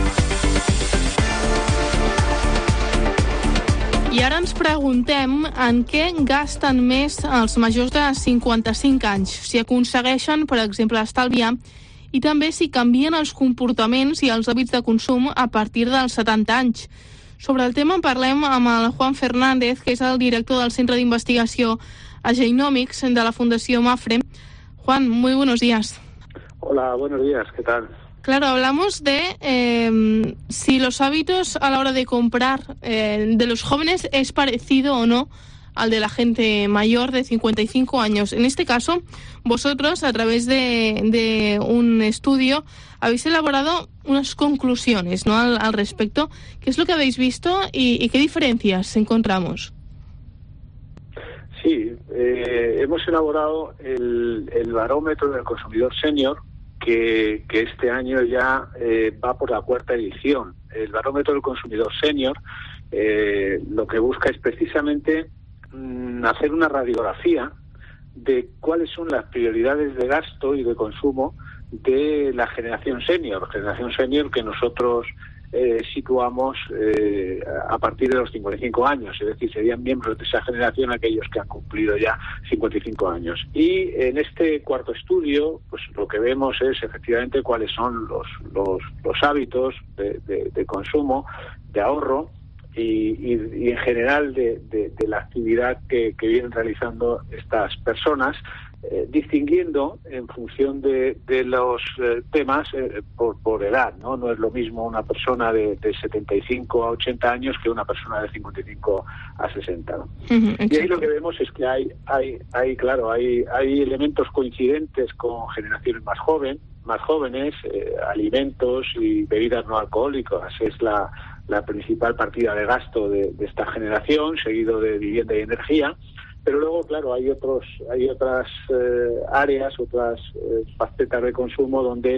I ara ens preguntem en què gasten més els majors de 55 anys, si aconsegueixen, per exemple, estalviar, i també si canvien els comportaments i els hàbits de consum a partir dels 70 anys. Sobre el tema en parlem amb el Juan Fernández, que és el director del Centre d'Investigació Agenomics de la Fundació Mafre. Juan, muy buenos días. Hola, buenos días, ¿qué tal? Claro, hablamos de si los hábitos a la hora de comprar de los jóvenes es parecido o no al de la gente mayor de 55 años. En este caso, vosotros, a través de un estudio, habéis elaborado unas conclusiones, ¿no?, al respecto. ¿Qué es lo que habéis visto y qué diferencias encontramos? Sí, hemos elaborado el barómetro del consumidor senior, que este año ya va por la 4ª edición. El barómetro del consumidor senior lo que busca es precisamente hacer una radiografía de cuáles son las prioridades de gasto y de consumo de la generación senior que nosotros situamos a partir de los 55 años, es decir, serían miembros de esa generación aquellos que han cumplido ya 55 años. Y en este 4º estudio, pues lo que vemos es efectivamente cuáles son los hábitos de consumo, de ahorro y en general de la actividad que vienen realizando estas personas, distinguiendo en función de los temas por edad, ¿no? No es lo mismo una persona de 75 a 80 años que una persona de 55 a 60, ¿no? Y ahí lo que vemos es que hay elementos coincidentes con generaciones más jóvenes, alimentos y bebidas no alcohólicas es la principal partida de gasto de esta generación, seguido de vivienda y energía. Pero luego, claro, hay otras áreas, otras facetas de consumo donde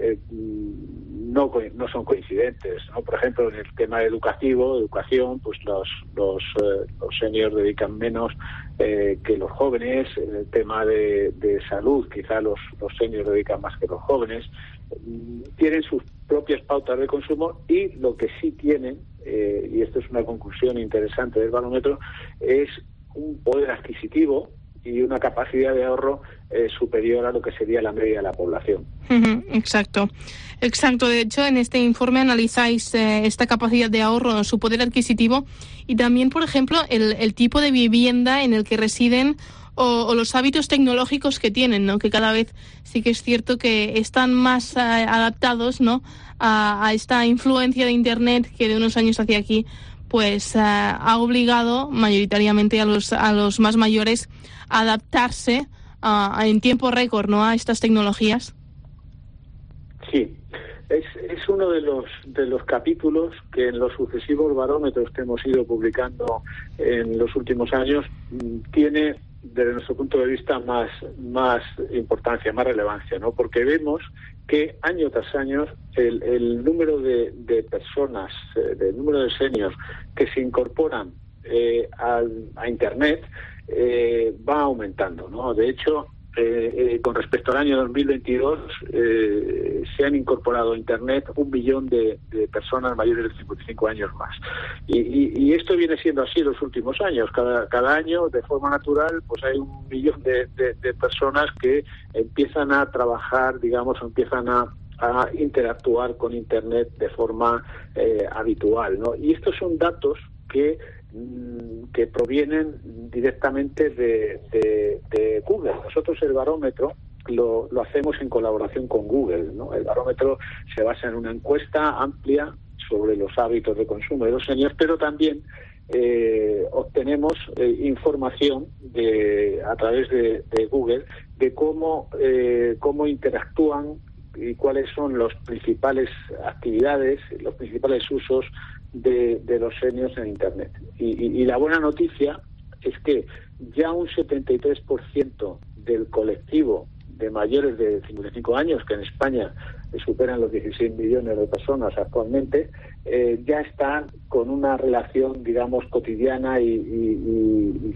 no son coincidentes, ¿no? Por ejemplo, en el tema educación, pues los seniors dedican menos que los jóvenes. En el tema de salud, quizá los seniors dedican más que los jóvenes. Tienen sus propias pautas de consumo y lo que sí tienen, y esto es una conclusión interesante del barómetro, es un poder adquisitivo y una capacidad de ahorro superior a lo que sería la media de la población. Exacto. De hecho, en este informe analizáis esta capacidad de ahorro, su poder adquisitivo y también, por ejemplo, el tipo de vivienda en el que residen o los hábitos tecnológicos que tienen, ¿no? Que cada vez sí que es cierto que están más adaptados, ¿no?, a esta influencia de Internet que de unos años hacia aquí pues ha obligado mayoritariamente a los más mayores a adaptarse en tiempo récord, ¿no?, a estas tecnologías. Sí, es uno de los capítulos que en los sucesivos barómetros que hemos ido publicando en los últimos años tiene, desde nuestro punto de vista, más importancia, más relevancia, ¿no? Porque vemos que año tras año el número de personas, el número de seniors que se incorporan a Internet va aumentando, ¿no? De hecho, con respecto al año 2022 se han incorporado a Internet 1 millón de personas mayores de 55 años más. Y esto viene siendo así los últimos años. Cada año, de forma natural, pues hay 1 millón de personas que empiezan a trabajar, digamos, o empiezan a interactuar con Internet de forma habitual, ¿no? Y estos son datos que provienen directamente de Google. Nosotros el barómetro lo hacemos en colaboración con Google, ¿no? El barómetro se basa en una encuesta amplia sobre los hábitos de consumo de los seniors, pero también obtenemos información a través de Google de cómo interactúan y cuáles son las principales actividades, los principales usos de los seniors en Internet. Y la buena noticia es que ya un 73% del colectivo de mayores de 55 años, que en España superan los 16 millones de personas actualmente, ya están con una relación, digamos, cotidiana y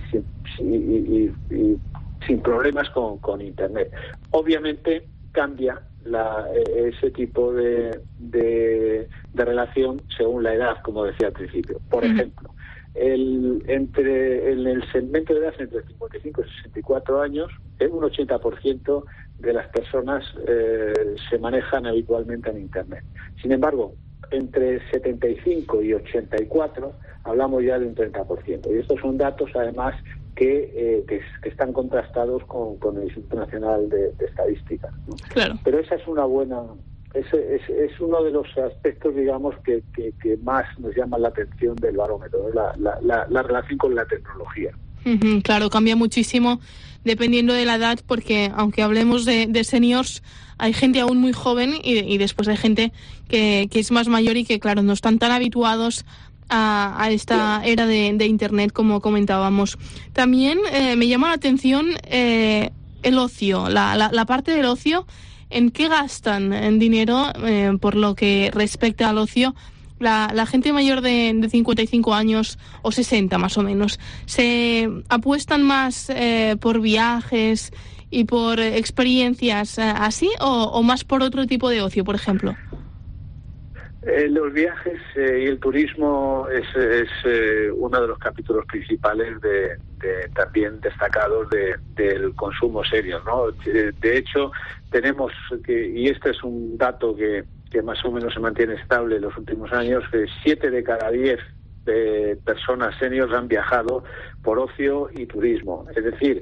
sin problemas con Internet. Obviamente cambia ese tipo de relación según la edad, como decía al principio. Por ejemplo, en el segmento de edad entre 55 y 64 años, un 80% de las personas se manejan habitualmente en Internet. Sin embargo, entre 75 y 84 hablamos ya de un 30%. Y estos son datos, además, que están contrastados con el Instituto Nacional de Estadística, ¿no? Claro. Pero esa es una buena... Es uno de los aspectos, digamos, que más nos llama la atención del barómetro, la relación con la tecnología. Claro, cambia muchísimo dependiendo de la edad, porque aunque hablemos de seniors, hay gente aún muy joven y después hay gente que es más mayor y que, claro, no están tan habituados a esta era de Internet, como comentábamos. También me llama la atención el ocio, la parte del ocio. ¿En qué gastan en dinero por lo que respecta al ocio la gente mayor de 55 años o 60 más o menos? ¿Se apuestan más por viajes y por experiencias así o más por otro tipo de ocio, por ejemplo? Los viajes y el turismo es uno de los capítulos principales también destacados del consumo serio, ¿no? De hecho, tenemos y este es un dato que más o menos se mantiene estable en los últimos años, 7 de cada 10 personas seniors han viajado por ocio y turismo. Es decir,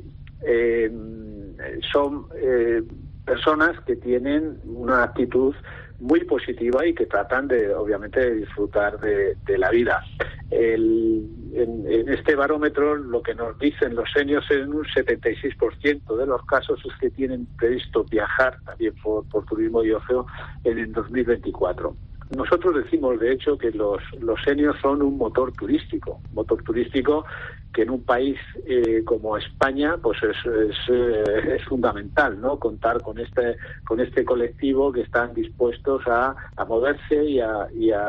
son personas que tienen una actitud muy positiva y que tratan obviamente de disfrutar de la vida. En este barómetro lo que nos dicen los seniors en un 76% de los casos es que tienen previsto viajar también por turismo y ocio en el 2024. Nosotros decimos, de hecho, que los seniors son un motor turístico que en un país como España pues es fundamental, ¿no? Contar con este colectivo que están dispuestos a moverse y a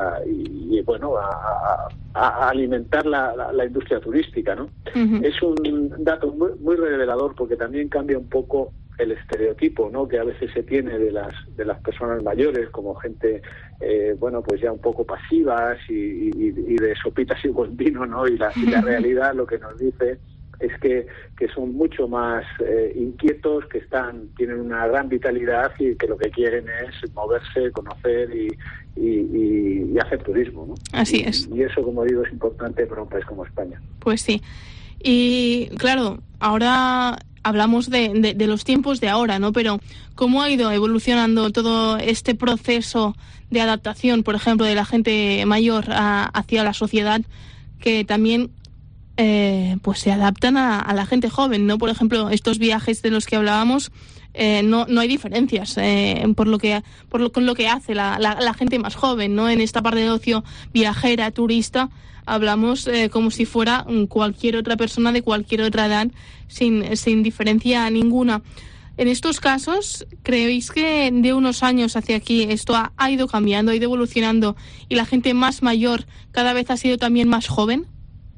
alimentar la industria turística, ¿no? Es un dato muy revelador, porque también cambia un poco el estereotipo, ¿no?, que a veces se tiene de las personas mayores como gente pues ya un poco pasivas y de sopitas y buen vino, ¿no? Y la realidad lo que nos dice es que son mucho más inquietos, que tienen una gran vitalidad y que lo que quieren es moverse, conocer y hacer turismo, ¿no? Así es. Y eso, como digo, es importante para un país como España. Pues sí. Y claro, ahora hablamos de los tiempos de ahora, ¿no? Pero ¿cómo ha ido evolucionando todo este proceso de adaptación, por ejemplo, de la gente mayor hacia la sociedad, que también pues se adaptan a la gente joven, ¿no? Por ejemplo, estos viajes de los que hablábamos, no hay diferencias con lo que hace la gente más joven, ¿no? En esta parte de ocio viajera, turista, hablamos como si fuera cualquier otra persona de cualquier otra edad, sin diferencia ninguna. En estos casos, ¿creéis que de unos años hacia aquí esto ha ido cambiando, ha ido evolucionando y la gente más mayor cada vez ha sido también más joven?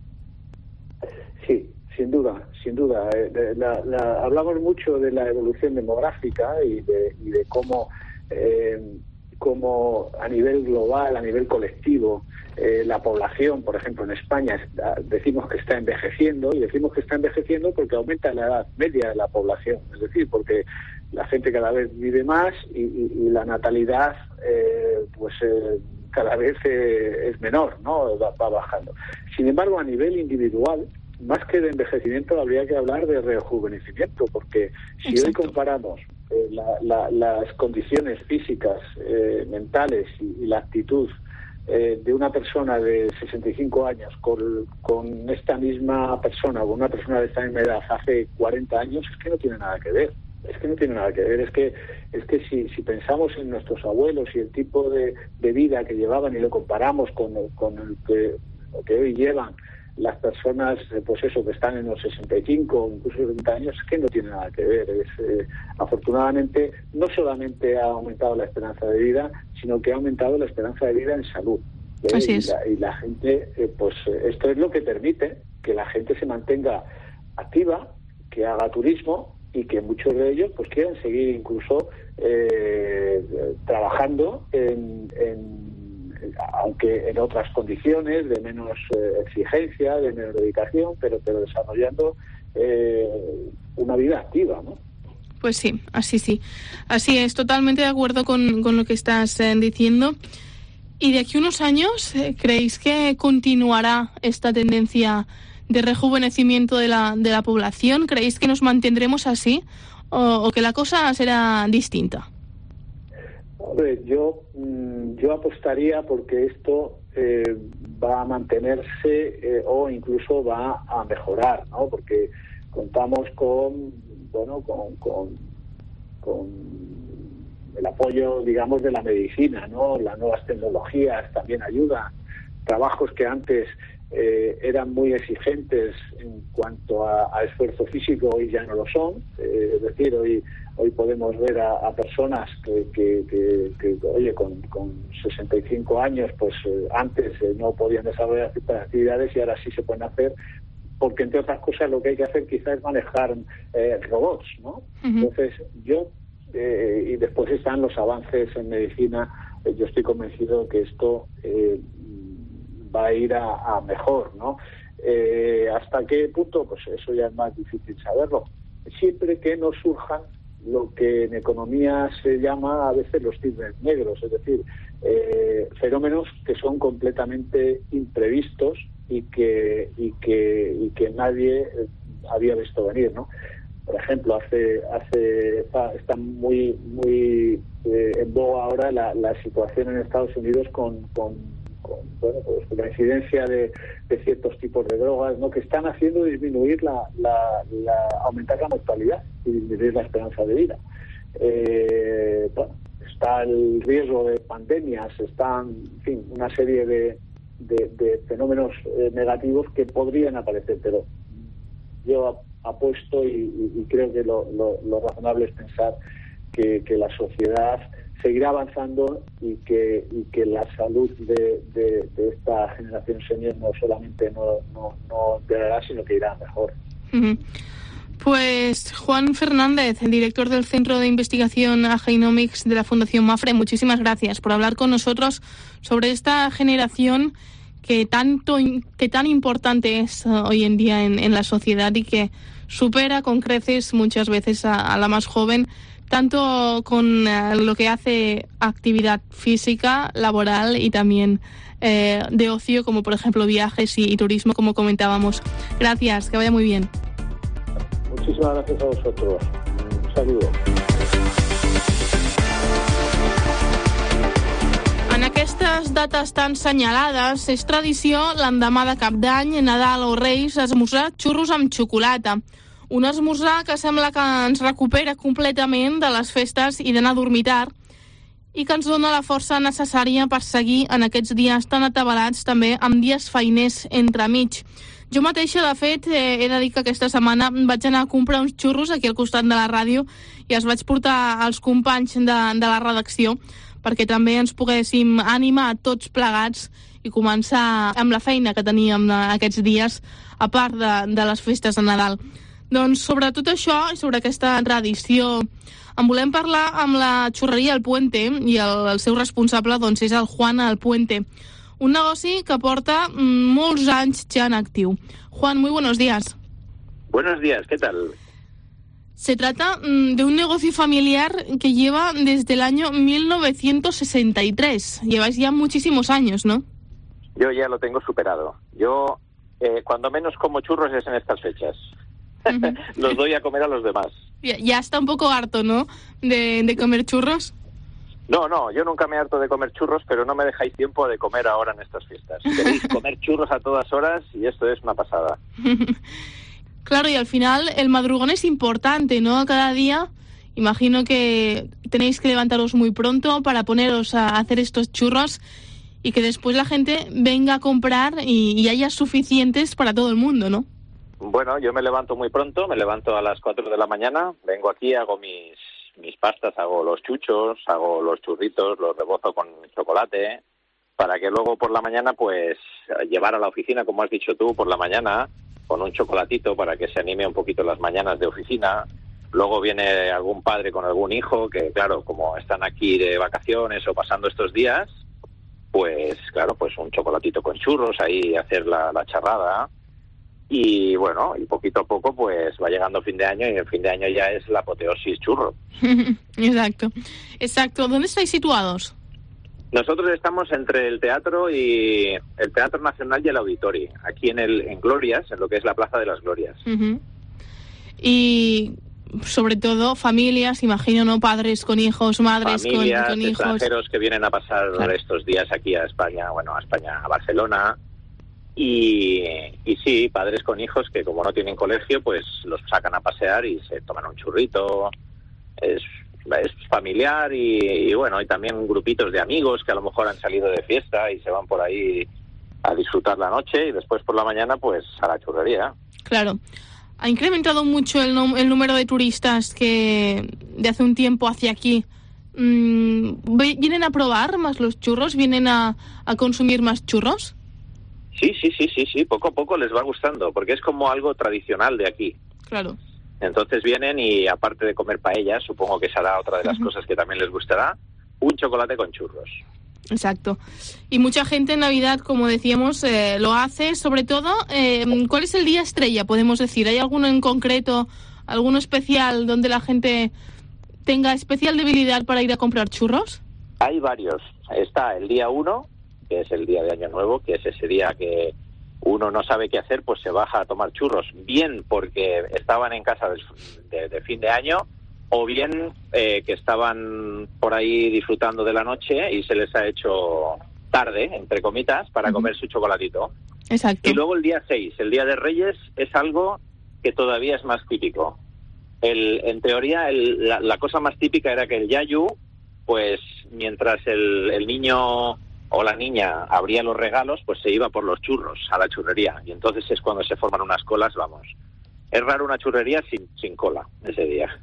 Sí, sin duda. Hablamos mucho de la evolución demográfica y de cómo a nivel global, a nivel colectivo, la población, por ejemplo, en España decimos que está envejeciendo, y decimos que está envejeciendo porque aumenta la edad media de la población, es decir, porque la gente cada vez vive más y la natalidad cada vez es menor, ¿no? Va bajando. Sin embargo, a nivel individual, más que de envejecimiento, habría que hablar de rejuvenecimiento, porque si Exacto. Hoy comparamos las condiciones físicas, mentales y la actitud de una persona de 65 años con esta misma persona, con una persona de esta misma edad hace 40 años, es que no tiene nada que ver. Es que no tiene nada que ver. Es que si pensamos en nuestros abuelos y el tipo de vida que llevaban y lo comparamos con lo que hoy llevan las personas, pues eso, que están en los 65 o incluso 70 años, es que no tiene nada que ver. Afortunadamente, no solamente ha aumentado la esperanza de vida, sino que ha aumentado la esperanza de vida en salud. Así es. Y la gente, pues esto es lo que permite que la gente se mantenga activa, que haga turismo y que muchos de ellos pues quieran seguir incluso trabajando aunque en otras condiciones, de menos exigencia, de menos dedicación, pero desarrollando una vida activa, ¿no? Pues sí, así es, totalmente de acuerdo con lo que estás diciendo. ¿Y de aquí a unos años creéis que continuará esta tendencia de rejuvenecimiento de la población? ¿Creéis que nos mantendremos así o que la cosa será distinta? Hombre, yo apostaría porque esto va a mantenerse o incluso va a mejorar, ¿no? Porque contamos con el apoyo, digamos, de la medicina, ¿no? Las nuevas tecnologías también ayudan. Trabajos que antes eran muy exigentes en cuanto a esfuerzo físico, hoy ya no lo son. Es decir, hoy podemos ver a personas que oye, con 65 años, pues antes no podían desarrollar ciertas actividades y ahora sí se pueden hacer, porque entre otras cosas lo que hay que hacer quizás es manejar robots, ¿no? Uh-huh. Entonces y después están los avances en medicina. Yo estoy convencido que esto va a ir a mejor, ¿no? ¿Hasta qué punto? Pues eso ya es más difícil saberlo. Siempre que no surjan lo que en economía se llama a veces los cisnes negros, es decir, fenómenos que son completamente imprevistos y que nadie había visto venir, ¿no? Por ejemplo, está muy en boga ahora la situación en Estados Unidos con la incidencia de ciertos tipos de drogas, ¿no? Que están haciendo disminuir aumentar la mortalidad y disminuir la esperanza de vida. Está el riesgo de pandemias, están, en fin, una serie de fenómenos negativos que podrían aparecer, pero yo apuesto y creo que lo razonable es pensar que la sociedad seguirá avanzando y que la salud de esta generación senior no solamente no empeorará, sino que irá mejor. Uh-huh. Pues Juan Fernández, el director del Centro de Investigación Genomics de la Fundación Mapfre, muchísimas gracias por hablar con nosotros sobre esta generación que tan importante es hoy en día en la sociedad y que supera con creces muchas veces a la más joven, tanto con lo que hace actividad física, laboral y también de ocio, como por ejemplo viajes y turismo, como comentábamos. Gracias, que vaya muy bien. Muchísimas gracias a vosotros. Un saludo. En aquestes dates tan senyalades és tradició l'endemà de Cap d'Any, Nadal o Reis esmorzar xurros amb xocolata. Un esmorzar que sembla que ens recupera completament de les festes i d'anar a dormir tard i que ens dona la força necessària per seguir en aquests dies tan atabalats, també amb dies feiners entremig. Jo mateixa, de fet, he de dir que aquesta setmana vaig anar a comprar uns xurros aquí al costat de la ràdio i els vaig portar als companys de la redacció perquè també ens poguéssim animar tots plegats i començar amb la feina que teníem aquests dies, a part de les festes de Nadal. Doncs sobre tot això i sobre aquesta tradició en volem parlar amb la xurreria El Puente i el seu responsable doncs, és el Juan El Puente, un negoci que porta molts anys ja en actiu. Juan, muy buenos días. Buenos días, ¿qué tal? Se trata de un negocio familiar que lleva desde el año 1963. Lleváis ya muchísimos años, ¿no? Yo ya lo tengo superado. Yo, cuando menos como churros es en estas fechas. Uh-huh. Los doy a comer a los demás. Ya está un poco harto, ¿no?, de comer churros. No, yo nunca me harto de comer churros, pero no me dejáis tiempo de comer ahora en estas fiestas. Queréis comer churros a todas horas y esto es una pasada. Claro, y al final el madrugón es importante, ¿no? Cada día Imagino que tenéis que levantaros muy pronto para poneros a hacer estos churros y que después la gente venga a comprar y haya suficientes para todo el mundo, ¿no? Bueno, yo me levanto muy pronto, me levanto a las 4 de la mañana, vengo aquí, hago mis pastas, hago los chuchos, hago los churritos, los rebozo con chocolate, para que luego por la mañana, pues, llevar a la oficina, como has dicho tú, por la mañana, con un chocolatito para que se anime un poquito las mañanas de oficina. Luego viene algún padre con algún hijo que, claro, como están aquí de vacaciones o pasando estos días, pues, claro, pues un chocolatito con churros, ahí hacer la charrada. Y bueno, y poquito a poco pues va llegando fin de año y el fin de año ya es la apoteosis churro. Exacto. ¿Dónde estáis situados? Nosotros estamos entre el Teatro Nacional y el Auditori, aquí en Glorias, en lo que es la Plaza de las Glorias. Y sobre todo familias, imagino, ¿no? Padres con hijos, madres familias, con hijos. Extranjeros que vienen a pasar estos días aquí a España, a Barcelona. Y sí, padres con hijos que como no tienen colegio, pues los sacan a pasear y se toman un churrito. Es familiar y bueno, y también grupitos de amigos que a lo mejor han salido de fiesta y se van por ahí a disfrutar la noche y después por la mañana pues a la churrería. Claro. ¿Ha incrementado mucho el número de turistas que de hace un tiempo hacia aquí vienen a probar más los churros? ¿Vienen a consumir más churros? Sí, poco a poco les va gustando, porque es como algo tradicional de aquí. Claro. Entonces vienen y aparte de comer paellas, supongo que será otra de las cosas que también les gustará, un chocolate con churros. Exacto. Y mucha gente en Navidad, como decíamos, lo hace, sobre todo, ¿cuál es el día estrella, podemos decir? ¿Hay alguno en concreto, alguno especial donde la gente tenga especial debilidad para ir a comprar churros? Hay varios. Está el día 1, que es el día de Año Nuevo, que es ese día que uno no sabe qué hacer, pues se baja a tomar churros, bien porque estaban en casa de fin de año, o bien que estaban por ahí disfrutando de la noche y se les ha hecho tarde, entre comitas, para comer su chocolatito. Exacto. Y luego el día 6, el Día de Reyes, es algo que todavía es más típico. En teoría, la cosa más típica era que el yayu, pues mientras el niño o la niña abría los regalos, pues se iba por los churros a la churrería. Y entonces es cuando se forman unas colas, vamos. Es raro una churrería sin cola ese día.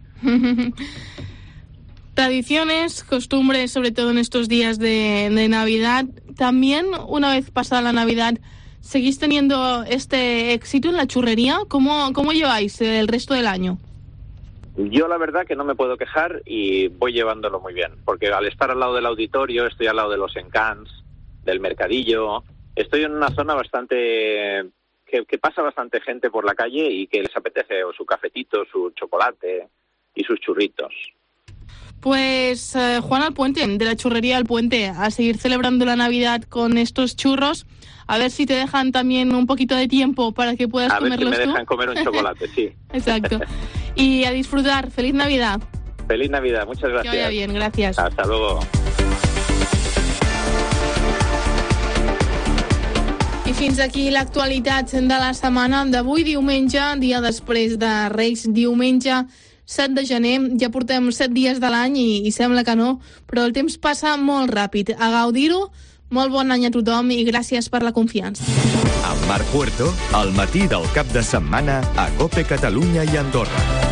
Tradiciones, costumbres, sobre todo en estos días de Navidad. También, una vez pasada la Navidad, ¿seguís teniendo este éxito en la churrería? ¿Cómo lleváis el resto del año? Yo la verdad que no me puedo quejar y voy llevándolo muy bien, porque al estar al lado del auditorio, estoy al lado de los encants, del mercadillo, estoy en una zona bastante que pasa bastante gente por la calle y que les apetece o su cafetito, su chocolate y sus churritos. Pues Juan Alpuente, de la churrería Alpuente, a seguir celebrando la Navidad con estos churros. A ver si te dejan también un poquito de tiempo para que puedas comerlos tú. A ver si me dejan comer un chocolate, sí. Exacto. Y a disfrutar. ¡Feliz Navidad! ¡Feliz Navidad! Muchas gracias. Que vaya bien, gracias. Hasta luego. I fins aquí l'actualitat de la setmana d'avui, diumenge, dia després de Reis, diumenge 7 de gener. Ja portem 7 dies de l'any i sembla que no, però el temps passa molt ràpid. A gaudir-ho. Molt bon any a tothom i gràcies per la confiança. Amb Marc Puerto, al matí del cap de setmana a COPE Catalunya i Andorra.